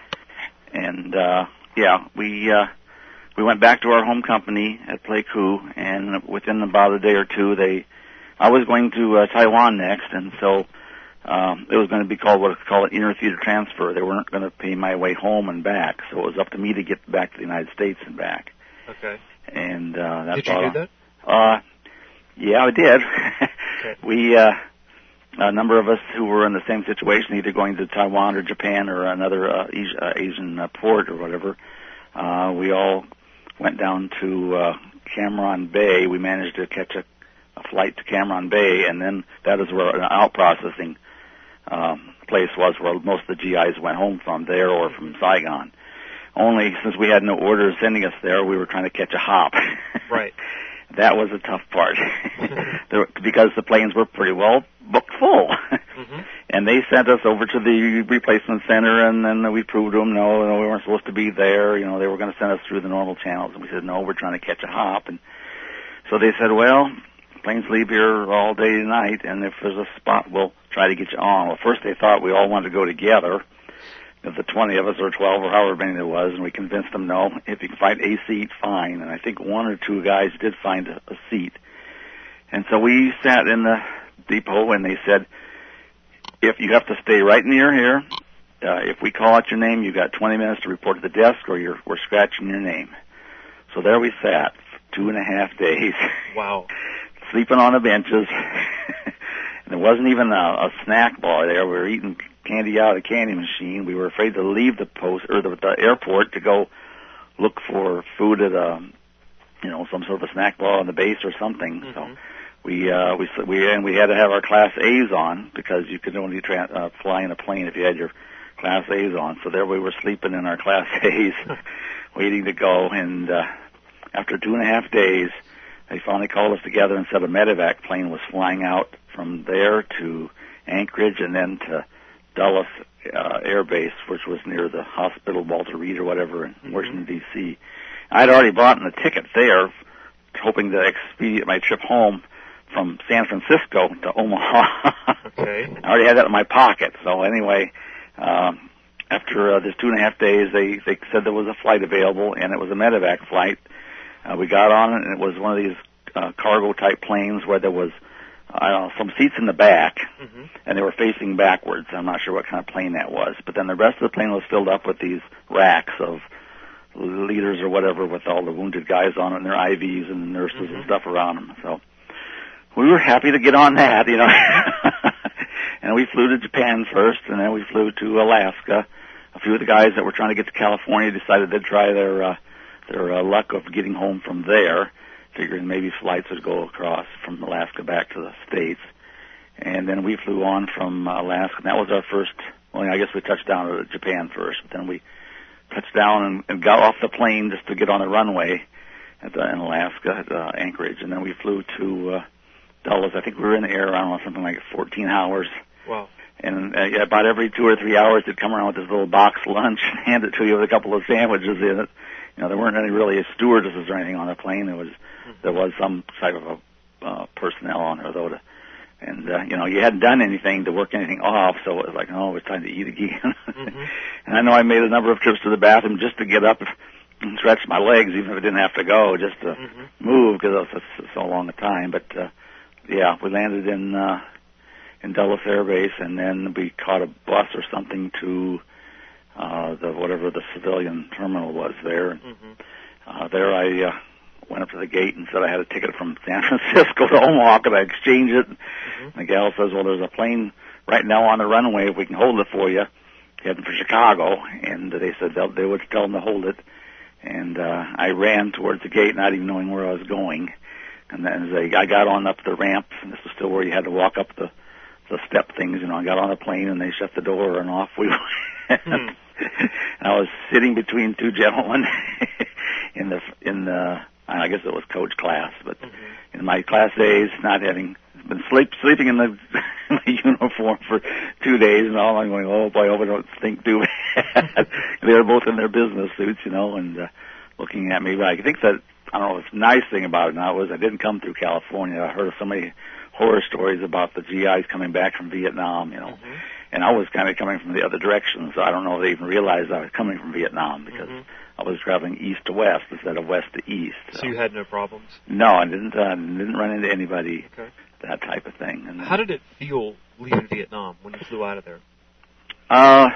And uh, yeah, we uh, we went back to our home company at Pleiku, and within about a day or two, they I was going to uh, Taiwan next, and so um, it was going to be called what it's called an inter-theater transfer. They weren't going to pay my way home and back, so it was up to me to get back to the United States and back. Okay. And uh, that's did you all. do that? Uh, yeah, I did. Okay. We, uh, a number of us who were in the same situation, either going to Taiwan or Japan or another uh, Asian uh, port or whatever, uh, we all went down to uh, Cameron Bay. We managed to catch a, a flight to Cameron Bay, and then that is where an out-processing um, place was, where most of the G Is went home from, there or from Saigon. Only since we had no orders sending us there, we were trying to catch a hop. Right. That was a tough part there, because the planes were pretty well booked full. Mm-hmm. And they sent us over to the replacement center, and then we proved to them, no, no, we weren't supposed to be there. You know, they were going to send us through the normal channels. And we said, no, we're trying to catch a hop. And so they said, well, planes leave here all day and night, and if there's a spot, we'll try to get you on. Well, first they thought we all wanted to go together. Of the twenty of us, or twelve, or however many there was, and we convinced them, no, if you can find a seat, fine. And I think one or two guys did find a, a seat. And so we sat in the depot, and they said, if you have to stay right near here, uh, if we call out your name, you've got twenty minutes to report to the desk, or you're, we're scratching your name. So there we sat for two and a half days. Wow. Sleeping on the benches. And there wasn't even a, a snack bar there. We were eating candy out of a candy machine. We were afraid to leave the post or the, the airport to go look for food at a, you know, some sort of a snack bar on the base or something. Mm-hmm. So we uh, we we and we had to have our Class A's on, because you could only tra- uh, fly in a plane if you had your Class A's on. So there we were sleeping in our Class A's, waiting to go. And uh, after two and a half days, they finally called us together and said a medevac plane was flying out from there to Anchorage and then to Dulles uh, Air Base, which was near the hospital, Walter Reed or whatever, in mm-hmm. Washington, D C I'd already bought a ticket there, hoping to expedite my trip home from San Francisco to Omaha. Okay. I already had that in my pocket. So anyway, um, after uh, this two and a half days, they, they said there was a flight available, and it was a medevac flight. Uh, we got on it, and it was one of these uh, cargo-type planes where there was I don't know, some seats in the back, mm-hmm. and they were facing backwards. I'm not sure what kind of plane that was. But then the rest of the plane was filled up with these racks of leaders or whatever with all the wounded guys on it and their I Vs and nurses mm-hmm. and stuff around them. So we were happy to get on that, you know. And we flew to Japan first, and then we flew to Alaska. A few of the guys that were trying to get to California decided they'd try their uh, their uh, luck of getting home from there, figuring maybe flights would go across from Alaska back to the States. And then we flew on from Alaska, and that was our first, well, I guess we touched down at Japan first, but then we touched down and, and got off the plane just to get on the runway at the, in Alaska, at uh, Anchorage, and then we flew to uh, Dulles. I think we were in the air, I don't know, something like fourteen hours. Wow. And uh, yeah, about every two or three hours, they'd come around with this little box lunch and hand it to you with a couple of sandwiches in it. You know, there weren't any really stewardesses or anything on the plane. There was mm-hmm. there was some type of a uh, personnel on her, though, to, and, uh, you know, you hadn't done anything to work anything off, so it was like, oh, it's time to eat again. Mm-hmm. And I know I made a number of trips to the bathroom just to get up and stretch my legs, even if I didn't have to go, just to mm-hmm. move, because it was so, so long a time. But, uh, yeah, we landed in... Uh, in Dulles Air Base, and then we caught a bus or something to uh, the whatever the civilian terminal was there. Mm-hmm. Uh, there I uh, went up to the gate and said I had a ticket from San Francisco to Omaha. Could I exchange it? Mm-hmm. The gal says, well, there's a plane right now on the runway. If we can hold it for you, heading for Chicago. And they said they would tell them to hold it. And uh, I ran towards the gate, not even knowing where I was going. And then as I, I got on up the ramp, and this was still where you had to walk up the the step things, you know, I got on a plane and they shut the door and off we went. Mm. And I was sitting between two gentlemen in the, in the, I guess it was coach class, but mm-hmm. in my class days, not having been sleep, sleeping in the, in the uniform for two days and all, I'm going, oh boy, I hope I don't think too bad. They were both in their business suits, you know, and uh, looking at me. But I think that, I don't know, the nice thing about it now was I didn't come through California. I heard of so many horror stories about the G Is coming back from Vietnam, you know. Mm-hmm. And I was kind of coming from the other direction, so I don't know if they even realized I was coming from Vietnam because mm-hmm. I was traveling east to west instead of west to east. So, so you had no problems? No, I didn't uh, didn't run into anybody, okay. that type of thing. And how did it feel leaving Vietnam when you flew out of there? Uh,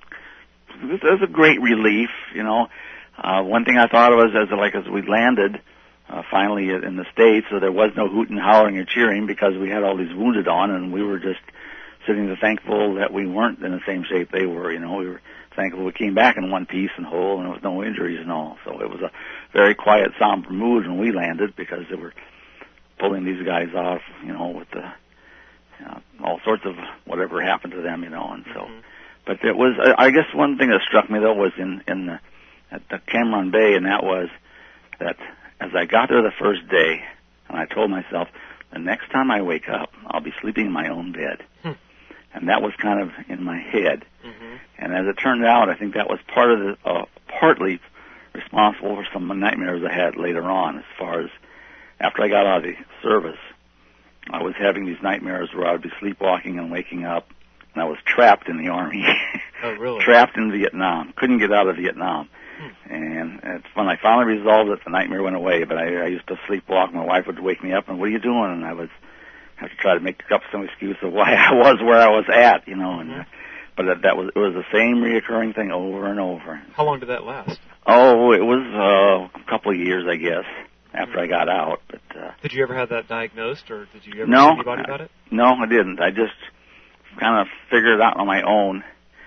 it was a great relief, you know. Uh, one thing I thought was as like as we landed, Uh, finally in the States, so there was no hooting, hollering, or cheering because we had all these wounded on, and we were just sitting there thankful that we weren't in the same shape they were. You know, we were thankful we came back in one piece and whole, and there was no injuries and all. So it was a very quiet, somber mood when we landed because they were pulling these guys off, you know, with the you know, all sorts of whatever happened to them, you know, and so. Mm-hmm. But it was, I guess, one thing that struck me though was in in the at the Cam Ranh Bay, and that was that. As I got there the first day, and I told myself, the next time I wake up, I'll be sleeping in my own bed. Hmm. And that was kind of in my head. Mm-hmm. And as it turned out, I think that was part of the, uh, partly responsible for some nightmares I had later on as far as after I got out of the service. I was having these nightmares where I would be sleepwalking and waking up, and I was trapped in the Army. Oh, really? Trapped in Vietnam. Couldn't get out of Vietnam. And it's when I finally resolved it, the nightmare went away. But I, I used to sleepwalk. My wife would wake me up and, what are you doing? And I would have to try to make up some excuse of why I was where I was at, you know. And mm-hmm. uh, but that, that was it was the same reoccurring thing over and over. How long did that last? Oh, it was uh, a couple of years, I guess, after mm-hmm. I got out. But uh, did you ever have that diagnosed, or did you ever no, tell anybody about it? No, I didn't. I just kind of figured it out on my own.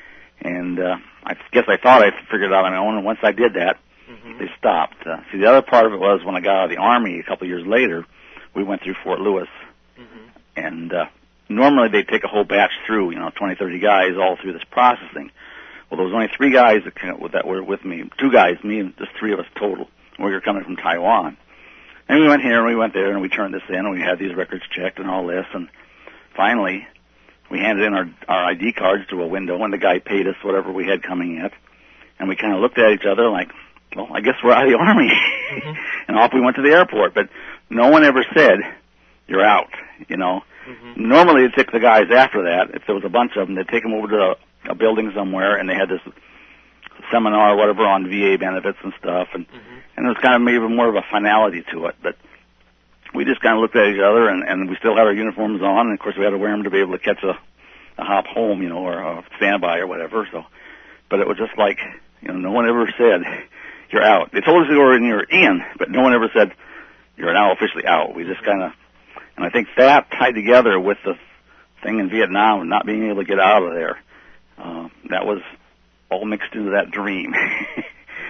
And uh, I guess I thought I figured it out on my own, and once I did that, mm-hmm. they stopped. Uh, see, the other part of it was when I got out of the Army a couple of years later, we went through Fort Lewis. Mm-hmm. And uh, normally they take a whole batch through, you know, twenty, thirty guys all through this processing. Well, there was only three guys that, came, that were with me, two guys, me and just three of us total. We were coming from Taiwan. And we went here and we went there and we turned this in and we had these records checked and all this. And finally, we handed in our, our I D cards to a window, and the guy paid us whatever we had coming in. And we kind of looked at each other like, well, I guess we're out of the Army. Mm-hmm. And off we went to the airport. But no one ever said, you're out, you know. Mm-hmm. Normally they'd take the guys after that. If there was a bunch of them, they'd take them over to a, a building somewhere, and they had this seminar or whatever on V A benefits and stuff. And, mm-hmm. and it was kind of maybe more of a finality to it. But we just kind of looked at each other, and, and we still had our uniforms on, and of course we had to wear them to be able to catch a, a hop home, you know, or a standby or whatever. So, but it was just like, you know, no one ever said, you're out. They told us you were in, you're in, but no one ever said, you're now officially out. We just kind of, and I think that tied together with the thing in Vietnam and not being able to get out of there, uh, that was all mixed into that dream.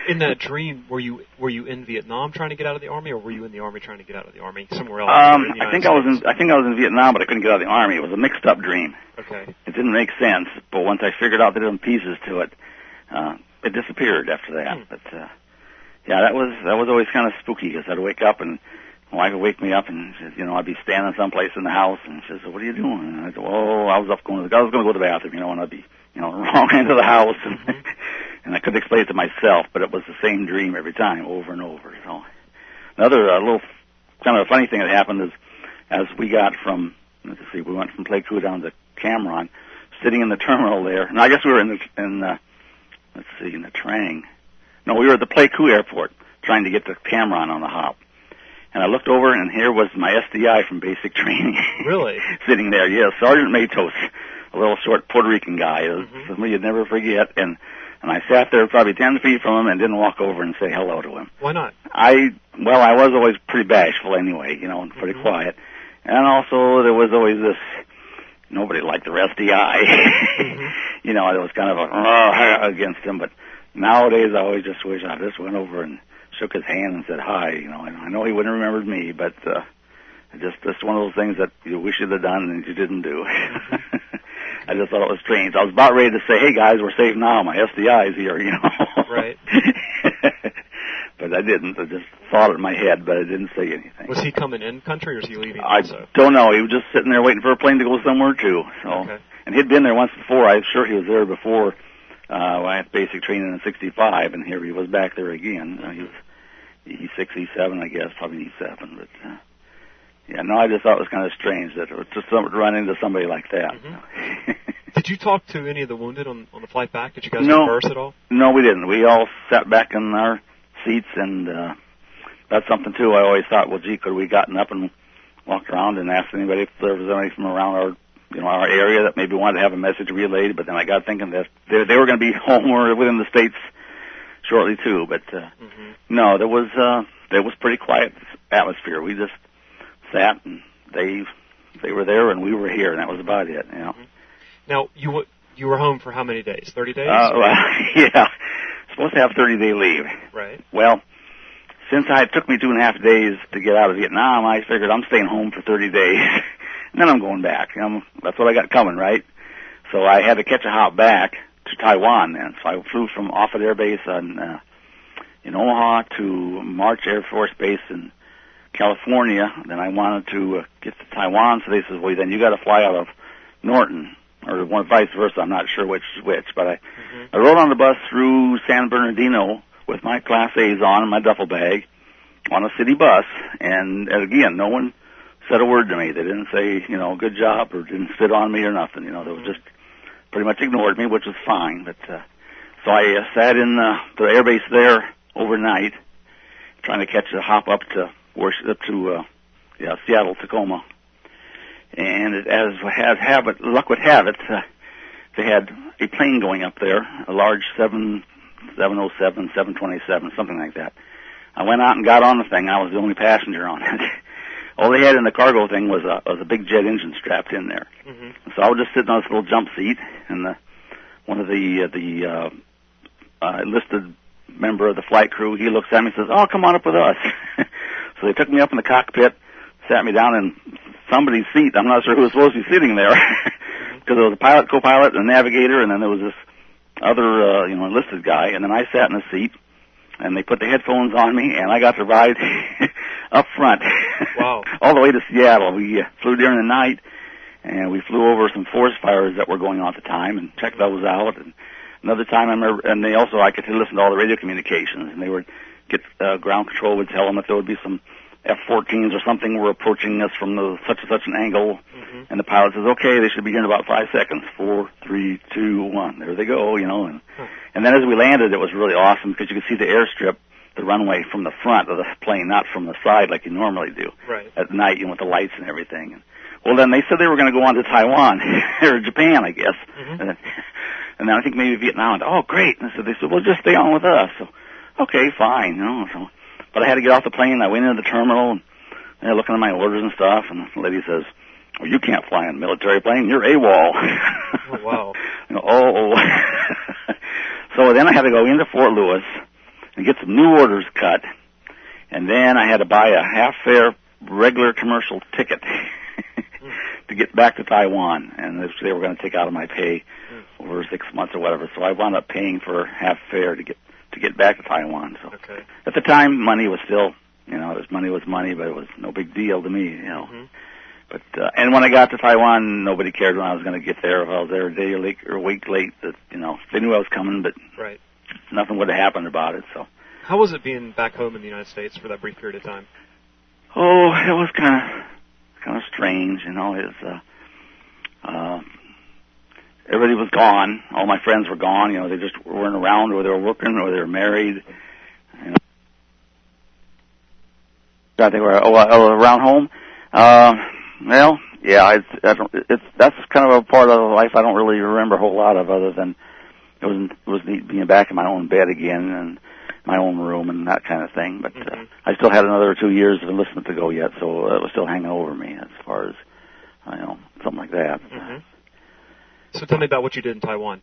In that dream, were you were you in Vietnam trying to get out of the Army, or were you in the Army trying to get out of the Army somewhere else? Um, in the I think States? I was in I think I was in Vietnam, but I couldn't get out of the Army. It was a mixed up dream. Okay. It didn't make sense, but once I figured out the different pieces to it, uh, it disappeared after that. Hmm. But uh, yeah, that was that was always kind of spooky because I'd wake up and my wife would wake me up and you know I'd be standing someplace in the house and she says, "What are you doing?" And I'd go, "Oh, I was up going to the, I was going to go to the bathroom," you know, and I'd be you know wrong end of the house and Mm-hmm. and I couldn't explain it to myself, but it was the same dream every time, over and over. So another uh, little kind of funny thing that happened is as we got from let's see, we went from Pleiku down to Cameron, sitting in the terminal there, and I guess we were in the in the, let's see, in the Trang. No, we were at the Pleiku airport trying to get to Cameron on the hop. And I looked over, and here was my S D I from basic training. Really? Sitting there, yes. Sergeant Matos, a little short Puerto Rican guy, Mm-hmm. somebody you'd never forget. And and I sat there probably ten feet from him and didn't walk over and say hello to him. Why not? I, well, I was always pretty bashful anyway, you know, and pretty Mm-hmm. quiet. And also there was always this, nobody liked the S D I. Mm-hmm. You know, it was kind of a uh, against him, but nowadays I always just wish I just went over and shook his hand and said hi. You know, and I know he wouldn't have remembered me, but uh, just just one of those things that you wish you'd have done and you didn't do. Mm-hmm. I just thought it was strange. I was about ready to say, "Hey guys, we're safe now. My S D I is here," you know. Right. But I didn't. I just thought it in my head, but I didn't say anything. Was he coming in country, or is he leaving I also? don't know. He was just sitting there waiting for a plane to go somewhere too. So, Okay. and he'd been there once before. I'm sure he was there before. Uh, I had basic training in sixty-five, and here he was back there again. Uh, he was E six, E seven, I guess, probably E seven. But uh, yeah, no, I just thought it was kind of strange that it was just something to run into somebody like that. Mm-hmm. Did you talk to any of the wounded on on the flight back? Did you guys No. converse at all? No, we didn't. We all sat back in our seats, and uh, that's something too. I always thought, well, gee, could we gotten up and walked around and asked anybody if there was anybody from around our, you know, our area that maybe wanted to have a message relayed? But then I got thinking that they, they were going to be home or within the states shortly too. But uh, Mm-hmm. no, there was uh, there was pretty quiet atmosphere. We just sat, and they they were there, and we were here, and that was about it. You know. Mm-hmm. Now you w- you were home for how many days? Thirty days? Uh, well, yeah, supposed to have thirty day leave. Right. Well, since I, it took me two and a half days to get out of Vietnam, I figured I'm staying home for thirty days, and then I'm going back. You know, that's what I got coming, right? So I had to catch a hop back to Taiwan then. So I flew from Offutt Air Base on, uh, in Omaha to March Air Force Base in California. Then I wanted to uh, get to Taiwan, so they said, well, then you got to fly out of Norton, or one vice versa. I'm not sure which is which, but I, Mm-hmm. I rode on the bus through San Bernardino with my Class A's on and my duffel bag on a city bus, and, and again, no one said a word to me. They didn't say, you know, good job, or didn't spit on me or nothing. You know, they was just pretty much ignored me, which was fine. But uh, so I uh, sat in uh, the airbase there overnight, trying to catch a hop up to up to uh, yeah Seattle, Tacoma. And it, as has have it, luck would have it, uh, they had a plane going up there, a large seven seven oh seven, seven twenty-seven, something like that. I went out and got on the thing. I was the only passenger on it. All they had in the cargo thing was a was a big jet engine strapped in there. Mm-hmm. So I was just sitting on this little jump seat, and the one of the uh, the uh, uh, enlisted member of the flight crew, he looks at me and says, "Oh, come on up with us." So they took me up in the cockpit, sat me down in somebody's seat. I'm not sure who was supposed to be sitting there, because there was a pilot, co-pilot, and a navigator, and then there was this other uh, you know enlisted guy, and then I sat in a seat. And they put the headphones on me, and I got to ride up front. Wow. All the way to Seattle. We uh, flew during the night, and we flew over some forest fires that were going on at the time and checked those out. And another time, I remember, and they also, I could listen to all the radio communications, and they would get, uh, ground control would tell them if there would be some F fourteens or something were approaching us from the such and such an angle. Mm-hmm. And the pilot says, okay, they should be here in about five seconds. Four, three, two, one. There they go, you know. And, huh. and then as we landed, it was really awesome because you could see the airstrip, the runway from the front of the plane, not from the side like you normally do. Right. At night, you know, with the lights and everything. And, well, then they said they were going to go on to Taiwan, or Japan, I guess. Mm-hmm. And, and then I think maybe Vietnam. Oh, great. And so they said, well, just stay on with us. So, okay, fine, you know, so. But I had to get off the plane. I went into the terminal, and they're looking at my orders and stuff, and the lady says, well, you can't fly in a military plane. You're AWOL. Oh, wow. You know, oh. So then I had to go into Fort Lewis and get some new orders cut. And then I had to buy a half-fare regular commercial ticket to get back to Taiwan, and this, they were going to take out of my pay over six months or whatever. So I wound up paying for half fare to get to get back to Taiwan. So okay. At the time, money was still, you know, this money was money, but it was no big deal to me, you know. Mm-hmm. But uh, and when I got to Taiwan, nobody cared when I was going to get there. If I was there a day or, late, or a week late, that you know, they knew I was coming, but right. nothing would have happened about it. So. How was it being back home in the United States for that brief period of time? Oh, it was kind of kind of strange, you know. It was, uh, uh, everybody was gone. All my friends were gone. You know, they just weren't around, or they were working, or they were married. You know. I think we're oh, oh around home. Uh, well, yeah, it's I don't, it's that's kind of a part of life I don't really remember a whole lot of, other than it was it was neat being back in my own bed again and my own room and that kind of thing. But uh, mm-hmm. I still had another two years of enlistment to go yet, so uh, it was still hanging over me as far as, you know, something like that. Mm-hmm. So tell me about what you did in Taiwan.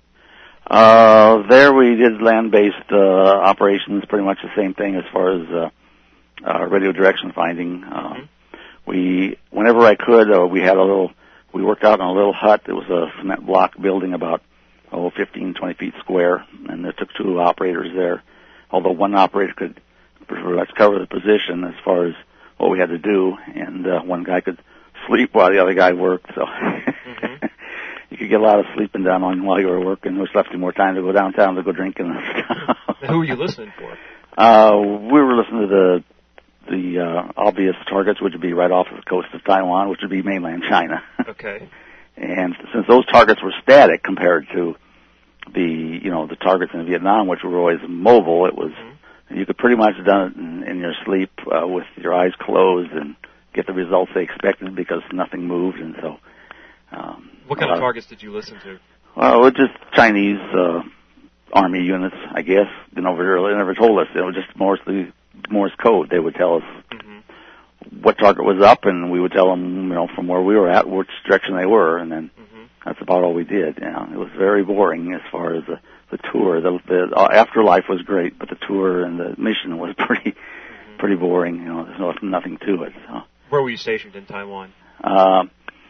Uh, there we did land-based uh, operations, pretty much the same thing as far as uh, uh, radio direction finding. Uh, mm-hmm. We, whenever I could, uh, we had a little, we worked out in a little hut. It was a cement block building about, oh, fifteen, twenty feet square, and there took two operators there. Although one operator could pretty much cover the position as far as what we had to do, and uh, one guy could sleep while the other guy worked, so mm-hmm. you could get a lot of sleeping done on while you were working, which left you more time to go downtown to go drinking and stuff. Who were you listening for? Uh, we were listening to the the uh, obvious targets, which would be right off of the coast of Taiwan, which would be mainland China. Okay. And since those targets were static compared to the, you know, the targets in Vietnam, which were always mobile, it was, mm-hmm. you could pretty much have done it in, in your sleep uh, with your eyes closed and get the results they expected because nothing moved, and so. Um, what kind of targets did you listen to? Well, just Chinese uh, army units, I guess. You know, they never told us. It was just mostly Morse code. They would tell us mm-hmm. what target was up, and we would tell them, you know, from where we were at, which direction they were, and then mm-hmm. that's about all we did. You know, it was very boring as far as the, the tour. The, the uh, afterlife was great, but the tour and the mission was pretty mm-hmm. pretty boring. You know, there's no, nothing to it. So. Where were you stationed in Taiwan? Uh,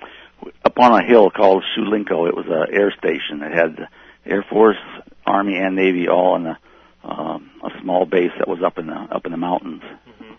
up on a hill called Shulinko. It was an air station. It had Air Force, Army, and Navy all in a, um, a small base that was up in the up in the mountains. Mm-hmm.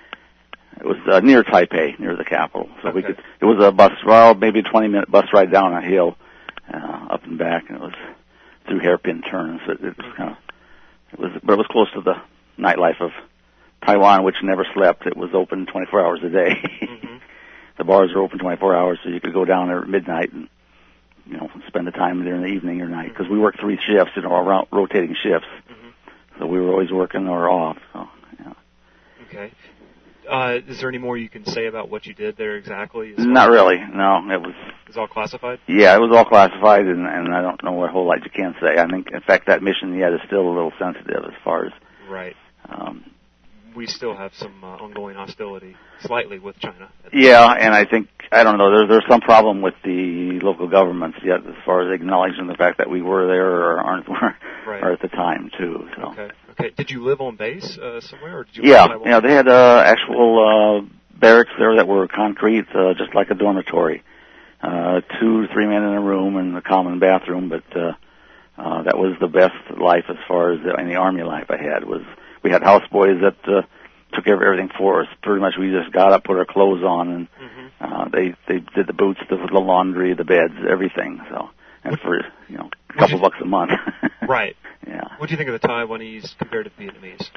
It was uh, near Taipei, near the capital. So okay. we could. It was a bus, well, maybe a twenty-minute bus ride down a hill, uh, up and back, and it was through hairpin turns. It, it was kind of. It was, but it was close to the nightlife of Taiwan, which never slept. It was open twenty-four hours a day. Mm-hmm. The bars are open twenty-four hours, so you could go down there at midnight and, you know, spend the time there in the evening or night. Because mm-hmm. we worked three shifts, you know, around rotating shifts. Mm-hmm. So we were always working or off. So, yeah. Okay. Uh, is there any more you can say about what you did there exactly? Not really. No, it was. It was all classified? Yeah, it was all classified, and, and I don't know a whole lot you can say. I think, in fact, that mission yet is still a little sensitive as far as. Right. Um, we still have some uh, ongoing hostility, slightly, with China. Yeah, and I think, I don't know, there's, there's some problem with the local governments yet as far as acknowledging the fact that we were there or aren't right. or at the time, too. So. Okay. Okay. Did you live on base uh, somewhere? Or did you yeah, yeah, they had uh, actual uh, barracks there that were concrete, uh, just like a dormitory. Uh, two, three men in a room and a common bathroom, but uh, uh, that was the best life as far as any Army life I had. Was we had houseboys that uh, took care of everything for us. Pretty much we just got up, put our clothes on, and mm-hmm. uh, they they did the boots, the, the laundry, the beds, everything. So and what, for you know a couple bucks a month. Right. Yeah. What do you think of the Taiwanese compared to the Vietnamese?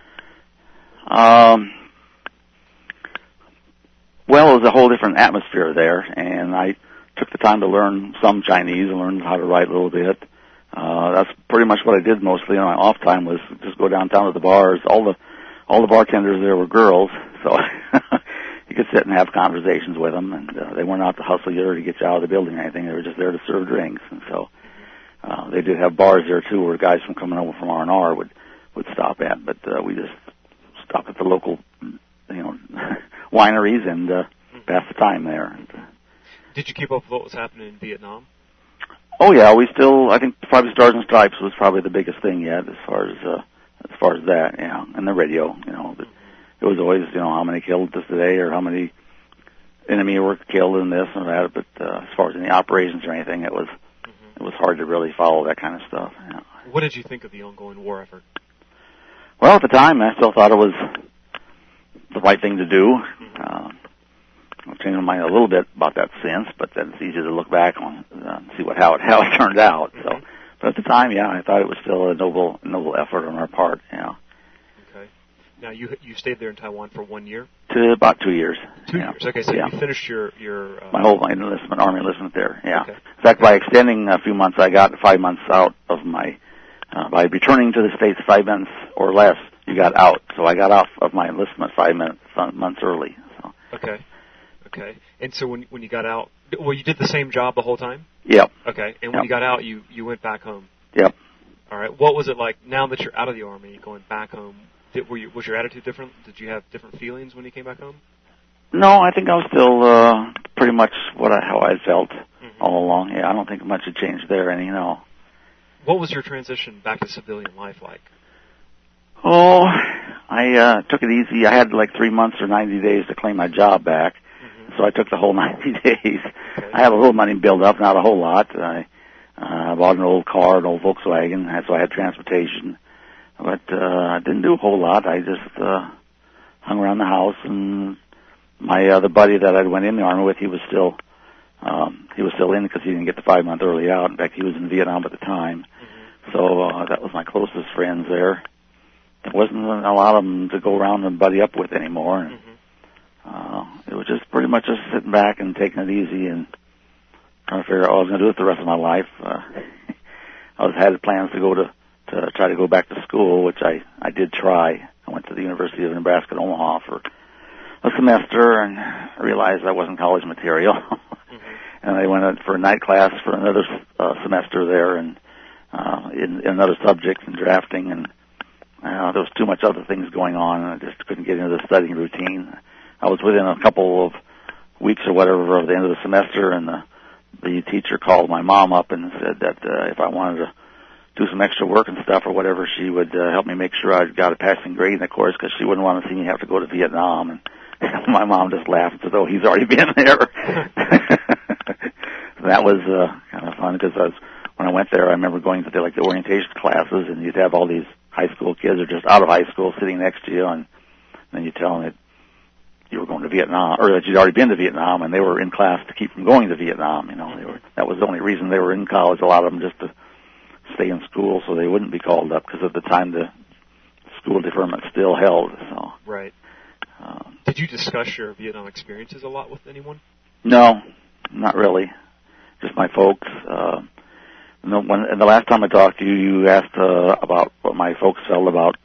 Um. Well, it was a whole different atmosphere there, and I took the time to learn some Chinese and learn how to write a little bit. Uh, that's pretty much what I did mostly on my off time, was just go downtown to the bars. All the all the bartenders there were girls, so you could sit and have conversations with them, and uh, they weren't out to hustle you or to get you out of the building or anything. They were just there to serve drinks, and so uh, they did have bars there too, where guys from coming over from R and R would would stop at. But uh, we just stopped at the local, you know, wineries and uh, passed the time there. And, uh, Did you keep up with what was happening in Vietnam? Oh yeah, we still. I think probably Stars and Stripes was probably the biggest thing yet, as far as uh, as as far as that, you know, and the radio, you know, but it was always, you know, how many killed this today or how many enemy were killed in this and that. But uh, as far as any operations or anything, it was mm-hmm. it was hard to really follow that kind of stuff. You know. What did you think of the ongoing war effort? Well, at the time, I still thought it was the right thing to do. Mm-hmm. Uh, I've changed my mind a little bit about that since, but then it's easy to look back on uh, and see what how it how it turned out. Mm-hmm. So, but at the time, yeah, I thought it was still a noble noble effort on our part. You know. Okay. Now you you stayed there in Taiwan for one year. To about two years. Two yeah. years. Okay, so yeah. you finished your your uh, my whole my enlistment, army enlistment there. Yeah. Okay. In fact, by extending a few months, I got five months out of my. Uh, by returning to the States five months or less, you got out. So I got out of my enlistment five minutes, months early. So. Okay. Okay. And so when when you got out, well, you did the same job the whole time? Yep. Okay. And when yep. you got out, you, you went back home? Yep. All right. What was it like now that you're out of the Army, going back home? Did, were you, was your attitude different? Did you have different feelings when you came back home? No, I think I was still uh, pretty much what I, how I felt mm-hmm. all along. Yeah, I don't think much had changed there, and you know. What was your transition back to civilian life like? Oh, I uh, took it easy. I had like three months or ninety days to claim my job back, mm-hmm. so I took the whole ninety days. Okay. I had a little money built up, not a whole lot. I uh, bought an old car, an old Volkswagen, so I had transportation. But uh, I didn't do a whole lot. I just uh, hung around the house, and my other buddy that I went in the Army with, he was still um, he was still in because he didn't get the five month early out. In fact, he was in Vietnam at the time. Mm-hmm. So uh, that was my closest friends there. There wasn't a lot of them to go around and buddy up with anymore. And, mm-hmm. uh, it was just pretty much just sitting back and taking it easy and trying to figure out what I was going to do with the rest of my life. Uh, I was had plans to go to, to try to go back to school, which I, I did try. I went to the University of Nebraska at Omaha for a semester and realized I wasn't college material. Mm-hmm. And I went in for a night class for another uh, semester there and uh, in, in another subject in drafting, and uh, there was too much other things going on, and I just couldn't get into the studying routine. I was within a couple of weeks or whatever of the end of the semester, and the the teacher called my mom up and said that uh, if I wanted to do some extra work and stuff or whatever, she would uh, help me make sure I got a passing grade in the course because she wouldn't want to see me have to go to Vietnam. And my mom just laughed as though he's already been there. That was uh, kind of fun because I was, when I went there, I remember going to the, like the orientation classes, and you'd have all these high school kids or just out of high school sitting next to you, and then you tell them that you were going to Vietnam, or that you'd already been to Vietnam, and they were in class to keep from going to Vietnam. You know, they were that was the only reason they were in college. A lot of them just to stay in school so they wouldn't be called up, because at the time the school deferment still held. So right. Um, Did you discuss your Vietnam experiences a lot with anyone? No, not really. Just my folks. Uh, no, when, and the last time I talked to you, you asked uh, about what my folks felt about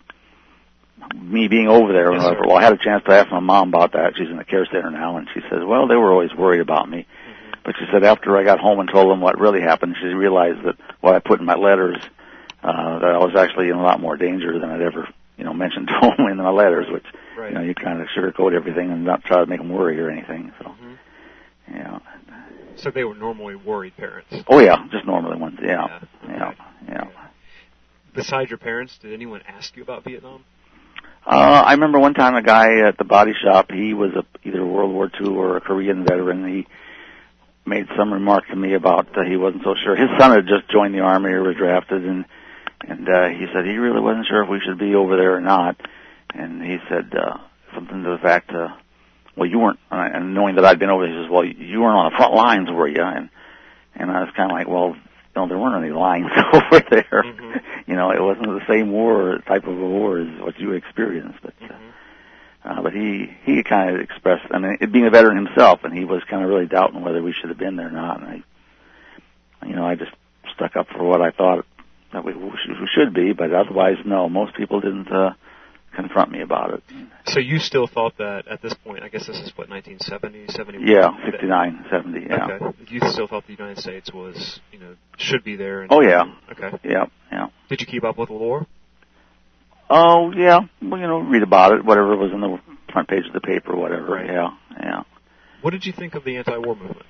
me being over there. Yes, well, I had a chance to ask my mom about that. She's in the care center now, and she says, well, they were always worried about me. Mm-hmm. But she said after I got home and told them what really happened, she realized that what I put in my letters, uh, that I was actually in a lot more danger than I'd ever, you know, mentioned to them in my letters, which, right. you know, you kind of sugarcoat everything and not try to make them worry or anything. So, mm-hmm. you know. So they were normally worried parents? Oh, yeah, just normally ones, yeah, yeah, yeah. yeah. Besides your parents, did anyone ask you about Vietnam? Uh, I remember one time a guy at the body shop, he was a, either World War Two or a Korean veteran. He made some remark to me about uh, he wasn't so sure. His son had just joined the Army or was drafted, and and uh, he said he really wasn't sure if we should be over there or not. And he said uh, something to the fact, uh, well, you weren't, uh, and knowing that I'd been over there, he says, well, you weren't on the front lines, were you? And and I was kind of like, well, no, there weren't any lines over there. Mm-hmm. You know, it wasn't the same war type of a war as what you experienced. But uh, mm-hmm. uh, but he he kind of expressed, I mean, it being a veteran himself, and he was kind of really doubting whether we should have been there or not. And I, you know, I just stuck up for what I thought that we, we should be, but otherwise, no, most people didn't uh, confront me about it. So you still thought that at this point, I guess this is what, nineteen seventy, seventy-one? Yeah, fifty-nine, seventy, yeah. Okay. You still thought the United States was, you know, should be there? And, oh, yeah. Okay. Yeah, yeah. Did you keep up with the war? Oh, yeah. Well, you know, read about it, whatever was in the front page of the paper, whatever. Right. Yeah, yeah. What did you think of the anti-war movement?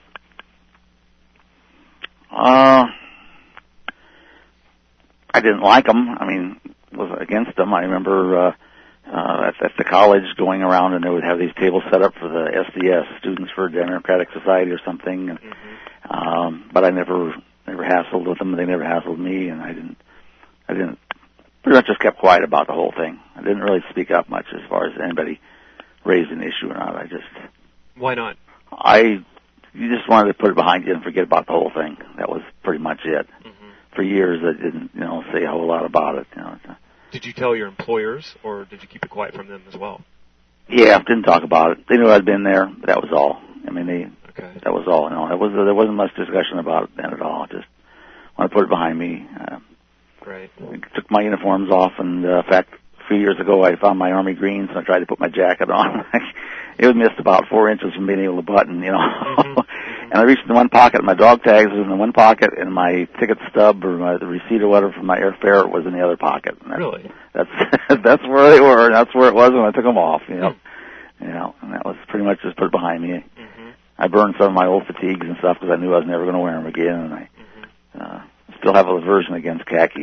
Uh, I didn't like them. I mean, was against them. I remember uh, uh, at, at the college going around, and they would have these tables set up for the S D S, Students for Democratic Society or something. And, mm-hmm. um, but I never never hassled with them. They never hassled me, and I didn't. I didn't. Pretty much just kept quiet about the whole thing. I didn't really speak up much as far as anybody raised an issue or not. I just. Why not? I. You just wanted to put it behind you and forget about the whole thing. That was pretty much it. Mm-hmm. For years, I didn't, you know, say a whole lot about it. You know. Did you tell your employers, or did you keep it quiet from them as well? Yeah, didn't talk about it. They knew I'd been there, but that was all. I mean, they. Okay. That was all. No, it was. There wasn't much discussion about it then at all. Just want to put it behind me. Uh, right. I took my uniforms off, and uh, in fact, a few years ago, I found my Army greens, and I tried to put my jacket on. It was missed about four inches from being able to button, you know. Mm-hmm. And I reached in one pocket, my dog tags was in the one pocket, and my ticket stub or my, the receipt or whatever for my airfare was in the other pocket. And that's, really? That's that's where they were, and that's where it was when I took them off, you know. Mm-hmm. You know, and that was pretty much just put behind me. Mm-hmm. I burned some of my old fatigues and stuff because I knew I was never going to wear them again, and I mm-hmm. uh, still have a aversion against khaki.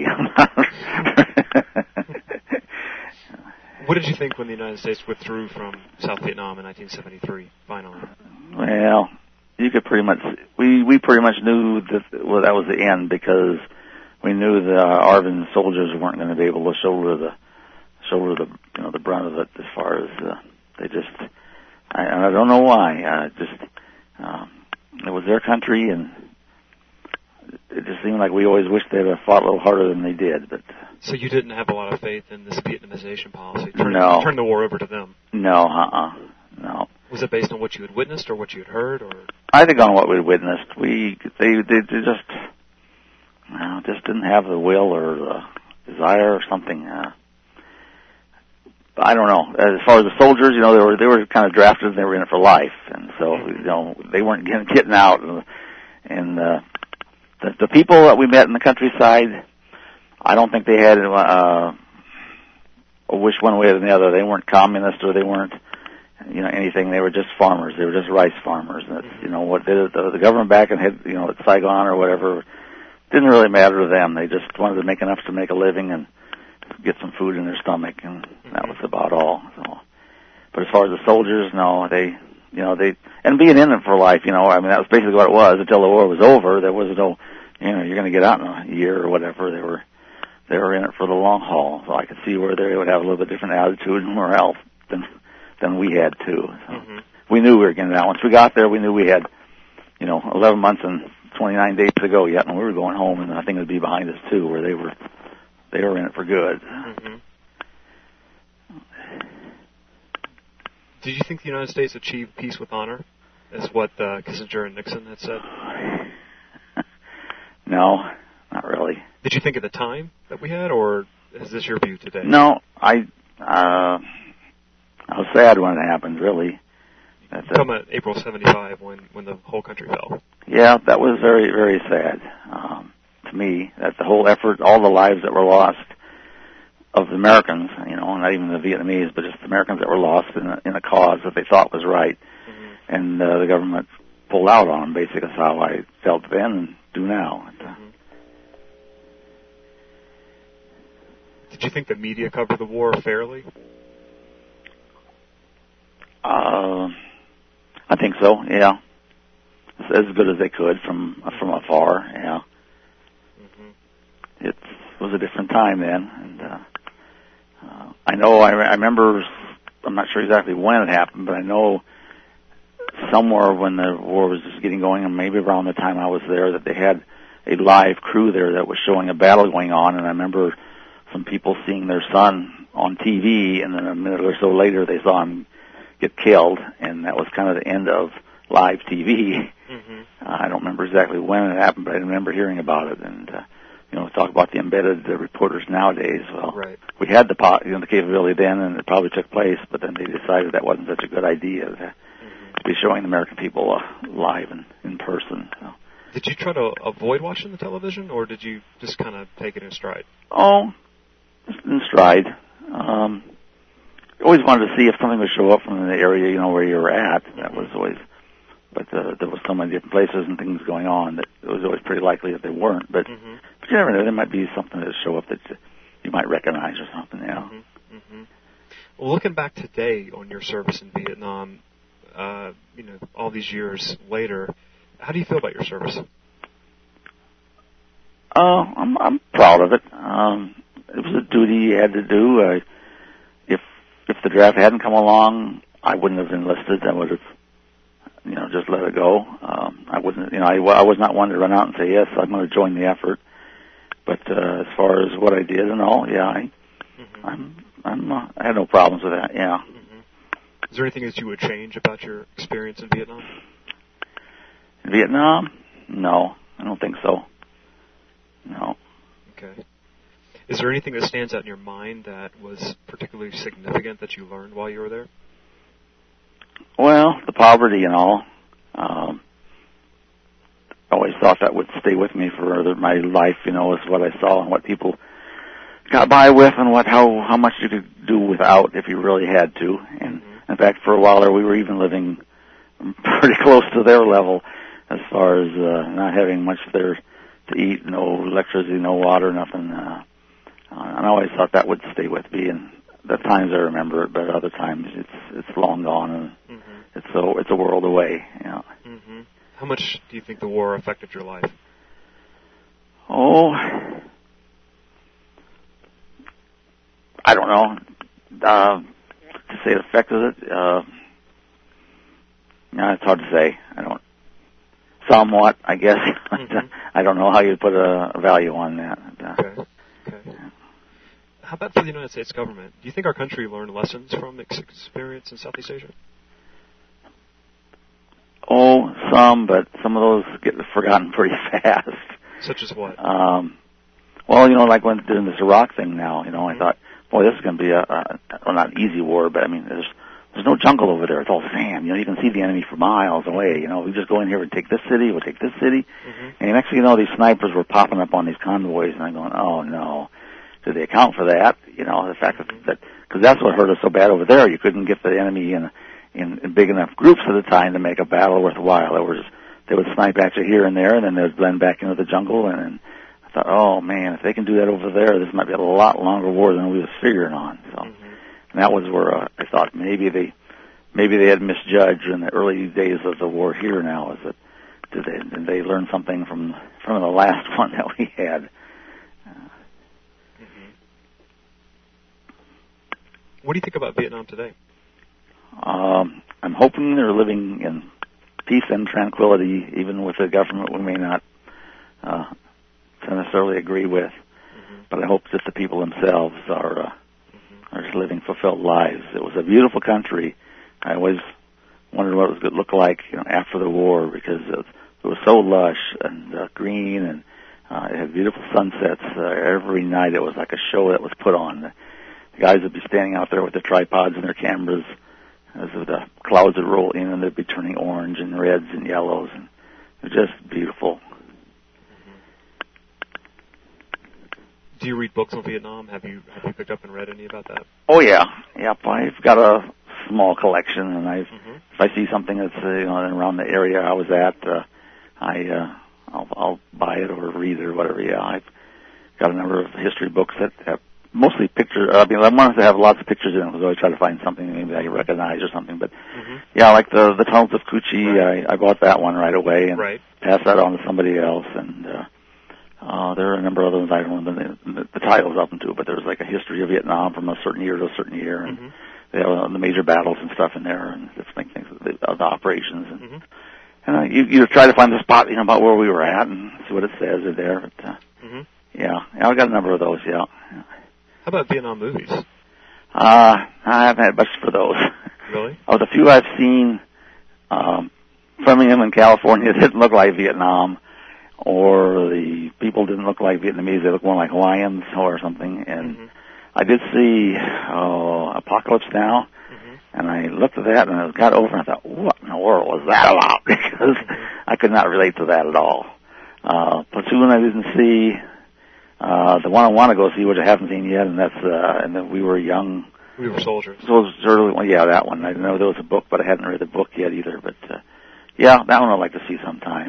What did you think when the United States withdrew from South Vietnam in nineteen seventy-three, finally? Well, you could pretty much, we, we pretty much knew that, well, that was the end because we knew the uh, ARVN soldiers weren't going to be able to shoulder the, shoulder the, you know, the brunt of it as far as, uh, they just, I, I don't know why, uh, just, um, it was their country and it just seemed like we always wished they'd have fought a little harder than they did, but. So you didn't have a lot of faith in this Vietnamization policy? Turn, no. Turn the war over to them? No, uh-uh, no. Was it based on what you had witnessed or what you had heard, or? I think on what we witnessed. We, they, they, they just, well, just didn't have the will or the desire or something, uh. I don't know. As far as the soldiers, you know, they were, they were kind of drafted and they were in it for life, and so, you know, they weren't getting, getting out, and, and uh, the, the people that we met in the countryside, I don't think they had uh, a wish one way or the other. They weren't communist or they weren't, you know, anything. They were just farmers. They were just rice farmers. And that's, you know, what they, the, the government back in, you know, at Saigon or whatever didn't really matter to them. They just wanted to make enough to make a living and get some food in their stomach, and that was about all. So, but as far as the soldiers, no, they, you know, they, and being in it for life, you know, I mean, that was basically what it was. Until the war was over, there was no, you know, you're going to get out in a year or whatever. They were. They were in it for the long haul, so I could see where they would have a little bit different attitude and more else than than we had too. So mm-hmm. We knew we were getting out. Once we got there, we knew we had, you know, eleven months and twenty-nine days to go yet, and we were going home, and I think it would be behind us too, where they were they were in it for good. Mm-hmm. Did you think the United States achieved peace with honor, as what uh, Kissinger and Nixon had said? No, not really. Did you think at the time that we had, or is this your view today? No, I uh, I was sad when it happened, really. That's Come at April seventy-five, when, when the whole country fell. Yeah, that was very, very sad um, to me, that the whole effort, all the lives that were lost of the Americans, you know, not even the Vietnamese, but just the Americans that were lost in a, in a cause that they thought was right. Mm-hmm. And uh, the government pulled out on them, basically. That's how I felt then and do now. Mm-hmm. Did you think the media covered the war fairly? Uh, I think so, yeah. As good as they could from from afar, yeah. Mm-hmm. It was a different time then, and uh, uh, I know I, I remember. I'm not sure exactly when it happened, but I know somewhere when the war was just getting going, and maybe around the time I was there, that they had a live crew there that was showing a battle going on, and I remember some people seeing their son on T V, and then a minute or so later they saw him get killed, and that was kind of the end of live T V. Mm-hmm. Uh, I don't remember exactly when it happened, but I remember hearing about it, and uh, you know, talk about the embedded uh, reporters nowadays. Well, right. We had the po- you know the capability then, and it probably took place, but then they decided that wasn't such a good idea to, mm-hmm. to be showing the American people uh, live and in person. So. Did you try to avoid watching the television, or did you just kind of take it in stride? Oh, just in stride. Um, always wanted to see if something would show up from the area, you know, where you were at. That was always, but uh, there was so many different places and things going on that it was always pretty likely that they weren't. But, mm-hmm. but you never know. There might be something that show up that you might might recognize or something. Yeah. Mm-hmm. Mm-hmm. Well, looking back today on your service in Vietnam, uh, you know, all these years later, how do you feel about your service? Uh, I'm I'm proud of it. Um, it was a duty you had to do. Uh, if if the draft hadn't come along, I wouldn't have enlisted. I would have, you know, just let it go. Um, I wouldn't, you know, I, I was not one to run out and say yes, I'm going to join the effort. But uh, as far as what I did and all, yeah, I, mm-hmm. I'm I'm uh, I had no problems with that. Yeah. Mm-hmm. Is there anything that you would change about your experience in Vietnam? In Vietnam? No, I don't think so. No. Okay. Is there anything that stands out in your mind that was particularly significant that you learned while you were there? Well, the poverty and all. Um, I always thought that would stay with me for my life, you know, is what I saw and what people got by with and what how how much you could do without if you really had to. And mm-hmm. in fact, for a while there, we were even living pretty close to their level as far as uh, not having much there to eat, no electricity, no water, nothing. Uh, and I always thought that would stay with me. And the times I remember it, but other times it's it's long gone and mm-hmm. it's so it's a world away. You know. Mm-hmm. How much do you think the war affected your life? Oh, I don't know. Uh, to say it affected it, uh, no, it's hard to say. I don't. Somewhat, I guess. Mm-hmm. I don't know how you put a, a value on that. Uh, okay. Okay. How about for the United States government? Do you think our country learned lessons from its experience in Southeast Asia? Oh, some, but some of those get forgotten pretty fast. Such as what? Um, well, you know, like when doing this Iraq thing now, you know, mm-hmm. I thought, boy, this is going to be a, a, well, not an easy war, but I mean, there's there's no jungle over there. It's all sand. You know, you can see the enemy for miles away. You know, we just go in here and take this city, we'll take this city. Mm-hmm. And next thing you know, these snipers were popping up on these convoys, and I'm going, oh, no. Did they account for that? You know, the fact that, that because that's what hurt us so bad over there. You couldn't get the enemy in, in, in big enough groups at a time to make a battle worthwhile. There was, they would snipe at you here and there, and then they would blend back into the jungle. And, and I thought, oh, man, if they can do that over there, this might be a lot longer war than we was figuring on. So, mm-hmm. and that was where uh, I thought maybe they, maybe they had misjudged in the early days of the war here now. Is that did they, did they learn something from from the last one that we had? What do you think about Vietnam today? Um, I'm hoping they're living in peace and tranquility, even with a government we may not uh, necessarily agree with. Mm-hmm. But I hope that the people themselves are uh, mm-hmm. are just living fulfilled lives. It was a beautiful country. I always wondered what it was going to look like, you know, after the war, because it was, it was so lush and uh, green, and uh, it had beautiful sunsets uh, every night. It was like a show that was put on. The guys would be standing out there with their tripods and their cameras as the clouds would roll in, and they'd be turning orange and reds and yellows, and it was just beautiful. Do you read books on Vietnam? Have you have you picked up and read any about that? Oh yeah, yep. I've got a small collection, and I've mm-hmm. if I see something that's uh, you know around the area I was at, uh, I uh, I'll, I'll buy it or read it or whatever. Yeah, I've got a number of history books that have mostly pictures. I mean, I wanted to have lots of pictures in them, because I always try to find something maybe I recognize or something. But mm-hmm. yeah, like the the Tunnels of Cu Chi, right. I, I bought that one right away and right. passed that on to somebody else. And uh, uh, there are a number of other ones I don't remember the, the, the titles up into, but there's like a history of Vietnam from a certain year to a certain year, and mm-hmm. they have uh, the major battles and stuff in there, and different things, the, uh, the operations. And, mm-hmm. and uh, you you try to find the spot, you know, about where we were at and see what it says in there. But uh, mm-hmm. yeah, yeah, I got a number of those. Yeah. yeah. How about Vietnam movies? Uh, I haven't had much for those. Really? Of the few I've seen, um, Framingham in California didn't look like Vietnam, or the people didn't look like Vietnamese. They looked more like Hawaiians or something. And mm-hmm. I did see oh, Apocalypse Now, mm-hmm. and I looked at that, and I got over, and I thought, what in the world was that about? Because mm-hmm. I could not relate to that at all. Uh, Platoon I didn't see. Uh, the one I want to go see, which I haven't seen yet, and that's, uh, and then We Were Young. We Were Soldiers. So it was early, well, yeah, that one. I didn't know there was a book, but I hadn't read the book yet either. But, uh, yeah, that one I'd like to see sometime. Uh,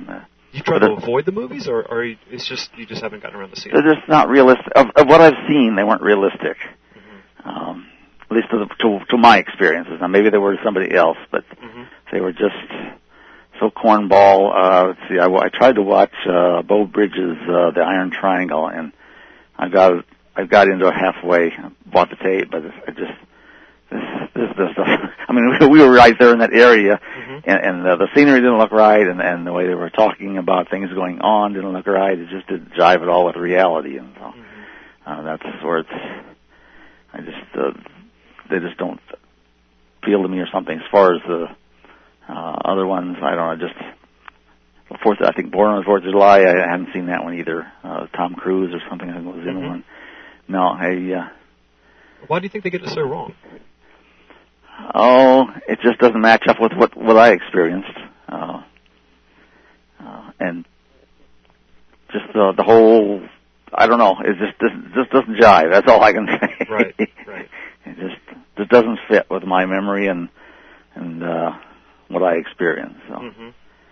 You try to avoid the movies, or, or it's just you just haven't gotten around to seeing them? They're just not realistic. Of, of what I've seen, they weren't realistic. Mm-hmm. Um, at least to, the, to, to my experiences. Now, maybe they were to somebody else, but mm-hmm. they were just so cornball. Uh, let's see, I, I tried to watch uh, Bo Bridges' uh, The Iron Triangle, and I got I got into it halfway, bought the tape, but I just this this this. I mean, we were right there in that area, mm-hmm. and, and uh, the scenery didn't look right, and, and the way they were talking about things going on didn't look right. It just didn't jive at all with reality, and so mm-hmm. uh, that's where it's. I just uh, they just don't appeal to me or something. As far as the uh, other ones, I don't know. Just Fourth, I think Born on the Fourth of July. I hadn't seen that one either. Uh, Tom Cruise or something. I think was in mm-hmm. one. No, I. Uh, Why do you think they get it so wrong? Oh, it just doesn't match up with what what I experienced, uh, uh, and just uh, the whole. I don't know. It just doesn't just doesn't jive. That's all I can say. Right, right. It just just doesn't fit with my memory and and uh, what I experienced. So. Mm-hmm.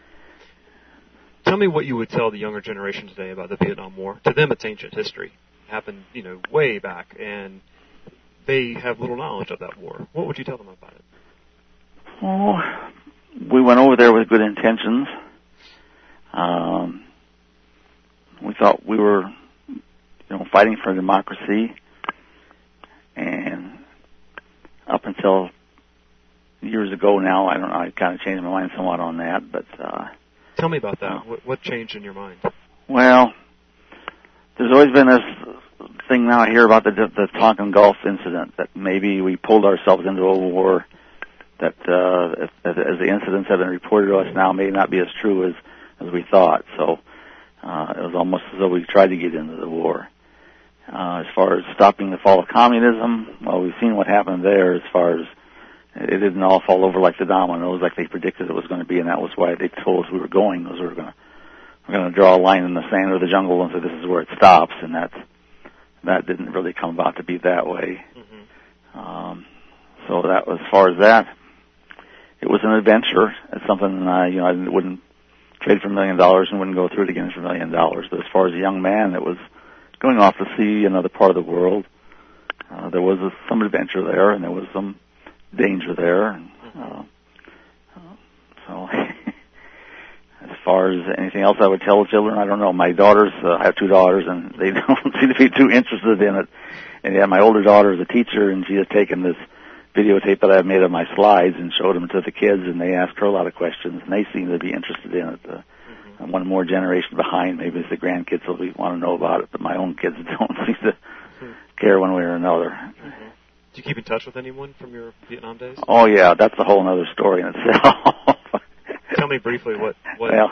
Tell me what you would tell the younger generation today about the Vietnam War. To them, it's ancient history. It happened, you know, way back, and they have little knowledge of that war. What would you tell them about it? Oh, we went over there with good intentions. Um, we thought we were, you know, fighting for democracy, and up until years ago now, I don't know, I kind of changed my mind somewhat on that, but... Uh, Tell me about that. Uh, what, what changed in your mind? Well, there's always been this thing now here about the, the Tonkin Gulf incident, that maybe we pulled ourselves into a war, that uh, as, as the incidents have been reported to us now may not be as true as, as we thought. So uh, it was almost as though we tried to get into the war. Uh, as far as stopping the fall of communism, well, we've seen what happened there as far as it didn't all fall over like the dominoes like they predicted it was going to be, and that was why they told us we were going, because we were going to we're going to draw a line in the sand or the jungle and say this is where it stops, and that that didn't really come about to be that way. Mm-hmm. Um, so that was, as far as that, it was an adventure. It's something uh, you know I wouldn't trade for a million dollars and wouldn't go through it again for a million dollars. But as far as a young man, it was going off to see another part of the world. Uh, there was a, some adventure there, and there was some danger there. And, uh, uh, so, as far as anything else I would tell children, I don't know. My daughters, uh, I have two daughters, and they don't seem to be too interested in it. And yeah, my older daughter is a teacher, and she has taken this videotape that I've made of my slides and showed them to the kids, and they asked her a lot of questions, and they seem to be interested in it. Uh, mm-hmm. And one more generation behind, maybe it's the grandkids will be, want to know about it, but my own kids don't seem to mm-hmm. care one way or another. Mm-hmm. Do you keep in touch with anyone from your Vietnam days? Oh, yeah, that's a whole other story in itself. Tell me briefly what... what... Well,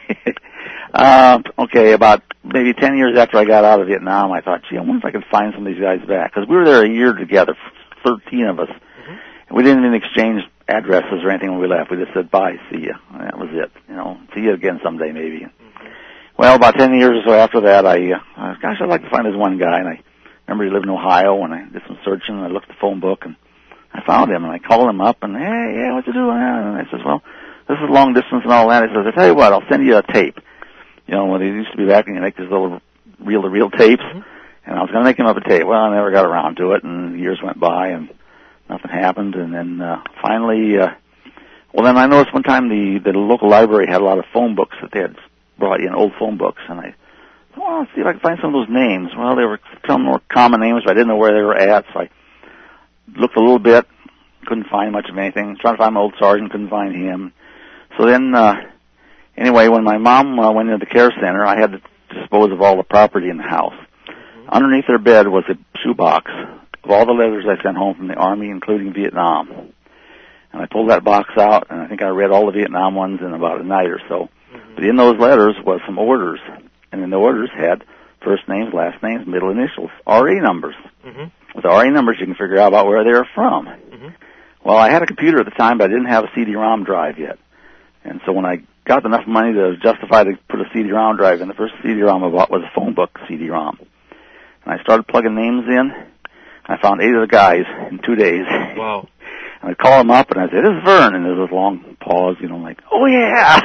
uh, okay, about maybe ten years after I got out of Vietnam, I thought, gee, I wonder if I could find some of these guys back. Because we were there a year together, thirteen of us. Mm-hmm. And we didn't even exchange addresses or anything when we left. We just said, bye, see ya. And that was it. You know, see you again someday, maybe. Mm-hmm. Well, about ten years or so after that, I, uh, gosh, I'd like to find this one guy, and I remember he lived in Ohio, and I did some searching, and I looked at the phone book, and I found him, and I called him up, and, hey, yeah, what you doing? And I says, well, this is long distance and all that. He says, I tell you what, I'll send you a tape. You know, when he used to be back and you make these little reel-to-reel tapes, mm-hmm. and I was going to make him up a tape. Well, I never got around to it, and years went by, and nothing happened, and then uh, finally, uh, well, then I noticed one time the, the local library had a lot of phone books that they had brought in, old phone books, and I well, let's see if I can find some of those names. Well, they were some more common names, but I didn't know where they were at, so I looked a little bit, couldn't find much of anything. I was trying to find my old sergeant, couldn't find him. So then, uh, anyway, when my mom uh, went into the care center, I had to dispose of all the property in the house. Mm-hmm. Underneath their bed was a shoebox of all the letters I sent home from the Army, including Vietnam. And I pulled that box out, and I think I read all the Vietnam ones in about a night or so. Mm-hmm. But in those letters was some orders. And then the orders had first names, last names, middle initials, R A numbers. Mm-hmm. With R A numbers, you can figure out about where they were from. Mm-hmm. Well, I had a computer at the time, but I didn't have a C D ROM drive yet. And so when I got enough money to justify to put a C D ROM drive in, the first C D ROM I bought was a phone book C D ROM. And I started plugging names in, and I found eight of the guys in two days. Wow. And I call him up, and I say, this is Vern. And there's this long pause, you know, like, oh, yeah.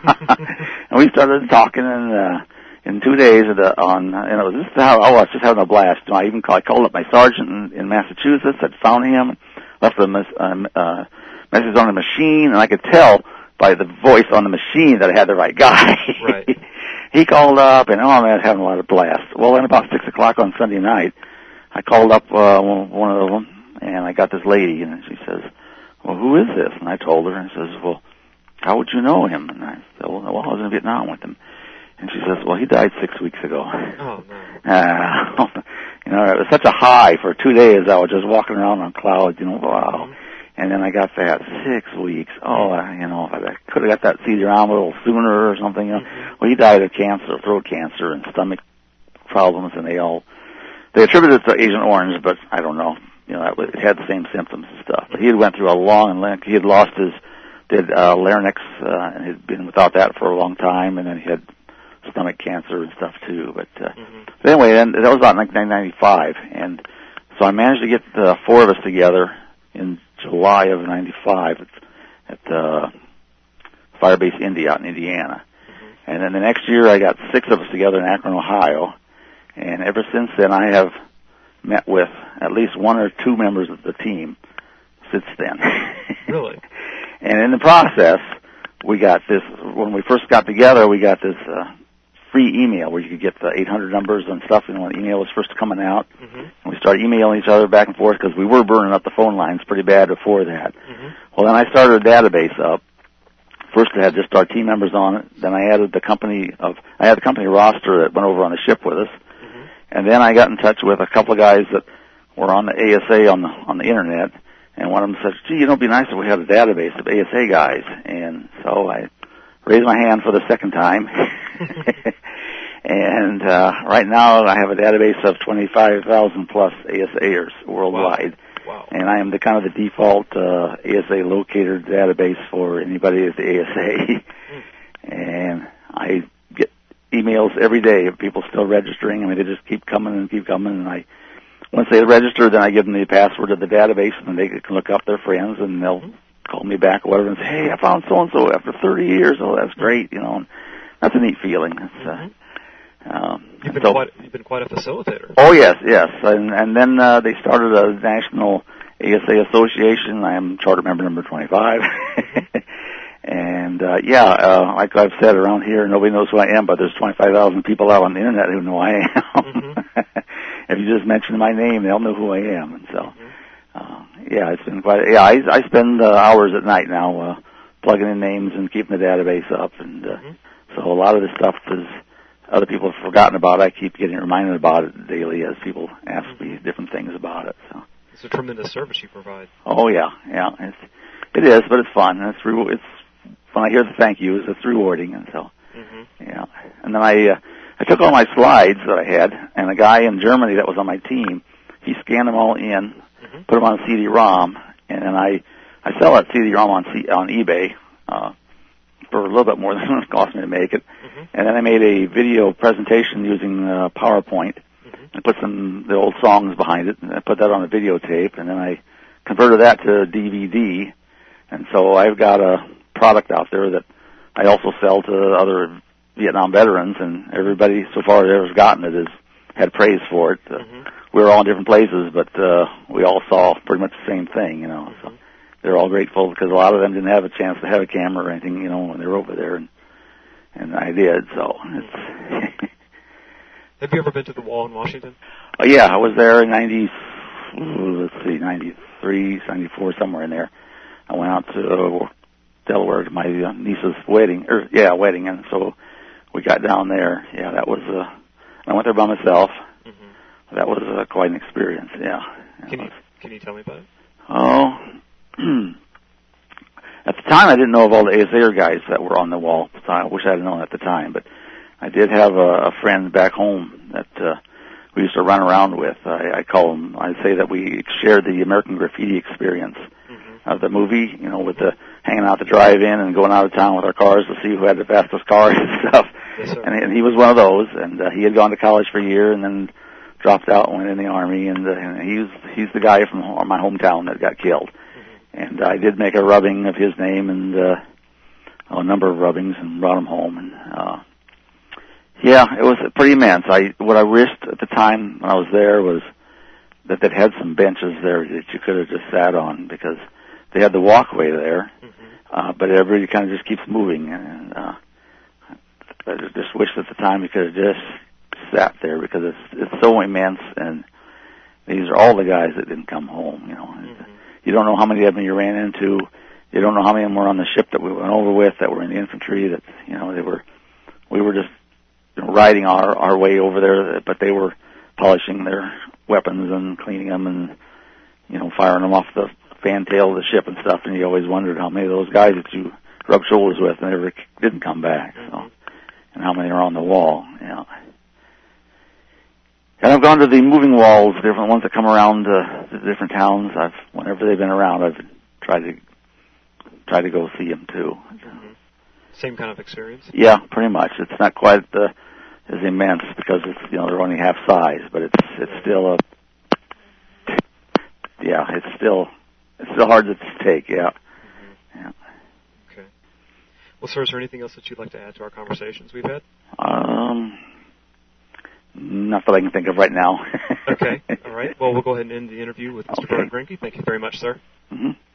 And we started talking, and uh, in two days, at the, on, and it was just how, oh, I was just having a blast. You know, I even call, I called up my sergeant in, in Massachusetts. I'd found him, left a mes- uh, uh, message on the machine, and I could tell by the voice on the machine that I had the right guy. Right. He called up, and, oh, man, I was having a lot of blast. Well, then about six o'clock on Sunday night, I called up uh, one of them, and I got this lady, and she says, well, who is this? And I told her, and she says, well, how would you know him? And I said, well, well, I was in Vietnam with him. And she says, well, he died six weeks ago. Oh, no. Uh, you know, it was such a high for two days. I was just walking around on clouds, you know, wow. Mm-hmm. And then I got that six weeks. Oh, I, you know, if I could have got that C D-ROM a little sooner or something. You know. Mm-hmm. Well, he died of cancer, throat cancer, and stomach problems, and they all they attributed it to Agent Orange, but I don't know. You know, it had the same symptoms and stuff. But he had went through a long and he had lost his did uh, larynx, uh, and had been without that for a long time, and then he had stomach cancer and stuff too. But, uh, mm-hmm. but anyway, and that was about nineteen ninety-five, and so I managed to get the four of us together in July of ninety-five at, at uh, Firebase Indy out in Indiana. Mm-hmm. And then the next year I got six of us together in Akron, Ohio. And ever since then I have met with at least one or two members of the team since then. Really? And in the process, we got this, when we first got together, we got this uh, free email where you could get the eight hundred numbers and stuff, you know, when email was first coming out. Mm-hmm. And we started emailing each other back and forth because we were burning up the phone lines pretty bad before that. Mm-hmm. Well, then I started a database up. First I had just our team members on it. Then I added the company of, I had the company roster that went over on the ship with us. Mm-hmm. And then I got in touch with a couple of guys that were on the A S A on the, on the internet. And one of them said, gee, you know, it'd be nice if we had a database of A S A guys. And so I raised my hand for the second time. And uh, right now I have a database of twenty-five thousand plus A S Ers worldwide. Wow. Wow. And I am the kind of the default uh, A S A locator database for anybody at the A S A. Mm. And I get emails every day of people still registering. I mean, they just keep coming and keep coming. And I, once they register, then I give them the password of the database, and they can look up their friends, and they'll mm. call me back or whatever and say, hey, I found so-and-so after thirty years. Oh, that's great, you know. And that's a neat feeling. It's, mm-hmm. uh, Um, you've been so, quite you've been quite a facilitator. Oh yes, yes, and and then uh, they started a national A S A association. I am charter member number twenty-five, and uh, yeah, uh, like I've said around here, nobody knows who I am, but there's twenty-five thousand people out on the internet who know I am. Mm-hmm. If you just mention my name, they'll know who I am, and so mm-hmm. uh, yeah, it's been quite. Yeah, I, I spend uh, hours at night now uh, plugging in names and keeping the database up, and uh, mm-hmm. so a lot of this stuff is. Other people have forgotten about it. I keep getting reminded about it daily as people ask me different things about it. So it's a tremendous service you provide. Oh yeah, yeah, it's it is, but it's fun. And it's re- it's when I hear the thank yous, it's rewarding, and so mm-hmm. yeah. And then I uh, I took all my slides that I had, and a guy in Germany that was on my team, he scanned them all in, mm-hmm. put them on a C D-ROM, and then I I sell that C D-ROM on C- on eBay. Uh, for a little bit more than it cost me to make it. Mm-hmm. And then I made a video presentation using uh, PowerPoint mm-hmm. and put some the old songs behind it, and I put that on a videotape, and then I converted that to D V D. And so I've got a product out there that I also sell to other Vietnam veterans, and everybody so far that has gotten it has had praise for it. Uh, mm-hmm. We were all in different places, but uh, we all saw pretty much the same thing, you know. Mm-hmm. So they're all grateful because a lot of them didn't have a chance to have a camera or anything, you know, when they were over there, and and I did. So it's. Have you ever been to the Wall in Washington? Oh yeah, I was there in ninety. Let's see, ninety-three, ninety-four, somewhere in there. I went out to uh, Delaware to my uh, niece's wedding, or yeah, wedding, and so we got down there. Yeah, that was. Uh, I went there by myself. Mm-hmm. That was uh, quite an experience. Yeah. Can you can you tell me about it? Oh. At the time, I didn't know of all the A S A guys that were on the wall. I wish I had known at the time, but I did have a, a friend back home that uh, we used to run around with. I, I call him. I say that we shared the American Graffiti experience mm-hmm. of the movie. You know, with the hanging out the drive-in and going out of town with our cars to see who had the fastest cars and stuff. Yes, sir. And, and he was one of those. And uh, he had gone to college for a year and then dropped out and went in the Army. And, uh, and he's he's the guy from my hometown that got killed. and I did make a rubbing of his name and uh, a number of rubbings and brought him home. And uh, yeah, it was pretty immense. I what I wished at the time when I was there was that they had some benches there that you could have just sat on, because they had the walkway there, mm-hmm. uh, but it really kind of just keeps moving. And uh, I just wished at the time you could have just sat there, because it's it's so immense, and these are all the guys that didn't come home. You know, mm-hmm. You don't know how many of them you ran into. You don't know how many of them were on the ship that we went over with, that were in the infantry. That you know they were, we were just you know, riding our our way over there, but they were polishing their weapons and cleaning them and you know firing them off the fantail of the ship and stuff. And you always wondered how many of those guys that you rubbed shoulders with never didn't come back. So, and how many are on the wall. You know. And I've gone to the moving walls, different ones that come around uh, the different towns. I've, whenever they've been around, I've tried to try to go see them too. Mm-hmm. Same kind of experience. Yeah, pretty much. It's not quite uh, as immense because it's you know they're only half size, but it's it's still a yeah, it's still it's still hard to take. Yeah. Mm-hmm. Yeah. Okay. Well, sir, is there anything else that you'd like to add to our conversations we've had? Um. Not that I can think of right now. Okay. All right. Well, we'll go ahead and end the interview with Mister Okay. Vern Grinke. Thank you very much, sir. Mm-hmm.